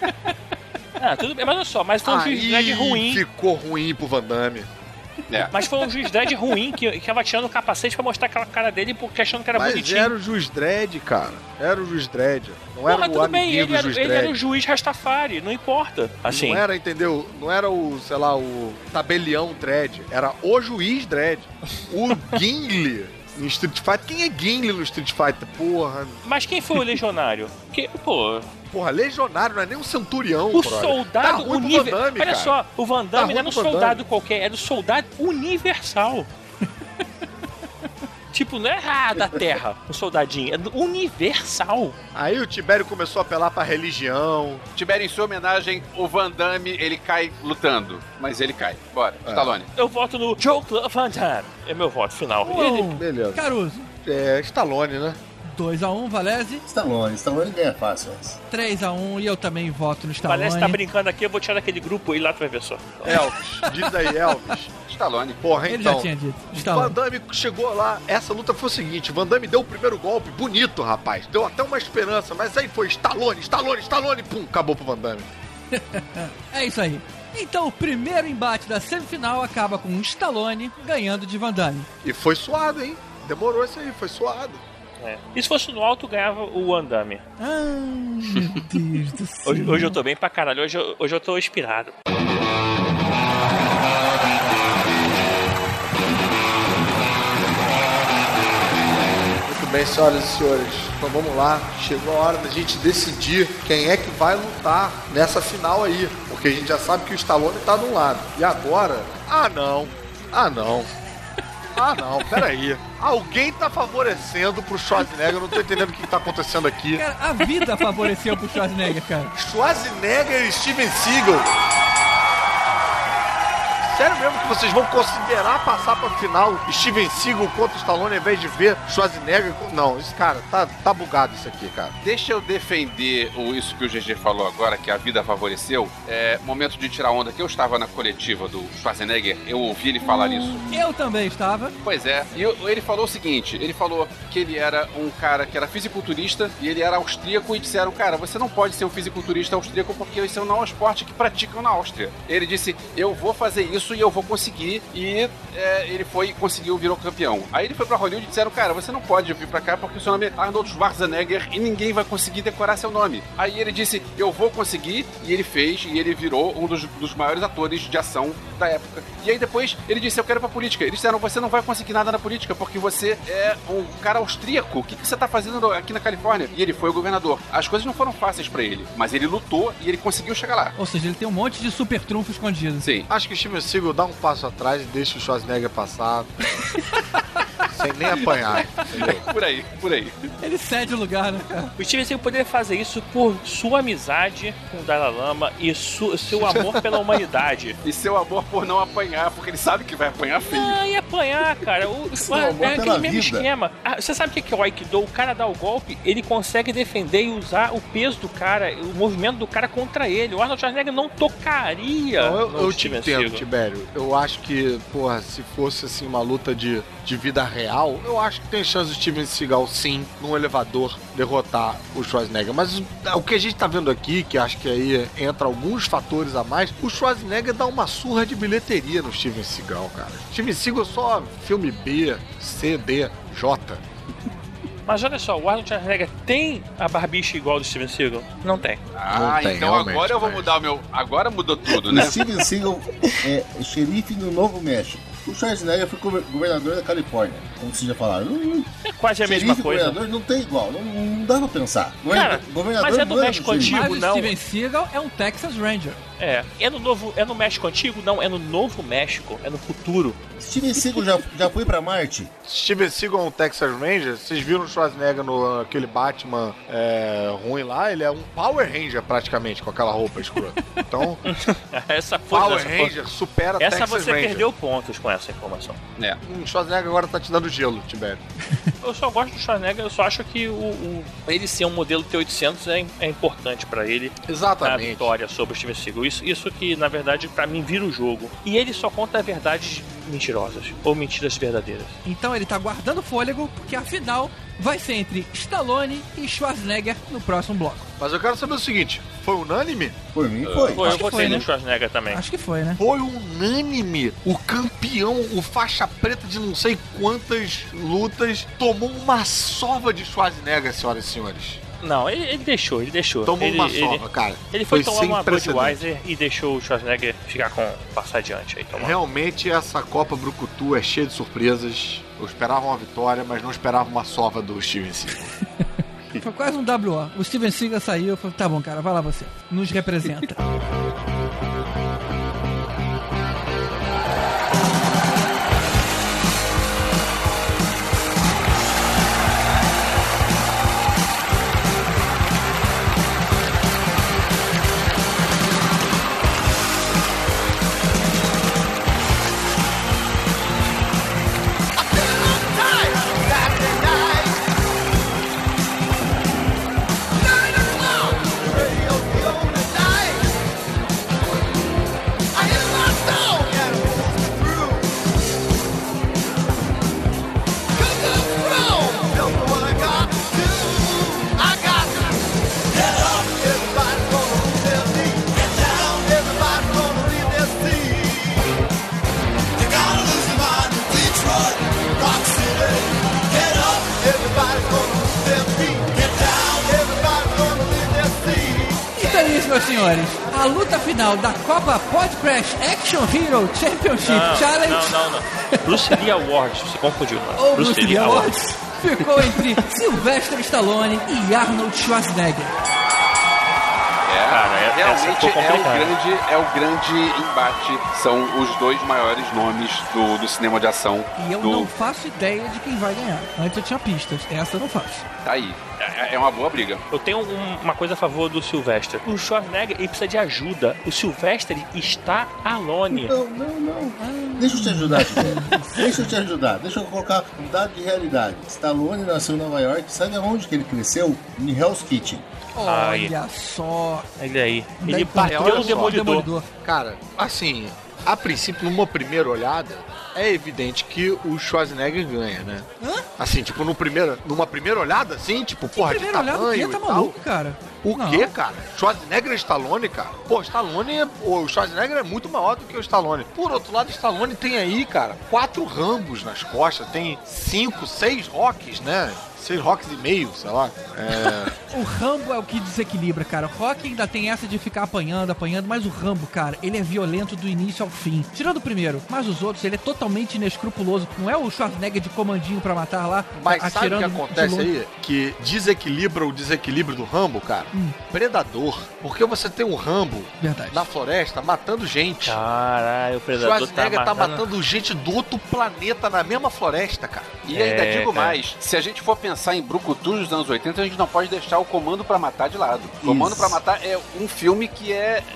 Speaker 4: Tudo bem, mas olha só, mas foi um Juiz Dredd ruim.
Speaker 3: Ficou ruim pro Van Damme.
Speaker 4: Mas foi um Juiz Dredd ruim que tava tirando o capacete pra mostrar aquela cara dele porque achando que era bonitinho.
Speaker 3: Mas era o Juiz Dredd, cara. Era o Juiz Dredd. Não era o amiguinho do Juiz Dredd.
Speaker 4: Ele era o juiz Rastafari, não importa. Assim.
Speaker 3: Não era, entendeu? Não era o, sei lá, o tabelião Dredd. Era o Juiz Dredd. O Gimli no Street Fighter. Quem é Gimli no Street Fighter? Porra.
Speaker 4: Mas quem foi o Legionário?
Speaker 3: Porra, Legionário não é nem um centurião,
Speaker 4: o soldado universal. Olha só, o Van Damme não era um soldado qualquer, era um soldado universal. Tipo, não é da Terra, um soldadinho, é universal.
Speaker 3: Aí o Tibério começou a apelar pra religião.
Speaker 5: Tibério, em sua homenagem, o Van Damme, ele cai lutando, mas ele cai. Bora, Stallone.
Speaker 4: Eu voto no Jean-Claude Van Damme. É meu voto final.
Speaker 3: Beleza.
Speaker 2: Caruso.
Speaker 3: Stallone, né?
Speaker 2: 2-1, Valese.
Speaker 7: Stallone ganha fácil.
Speaker 2: 3-1 e eu também voto no Stallone.
Speaker 4: Valese tá brincando aqui, eu vou tirar daquele grupo e lá tu vai ver só.
Speaker 3: Elvis, diz aí, Elvis.
Speaker 5: Stallone.
Speaker 3: Porra,
Speaker 2: Ele
Speaker 3: então.
Speaker 2: já tinha dito. Stallone.
Speaker 3: Van Damme chegou lá, essa luta foi o seguinte, Van Damme deu o primeiro golpe, bonito, rapaz. Deu até uma esperança, mas aí foi Stallone, pum, acabou pro Van Damme.
Speaker 2: É isso aí. Então o primeiro embate da semifinal acaba com o Stallone ganhando de Van Damme.
Speaker 3: E foi suado, hein? Demorou isso aí, foi suado.
Speaker 4: E se fosse no alto, ganhava o Van Damme.
Speaker 2: Meu Deus do céu.
Speaker 4: Hoje eu tô bem pra caralho, hoje eu tô inspirado.
Speaker 3: Muito bem, senhoras e senhores. Então vamos lá, chegou a hora da gente decidir quem é que vai lutar nessa final aí. Porque a gente já sabe que o Stallone tá de um lado. E agora? Ah não, peraí. Alguém tá favorecendo pro Schwarzenegger, eu não tô entendendo o que tá acontecendo aqui.
Speaker 2: Cara, a vida favoreceu pro Schwarzenegger, cara.
Speaker 3: Schwarzenegger e Steven Seagal. Sério mesmo que vocês vão considerar passar pra final Steven Seagal contra o Stallone ao invés de ver Schwarzenegger? Não, esse cara, tá bugado isso aqui, cara.
Speaker 5: Deixa eu defender isso que o GG falou agora, que a vida favoreceu. Momento de tirar onda, que eu estava na coletiva do Schwarzenegger, eu ouvi ele falar isso.
Speaker 2: Eu também estava.
Speaker 5: Pois é, e ele falou o seguinte, ele falou que ele era um cara que era fisiculturista e ele era austríaco e disseram, cara, você não pode ser um fisiculturista austríaco porque esse não é um esporte que praticam na Áustria. Ele disse, eu vou fazer isso e eu vou conseguir, e ele conseguiu, virou campeão. Aí ele foi pra Hollywood e disseram, cara, você não pode vir pra cá porque o seu nome é Arnold Schwarzenegger e ninguém vai conseguir decorar seu nome. Aí ele disse, eu vou conseguir, e ele fez, e ele virou um dos maiores atores de ação da época. E aí depois ele disse, eu quero ir pra política. Eles disseram, você não vai conseguir nada na política porque você é um cara austríaco. O que você tá fazendo aqui na Califórnia? E ele foi o governador. As coisas não foram fáceis pra ele, mas ele lutou e ele conseguiu chegar lá.
Speaker 2: Ou seja, ele tem um monte de super trunfo escondido.
Speaker 5: Sim.
Speaker 3: Acho que o Steven Seagal dá um passo atrás e deixa o Schwarzenegger passar. Sem nem apanhar.
Speaker 5: Por aí.
Speaker 2: Ele cede o lugar, né, cara?
Speaker 4: O Steven Seagal poderia fazer isso por sua amizade com o Dalai Lama e seu amor pela humanidade.
Speaker 5: E seu amor por não apanhar, porque ele sabe que vai apanhar feio.
Speaker 4: Não, ia apanhar, cara. É aquele mesmo esquema. Você sabe o que é o Aikido? O cara dá o golpe, ele consegue defender e usar o peso do cara, o movimento do cara contra ele. O Arnold Schwarzenegger não tocaria.
Speaker 3: Não, eu te entendo, Tibério. Eu acho que, porra, se fosse assim uma luta de vida real, eu acho que tem chance do Steven Seagal, sim, num elevador, derrotar o Schwarzenegger. Mas o que a gente tá vendo aqui, que acho que aí entra alguns fatores a mais, o Schwarzenegger dá uma surra de bilheteria no Steven Seagal, cara. Steven Seagal só filme B, C, D, J.
Speaker 4: Mas olha só, o Arnold Schwarzenegger tem a barbicha igual do Steven Seagal? Não tem.
Speaker 5: Não tem, então agora eu vou mudar o meu... Agora mudou tudo, né?
Speaker 7: O Steven Seagal é xerife no Novo México. O Schwarzenegger foi governador da Califórnia, como vocês já falaram.
Speaker 4: É quase a mesma coisa.
Speaker 7: Governador não tem igual, não dá pra pensar.
Speaker 4: Cara, mas é do México antigo,
Speaker 2: não. Mas o Steven Seagal é um Texas Ranger.
Speaker 4: É no México antigo? Não, é no Novo México, é no futuro.
Speaker 7: Steven Seagal já foi pra Marte?
Speaker 3: Steven Seagal é um Texas Ranger. Vocês viram o Schwarzenegger no aquele Batman ruim lá? Ele é um Power Ranger praticamente, com aquela roupa escura. Então, Power Ranger supera Texas Ranger.
Speaker 4: Essa você perdeu pontos com essa informação.
Speaker 3: O Schwarzenegger agora tá te dando gelo, Tibério.
Speaker 4: Eu só gosto do Schwarzenegger, eu só acho que ele ser um modelo T-800 é importante pra ele.
Speaker 3: Exatamente.
Speaker 4: A vitória sobre o Steven Seagal. Isso que, na verdade, pra mim vira o jogo. E ele só conta verdades mentirosas ou mentiras verdadeiras.
Speaker 2: Então ele tá guardando fôlego, porque afinal vai ser entre Stallone e Schwarzenegger no próximo bloco.
Speaker 3: Mas eu quero saber o seguinte, foi unânime?
Speaker 7: Por mim foi.
Speaker 4: Eu votei no Schwarzenegger também.
Speaker 2: Acho que foi, né?
Speaker 3: Foi unânime. O campeão, o faixa preta de não sei quantas lutas, tomou uma sova de Schwarzenegger, senhoras e senhores.
Speaker 4: Não, ele deixou.
Speaker 3: Tomou uma sova, cara.
Speaker 4: Ele foi tomar uma Budweiser e deixou o Schwarzenegger passar adiante aí.
Speaker 3: Realmente essa Copa Brucutu é cheia de surpresas. Eu esperava uma vitória, mas não esperava uma sova do Steven Seagal.
Speaker 2: Foi quase um WO. O Steven Seagal saiu e falou, tá bom, cara, vai lá você. Nos representa. Meus senhores, a luta final da Copa Podcrash Action Hero Championship Challenge.
Speaker 4: Não. Bruce Lee Awards, você confundiu.
Speaker 2: Ou Bruce Lee Awards ficou entre Sylvester Stallone e Arnold Schwarzenegger.
Speaker 5: Cara, realmente é o grande embate. São os dois maiores nomes do cinema de ação.
Speaker 2: E eu não faço ideia de quem vai ganhar. Antes eu tinha pistas, essa eu não faço.
Speaker 5: Tá aí. É uma boa briga.
Speaker 4: Eu tenho uma coisa a favor do Sylvester. O Schwarzenegger, ele precisa de ajuda. O Sylvester está alone.
Speaker 7: Não. Deixa eu te ajudar, Deixa eu colocar um dado de realidade. Stallone nasceu em Nova York. Sabe onde que ele cresceu? Em Hell's Kitchen.
Speaker 2: Olha só.
Speaker 4: Olha aí.
Speaker 2: Ele bateu o Demolidor.
Speaker 3: Cara, assim, a princípio, numa primeira olhada, é evidente que o Schwarzenegger ganha, né? Assim, tipo, numa primeira olhada, assim, tipo, porra, de tamanho e
Speaker 2: tá
Speaker 3: tal.
Speaker 2: maluco, cara?
Speaker 3: O quê, cara? Schwarzenegger e Stallone, cara? Pô, o Schwarzenegger é muito maior do que o Stallone. Por outro lado, o Stallone tem aí, cara, 4 Rambos nas costas, tem 5, 6 Rocks, né? 6 Rocks e meio, sei lá.
Speaker 2: O Rambo é o que desequilibra, cara. O Rock ainda tem essa de ficar apanhando, mas o Rambo, cara, ele é violento do início ao fim. Tirando o primeiro, mas os outros, ele é totalmente inescrupuloso. Não é o Schwarzenegger de comandinho pra matar lá,
Speaker 3: mas
Speaker 2: atirando.
Speaker 3: Sabe o que acontece aí? Que desequilibra o desequilíbrio do Rambo, cara? Predador. Porque você tem um Rambo na floresta matando gente.
Speaker 4: Caralho, o Predador
Speaker 3: Schwarzenegger tá matando gente do outro planeta na mesma floresta, cara.
Speaker 5: E ainda digo mais, se a gente for pensar em brucutus dos anos 80, a gente não pode deixar o Comando pra Matar de lado. Comando pra Matar é um filme que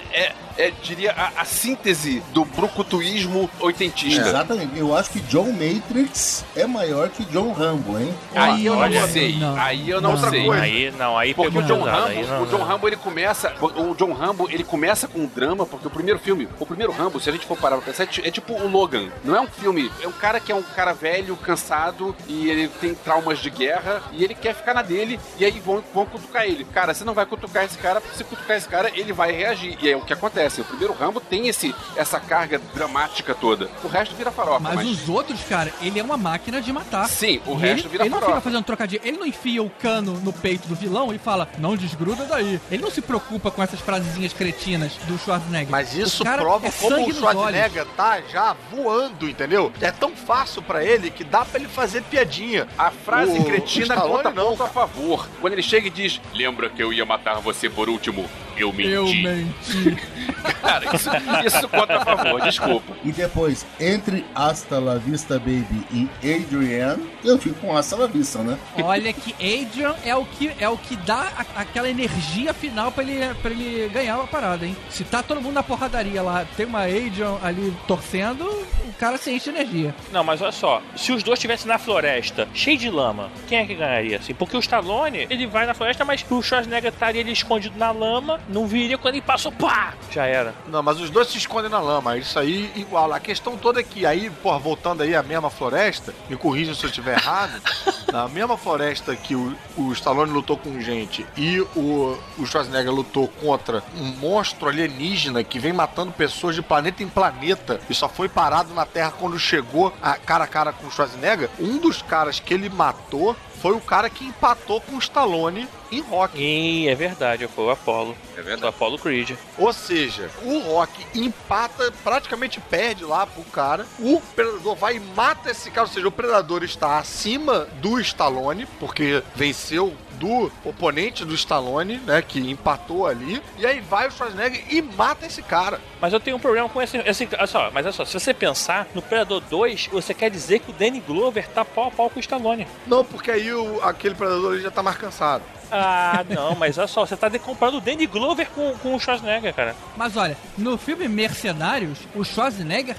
Speaker 5: diria, a síntese do brucutuísmo oitentista.
Speaker 7: Exatamente. Eu acho que John Matrix é maior que John Rambo, hein?
Speaker 5: Aí eu não sei. Aí eu não sei.
Speaker 4: Aí
Speaker 5: porque o John Rambo, ele começa... O John Rambo, ele começa com um drama, porque o primeiro Rambo, se a gente for parar pra pensar, é tipo o Logan. Não é um filme, é um cara que é um cara velho, cansado, e ele tem traumas de guerra, e ele quer ficar na dele, e aí vão cutucar ele. Cara, você não vai cutucar esse cara, porque se cutucar esse cara, ele vai reagir. E é o que acontece. O primeiro Rambo tem essa carga dramática toda. O resto vira farofa.
Speaker 2: Mas os outros, cara, ele é uma máquina de matar.
Speaker 5: Sim, o resto vira farofa.
Speaker 2: Ele não fica fazendo trocadilho. Ele não enfia o cano no peito do vilão e fala, não desgruda daí. Ele não se preocupa com essas frasezinhas cretinas do Schwarzenegger.
Speaker 3: Mas isso prova como o Schwarzenegger tá já voando, entendeu? É tão fácil pra ele que dá pra ele fazer piadinha.
Speaker 5: A frase cretina conta ponto a favor. Quando ele chega e diz, lembra que eu ia matar você por último? Eu menti. Cara, isso conta a favor, desculpa.
Speaker 7: E depois, entre Hasta la Vista Baby e Adrian, eu fico com Hasta la Vista, né?
Speaker 2: Olha que Adrian é o que dá aquela energia final pra ele ganhar a parada, hein? Se tá todo mundo na porradaria lá, tem uma Adrian ali torcendo, o cara se enche de energia.
Speaker 4: Não, mas olha só, se os dois estivessem na floresta, cheio de lama, quem é que ganharia, assim? Porque o Stallone, ele vai na floresta, mas o Schwarzenegger estaria ali escondido na lama, não viria, quando ele passou, pá! Já era.
Speaker 3: Não, mas os dois se escondem na lama, isso aí igual. A questão toda é que aí, porra, voltando aí à mesma floresta, me corrijam se eu estiver errado, na mesma floresta que o Stallone lutou com gente e o Schwarzenegger lutou contra um monstro alienígena que vem matando pessoas de planeta em planeta e só foi parado na Terra quando chegou cara a cara com o Schwarzenegger, um dos caras que ele matou foi o cara que empatou com o Stallone em Rocky.
Speaker 4: É verdade, foi o Apollo. É verdade. O Apollo Creed.
Speaker 3: Ou seja, o Rocky empata, praticamente perde lá pro cara. O Predador vai e mata esse cara. Ou seja, o Predador está acima do Stallone, porque venceu do oponente do Stallone, né, que empatou ali. E aí vai o Schwarzenegger e mata esse cara.
Speaker 4: Mas eu tenho um problema com esse olha só, se você pensar no Predador 2, você quer dizer que o Danny Glover tá pau a pau com o Stallone.
Speaker 3: Não, porque aí aquele Predador já tá mais cansado.
Speaker 4: Ah, não, mas olha só, você tá comparando o Danny Glover com o Schwarzenegger, cara.
Speaker 2: Mas olha, no filme Mercenários, o Schwarzenegger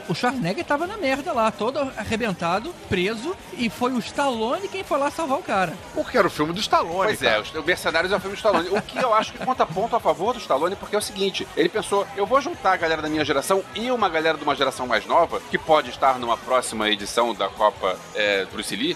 Speaker 2: tava na merda lá, todo arrebentado, preso, e foi o Stallone quem foi lá salvar o cara.
Speaker 3: Porque era o filme do Stallone,
Speaker 5: pois
Speaker 3: cara.
Speaker 5: O Mercenários é o filme do Stallone. O que eu acho que conta ponto a favor do Stallone, porque é o seguinte, ele pensou, eu vou juntar a galera da minha geração e uma galera de uma geração mais nova, que pode estar numa próxima edição da Copa Bruce Lee,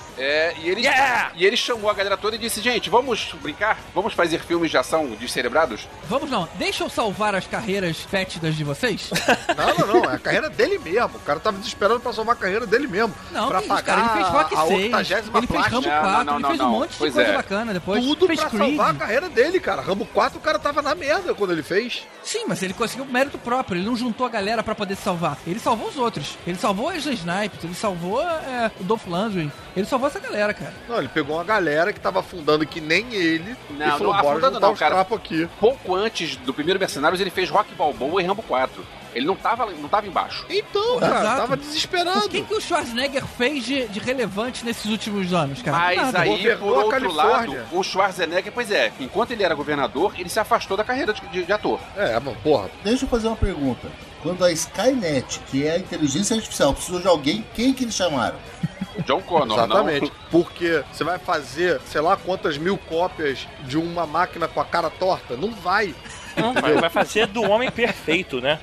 Speaker 5: e ele chamou a galera toda e disse, gente, vamos brincar? Vamos fazer filmes de ação descerebrados?
Speaker 2: Vamos não. Deixa eu salvar as carreiras fétidas de vocês?
Speaker 3: Não. É a carreira dele mesmo. O cara tava desesperando pra salvar a carreira dele mesmo.
Speaker 2: Não,
Speaker 3: pra pagar cara,
Speaker 2: ele fez Rock 6, ele fez Rambo 4, ele fez um monte de coisa bacana depois.
Speaker 3: Tudo
Speaker 2: fez
Speaker 3: pra
Speaker 2: Creed.
Speaker 3: salvar a carreira dele, cara. Rambo 4 o cara tava na merda quando ele fez.
Speaker 2: Sim, mas ele conseguiu mérito próprio. Ele não juntou a galera pra poder se salvar. Ele salvou os outros. Ele salvou a Wesley Snipes, ele salvou o Dolph Lundgren. Ele salvou essa galera, cara.
Speaker 3: Não, ele pegou uma galera que tava afundando que nem ele
Speaker 5: não,
Speaker 3: e falou, bora juntar os trapos aqui.
Speaker 5: Pouco antes do primeiro Mercenários, ele fez Rock Balboa e Rambo 4. Ele não tava embaixo.
Speaker 3: Então, cara, tava desesperado.
Speaker 2: O que o Schwarzenegger fez de relevante nesses últimos anos, cara?
Speaker 5: Mas
Speaker 2: nada.
Speaker 5: aí, por outro lado, o Schwarzenegger, pois é, enquanto ele era governador, ele se afastou da carreira de ator.
Speaker 3: Mano, porra.
Speaker 7: Deixa eu fazer uma pergunta. Quando a Skynet, que é a inteligência artificial, precisou de alguém, quem que eles chamaram?
Speaker 5: John Connor,
Speaker 3: exatamente.
Speaker 5: Não.
Speaker 3: Porque você vai fazer, sei lá quantas mil cópias de uma máquina com a cara torta? Não vai.
Speaker 4: Não, vai fazer do homem perfeito, né?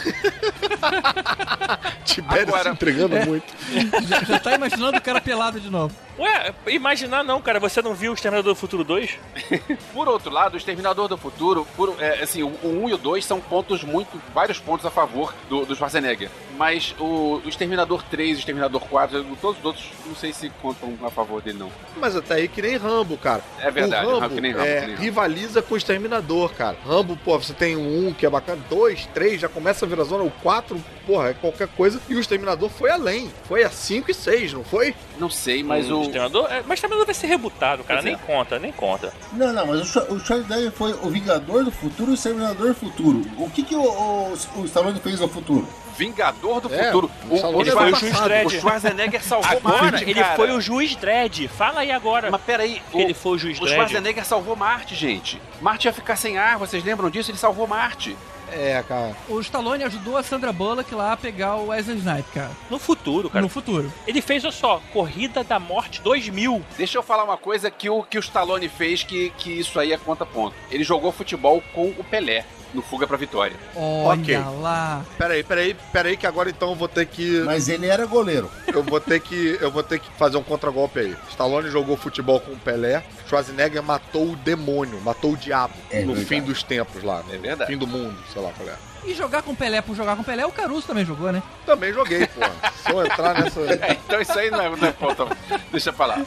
Speaker 3: Tibério se entregando muito.
Speaker 2: Já tá imaginando o cara pelado de novo.
Speaker 4: Ué, imaginar não, cara. Você não viu o Exterminador do Futuro 2?
Speaker 5: Por outro lado, o Exterminador do Futuro, assim, o 1 e o 2 são vários pontos a favor do Schwarzenegger. Mas o Exterminador 3, o Exterminador 4, todos os outros, não sei se contam a favor dele, não.
Speaker 3: Mas até aí que nem Rambo, cara.
Speaker 5: É verdade,
Speaker 3: o Rambo,
Speaker 5: que nem Rambo.
Speaker 3: Rivaliza com o Exterminador, cara. Rambo, pô, você tem o 1 que é bacana, 2, 3, já começa a virar zona, o 4, porra, é qualquer coisa. E o Exterminador foi além. Foi a 5 e 6, não foi?
Speaker 5: Não sei, mas o
Speaker 4: Exterminador... Mas o Exterminador vai ser rebutado, cara. Nem conta.
Speaker 7: Não, mas o Schwarzenegger foi o Vingador do Futuro e o Exterminador do Futuro. O que o Stallone fez no futuro?
Speaker 5: Vingador do Futuro.
Speaker 4: Ele foi o Juiz Dredd.
Speaker 5: O Schwarzenegger salvou
Speaker 4: agora,
Speaker 5: Marte,
Speaker 4: ele foi o Juiz Dredd. Fala aí agora.
Speaker 5: Mas peraí,
Speaker 4: ele foi o Juiz Dredd.
Speaker 5: O Schwarzenegger salvou Marte, gente. Marte ia ficar sem ar, vocês lembram disso? Ele salvou Marte.
Speaker 3: Cara.
Speaker 2: O Stallone ajudou a Sandra Bullock lá a pegar o Wesley Snipes, cara.
Speaker 4: No futuro, cara.
Speaker 2: No futuro.
Speaker 4: Ele fez, olha só, Corrida da Morte 2000.
Speaker 5: Deixa eu falar uma coisa que o Stallone fez que isso aí é conta ponto. Ele jogou futebol com o Pelé no Fuga pra Vitória.
Speaker 2: Olha lá.
Speaker 3: Peraí, que agora então eu vou ter que...
Speaker 7: Mas ele era goleiro.
Speaker 3: Eu vou ter que fazer um contragolpe aí. Stallone jogou futebol com o Pelé, Schwarzenegger matou o demônio, matou o diabo no fim dos tempos lá.
Speaker 5: É verdade.
Speaker 3: Fim do mundo, sei lá qual é.
Speaker 2: E jogar com Pelé por jogar com Pelé, o Caruso também jogou, né?
Speaker 3: Também joguei, pô. Se eu entrar nessa...
Speaker 5: então isso aí não é ponto. Deixa eu falar.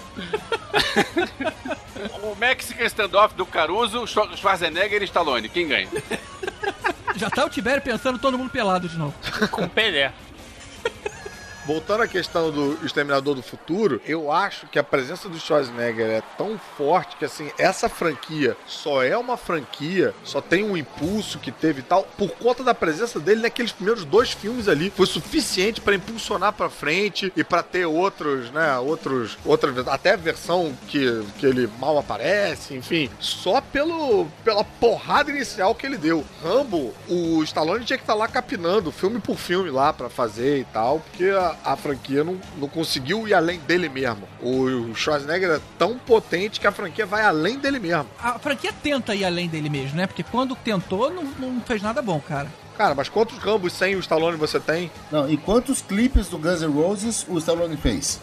Speaker 5: O Mexican Standoff do Caruso, Schwarzenegger e Stallone. Quem ganha?
Speaker 2: Já tá o Tibério pensando todo mundo pelado de novo.
Speaker 4: Com Pelé.
Speaker 3: Voltando à questão do Exterminador do Futuro, eu acho que a presença do Schwarzenegger é tão forte que, assim, essa franquia só é uma franquia, só tem um impulso que teve e tal, por conta da presença dele naqueles primeiros 2 filmes ali. Foi suficiente pra impulsionar pra frente e pra ter outros, até a versão que ele mal aparece, enfim, só pela porrada inicial que ele deu. Rambo, o Stallone tinha que estar lá capinando filme por filme lá pra fazer e tal, porque a franquia não conseguiu ir além dele mesmo. O Schwarzenegger é tão potente que a franquia vai além dele mesmo.
Speaker 2: A franquia tenta ir além dele mesmo, né? Porque quando tentou, não fez nada bom, cara.
Speaker 3: Cara, mas quantos Rambos sem o Stallone você tem?
Speaker 7: Não, e quantos clipes do Guns N' Roses o Stallone fez?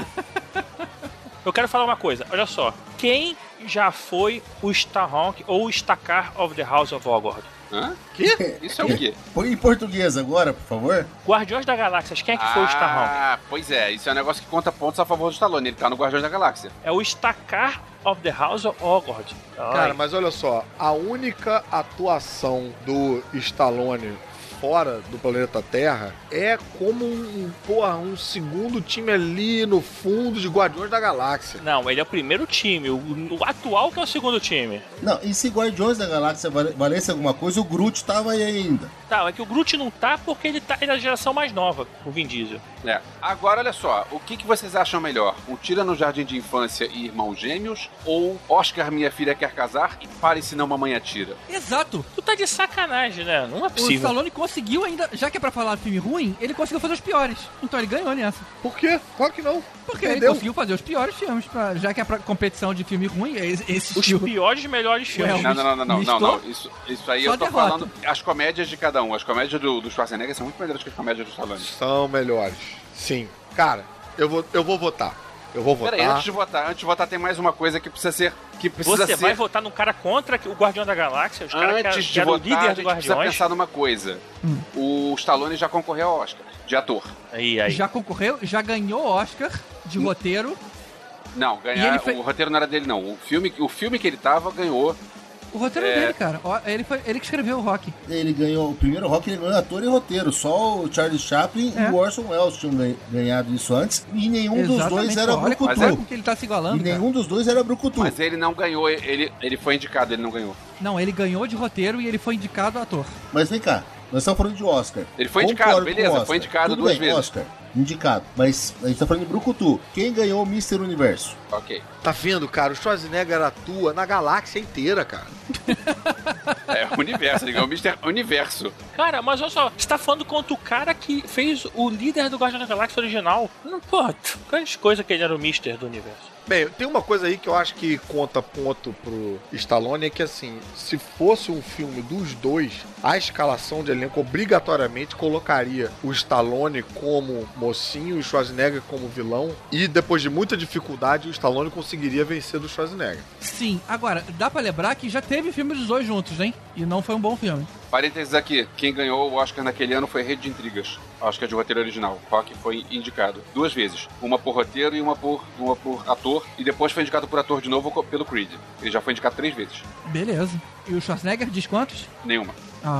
Speaker 4: Eu quero falar uma coisa, olha só. Quem já foi o Starhawk ou o Stakar of the House of Ogord?
Speaker 5: Hã? Que? Isso é o quê?
Speaker 7: Põe em português agora, por favor.
Speaker 4: Guardiões da Galáxia, quem é que foi o Starhawk?
Speaker 5: Ah, pois é, isso é um negócio que conta pontos a favor do Stallone, ele tá no Guardiões da Galáxia.
Speaker 4: É o Stakar of the House of Ogord.
Speaker 3: Cara, mas olha só, a única atuação do Stallone fora do planeta Terra é como um segundo time ali no fundo de Guardiões da Galáxia.
Speaker 4: Não, ele é o primeiro time, o atual que é o segundo time.
Speaker 7: Não, e se Guardiões da Galáxia valesse alguma coisa, o Groot tava aí ainda.
Speaker 4: Tá, é que o Groot não tá porque ele é da geração mais nova, o Vin Diesel.
Speaker 5: É. Agora, olha só, o que vocês acham melhor? Um Tira no Jardim de Infância e Irmãos Gêmeos? Ou Oscar, Minha Filha Quer Casar e Pare Senão Mamãe Atira?
Speaker 2: Exato.
Speaker 4: Tu tá de sacanagem, né? Não é possível.
Speaker 2: O Stallone conseguiu ainda, já que é pra falar de filme ruim, ele conseguiu fazer os piores. Então ele ganhou nessa.
Speaker 3: Por quê? Claro que não.
Speaker 2: Porque ele conseguiu fazer os piores filmes, já que é pra competição de filme ruim,
Speaker 4: os piores, melhores filmes.
Speaker 5: Não. Isso aí eu tô falando as comédias de cada um. As comédias do Schwarzenegger são muito melhores que as comédias do Stallone.
Speaker 3: São melhores. Sim. Cara, eu vou votar.
Speaker 5: Peraí, antes de votar tem mais uma coisa que precisa ser...
Speaker 4: Você vai votar num cara contra o Guardião da Galáxia? Os
Speaker 5: antes de votar, o líder a gente precisa pensar numa coisa. O Stallone já concorreu ao Oscar, de ator.
Speaker 4: Aí.
Speaker 2: Já concorreu, já ganhou Oscar de roteiro.
Speaker 5: Não, o roteiro não era dele, não. O filme que ele tava ganhou
Speaker 2: O roteiro é dele, cara. Ele que escreveu o Rock.
Speaker 7: Ele ganhou, o primeiro Rock ele ganhou ator e roteiro. Só o Charlie Chaplin e o Orson Welles tinham ganhado isso antes. E nenhum dos dois era brucutu.
Speaker 2: Olha com que ele tá se igualando,
Speaker 7: e nenhum dos dois era brucutu.
Speaker 5: Mas ele não ganhou, ele foi indicado, ele não ganhou.
Speaker 2: Não, ele ganhou de roteiro e ele foi indicado a ator.
Speaker 7: Mas vem cá, nós estamos falando de Oscar.
Speaker 5: Ele foi indicado, beleza, foi indicado duas vezes.
Speaker 7: Oscar, indicado. Mas a gente tá falando de brucutu. Quem ganhou o Mr. Universo?
Speaker 5: Ok.
Speaker 3: Tá vendo, cara? O Schwarzenegger atua na galáxia inteira, cara.
Speaker 5: É o universo, ele ganhou o Mr. Universo.
Speaker 4: Cara, mas olha só, você tá falando contra o cara que fez o líder do Guardião da Galáxia original. Não, pô, grande coisa que ele era o Mr. do universo.
Speaker 3: Bem, tem uma coisa aí que eu acho que conta ponto pro Stallone, é que assim, se fosse um filme dos dois, a escalação de elenco obrigatoriamente colocaria o Stallone como mocinho e o Schwarzenegger como vilão, e depois de muita dificuldade o Stallone conseguiria vencer do Schwarzenegger.
Speaker 2: Sim, agora, dá pra lembrar que já teve filme dos dois juntos, hein? E não foi um bom filme.
Speaker 5: Parênteses aqui, quem ganhou o Oscar naquele ano foi Rede de Intrigas. Oscar de roteiro original. Rock foi indicado 2 vezes. Uma por roteiro e uma por ator. E depois foi indicado por ator de novo pelo Creed. Ele já foi indicado 3 vezes.
Speaker 2: Beleza. E o Schwarzenegger diz quantos?
Speaker 5: Nenhuma.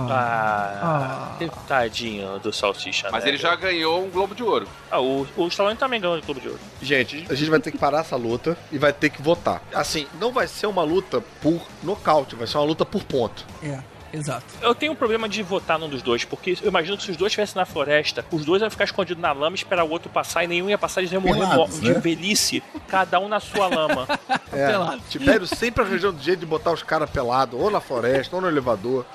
Speaker 4: Tadinho do Salsicha.
Speaker 5: Mas
Speaker 4: né?
Speaker 5: ele já ganhou um Globo de Ouro.
Speaker 4: O Stallone também ganhou o Globo de Ouro.
Speaker 3: Gente, a gente vai ter que parar essa luta e vai ter que votar. Assim, não vai ser uma luta por nocaute, vai ser uma luta por ponto.
Speaker 2: Exato.
Speaker 4: Eu tenho um problema de votar num dos dois, porque eu imagino que se os dois estivessem na floresta, os dois iam ficar escondidos na lama, esperar o outro passar e nenhum ia passar, eles iam morrer de velhice, cada um na sua lama.
Speaker 3: Tibério sempre arranjando jeito de botar os caras pelados, ou na floresta, ou no elevador.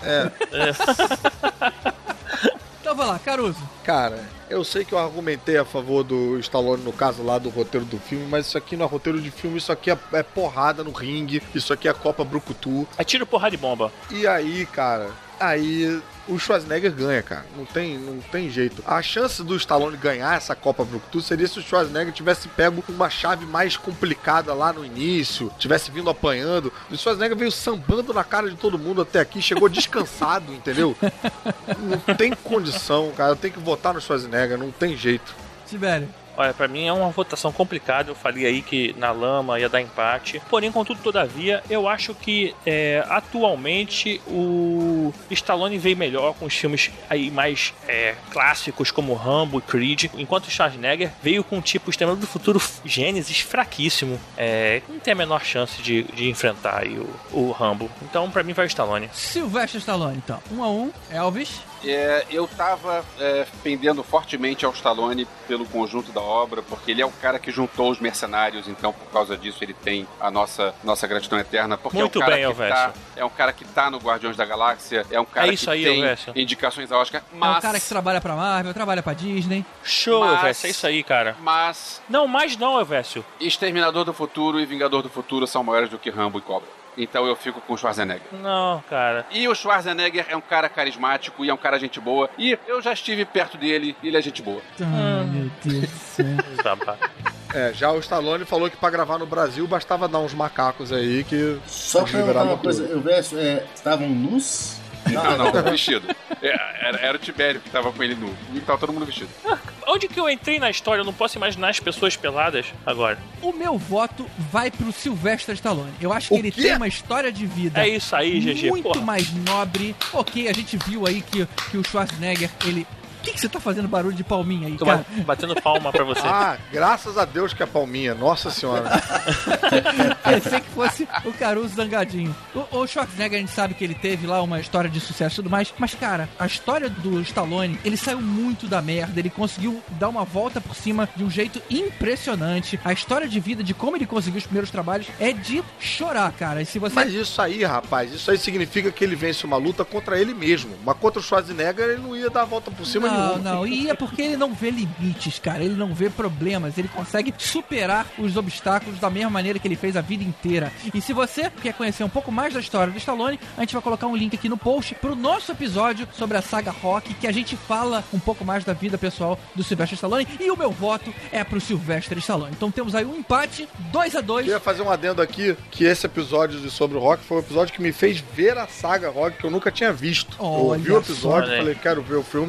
Speaker 2: Então vai lá, Caruso.
Speaker 3: Cara, eu sei que eu argumentei a favor do Stallone no caso lá do roteiro do filme, mas isso aqui não é roteiro de filme, isso aqui é porrada no ringue, isso aqui é Copa Brucutu.
Speaker 4: É tiro, porrada de bomba.
Speaker 3: E aí, cara, o Schwarzenegger ganha, cara. Não tem jeito. A chance do Stallone ganhar essa Copa Brucutu seria se o Schwarzenegger tivesse pego uma chave mais complicada lá no início, tivesse vindo apanhando. O Schwarzenegger veio sambando na cara de todo mundo até aqui, chegou descansado, entendeu? Não tem condição, cara. Tem que votar no Schwarzenegger, não tem jeito.
Speaker 2: Tibério.
Speaker 4: Olha, pra mim é uma votação complicada. Eu falei aí que na lama ia dar empate. Porém, contudo, todavia, eu acho que atualmente o Stallone veio melhor com os filmes aí mais clássicos como Rambo e Creed, enquanto o Schwarzenegger veio com tipo Exterminador do Futuro Gênesis fraquíssimo. Não tem a menor chance de enfrentar aí o Rambo. Então, pra mim, vai o Stallone.
Speaker 2: Sylvester Stallone, então. 1-1. Elvis.
Speaker 5: Eu tava pendendo fortemente ao Stallone pelo conjunto da obra, porque ele é o cara que juntou os mercenários, então por causa disso ele tem a nossa gratidão eterna, porque
Speaker 4: muito
Speaker 5: é um cara
Speaker 4: bem,
Speaker 5: é um cara que tá no Guardiões da Galáxia, é um cara que
Speaker 4: aí,
Speaker 5: tem indicações a Oscar, mas...
Speaker 2: É um cara que trabalha pra Marvel, trabalha pra Disney.
Speaker 4: Show, Elvésio, é isso aí, cara.
Speaker 5: Mas...
Speaker 4: Não, Elvésio.
Speaker 5: Exterminador do Futuro e Vingador do Futuro são maiores do que Rambo e Cobra. Então eu fico com o Schwarzenegger.
Speaker 4: Não, cara.
Speaker 5: E o Schwarzenegger é um cara carismático e é um cara gente boa. E eu já estive perto dele e ele é gente boa.
Speaker 2: Meu Deus do céu.
Speaker 3: Já o Stallone falou que pra gravar no Brasil bastava dar uns macacos aí que...
Speaker 7: Só pra falar uma coisa, eu vejo, estavam nus...
Speaker 5: Não, vestido. Era o Tibério que tava com ele nu. E tava todo mundo vestido.
Speaker 4: Onde que eu entrei na história? Eu não posso imaginar as pessoas peladas agora.
Speaker 2: O meu voto vai pro Sylvester Stallone. Eu acho que ele tem uma história de vida.
Speaker 4: É isso aí, GG.
Speaker 2: Muito mais nobre. Ok, a gente viu aí que o Schwarzenegger, ele... O que você tá fazendo barulho de palminha aí,
Speaker 4: Tô
Speaker 2: cara?
Speaker 4: batendo palma pra você.
Speaker 3: Graças a Deus que é palminha. Nossa senhora.
Speaker 2: Pensei que fosse o Caruso zangadinho. O Schwarzenegger, a gente sabe que ele teve lá uma história de sucesso e tudo mais, mas, cara, a história do Stallone, ele saiu muito da merda, ele conseguiu dar uma volta por cima de um jeito impressionante. A história de vida, de como ele conseguiu os primeiros trabalhos, é de chorar, cara. E se você...
Speaker 3: Mas isso aí, rapaz, isso aí significa que ele vence uma luta contra ele mesmo. Mas contra o Schwarzenegger, ele não ia dar a volta por cima.
Speaker 2: Não, e é porque ele não vê limites, cara, ele não vê problemas, ele consegue superar os obstáculos da mesma maneira que ele fez a vida inteira. E se você quer conhecer um pouco mais da história do Stallone, a gente vai colocar um link aqui no post pro nosso episódio sobre a saga Rock, que a gente fala um pouco mais da vida pessoal do Sylvester Stallone, e o meu voto é pro Sylvester Stallone. Então temos aí um empate, 2-2.
Speaker 3: Eu ia fazer um adendo aqui, que esse episódio sobre o Rock foi um episódio que me fez ver a saga Rock, que eu nunca tinha visto. Eu ouvi o episódio, falei, quero ver o filme, e aí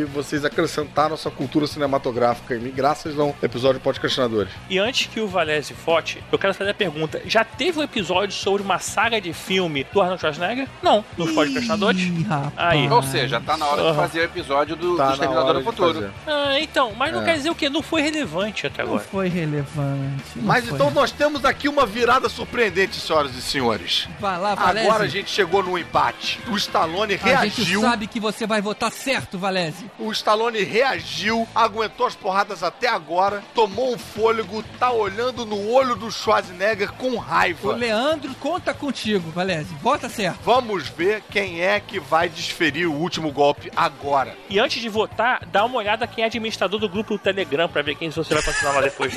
Speaker 3: vocês acrescentaram essa cultura cinematográfica em mim, graças ao episódio Podcastinadores.
Speaker 4: E antes que o Valese vote, eu quero fazer a pergunta: já teve um episódio sobre uma saga de filme do Arnold Schwarzenegger? Não, nos Podcastinadores. Aí.
Speaker 5: Ou seja, tá na hora de fazer o episódio do Exterminador do Futuro.
Speaker 4: Então, mas não quer dizer o quê? Não foi relevante até agora.
Speaker 2: Não foi relevante.
Speaker 3: Mas então nós temos aqui uma virada surpreendente, senhoras e senhores.
Speaker 2: Vai lá, Valese.
Speaker 3: Agora a gente chegou num empate. O Stallone reagiu.
Speaker 2: A gente sabe que você vai votar certo, Valese.
Speaker 3: O Stallone reagiu, aguentou as porradas até agora, tomou um fôlego, tá olhando no olho do Schwarzenegger com raiva.
Speaker 2: O Leandro conta contigo, Valese. Vota certo.
Speaker 3: Vamos ver quem é que vai desferir o último golpe agora.
Speaker 4: E antes de votar, dá uma olhada quem é administrador do grupo do Telegram pra ver quem você vai continuar lá depois.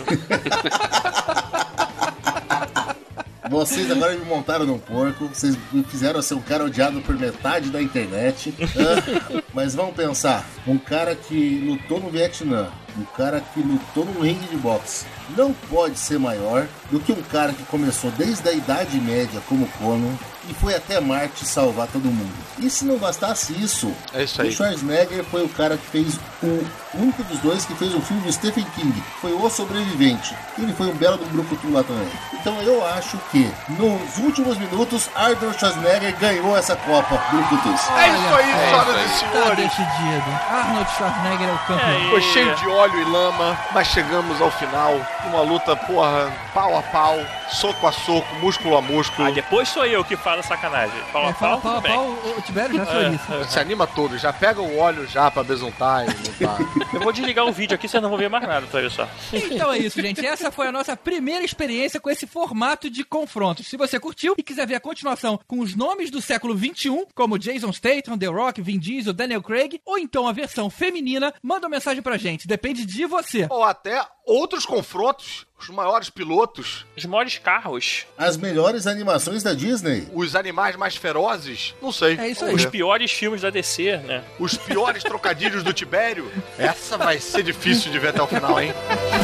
Speaker 7: Vocês agora me montaram num porco, vocês me fizeram ser um cara odiado por metade da internet. Mas vamos pensar, um cara que lutou no Vietnã, um cara que lutou no ringue de boxe, não pode ser maior do que um cara que começou desde a Idade Média como Conan e foi até Marte salvar todo mundo. E se não bastasse isso, o Schwarzenegger foi o cara que fez o único dos dois que fez um filme de Stephen King, que foi O Sobrevivente. Ele foi um belo do grupo lá também. Então eu acho que nos últimos minutos Arnold Schwarzenegger ganhou essa Copa, Brucutus.
Speaker 3: É isso aí, senhoras e senhores.
Speaker 2: Tá decidido. Arnold Schwarzenegger é o campeão.
Speaker 3: Foi cheio de óleo e lama, mas chegamos ao final. Uma luta, porra, pau a pau, soco a soco, músculo a músculo.
Speaker 4: Depois sou eu que falo sacanagem. Pau a pau,
Speaker 2: pau a pau, o Tibério já foi isso.
Speaker 3: Se anima todo, já pega o óleo já pra besuntar e lutar.
Speaker 4: Eu vou desligar o vídeo aqui, vocês não vão ver mais nada, tá aí só.
Speaker 2: Então é isso, gente. Essa foi a nossa primeira experiência com esse formato de confrontos. Se você curtiu e quiser ver a continuação com os nomes do século XXI, como Jason Statham, The Rock, Vin Diesel, Daniel Craig, ou então a versão feminina, manda uma mensagem pra gente. Depende de você.
Speaker 3: Ou até outros confrontos, os maiores pilotos,
Speaker 4: os maiores carros,
Speaker 7: as melhores animações da Disney,
Speaker 3: os animais mais ferozes, não sei.
Speaker 2: É isso aí.
Speaker 4: Os piores filmes da DC, né?
Speaker 3: Os piores trocadilhos do Tibério. Essa vai ser difícil de ver até o final, hein?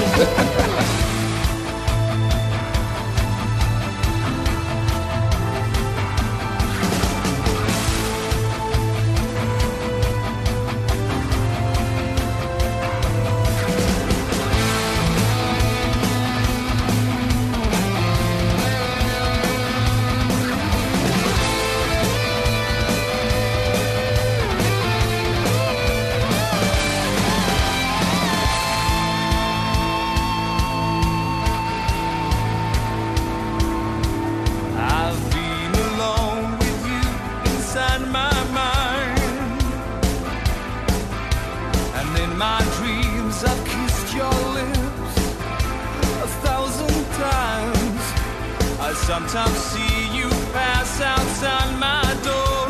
Speaker 8: Sometimes see you pass outside my door.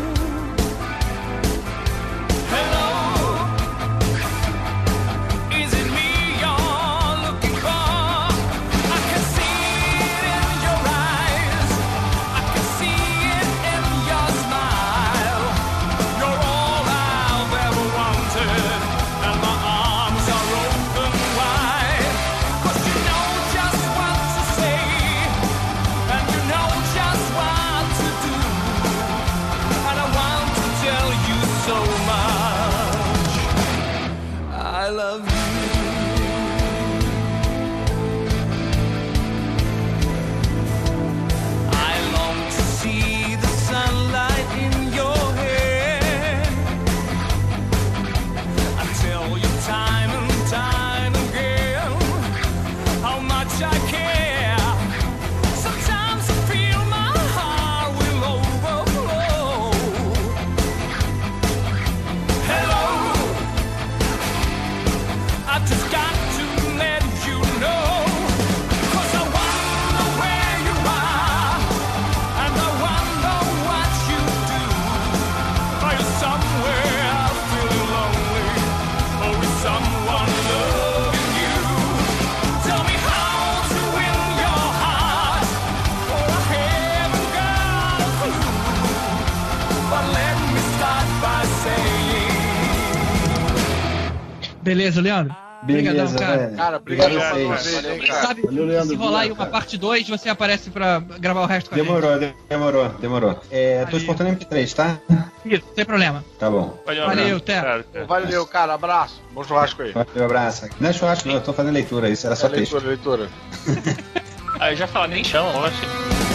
Speaker 8: Hello, is it me you're looking for? I can see it in your eyes, I can see it in your smile. You're all I've ever wanted, and my arms are open wide. 'Cause you know just what to say, and you know just what to do, and I want to tell you so much. I love you. I long to see the sunlight in your hair. I tell you time and time again how much I care. Sometimes I feel my heart will overflow. Hello, I just got to let you know, 'cause I wonder where you are, and I wonder what you do. Are you somewhere feeling lonely, or is someone loving you? Tell me how to win your heart, for I haven't got a clue. But let me start by saying
Speaker 2: Beleza, Leandro? Obrigadão, cara.
Speaker 3: Cara, obrigado
Speaker 7: Obrigado
Speaker 3: pela
Speaker 7: a vocês.
Speaker 3: vez, cara.
Speaker 2: Sabe,
Speaker 7: Valeu, Leandro.
Speaker 2: se rolar aí
Speaker 7: Obrigado,
Speaker 2: uma
Speaker 7: cara.
Speaker 2: parte 2, você aparece pra gravar o resto com a gente.
Speaker 6: Demorou. Tô exportando MP3, tá?
Speaker 2: Isso, sem problema.
Speaker 6: Tá bom.
Speaker 2: Valeu, Té.
Speaker 3: Valeu, cara. Abraço. Bom churrasco aí.
Speaker 6: Valeu, abraço. Não é churrasco, não, eu tô fazendo leitura, isso era só texto.
Speaker 3: Leitura.
Speaker 4: Aí já fala, nem chama, eu acho.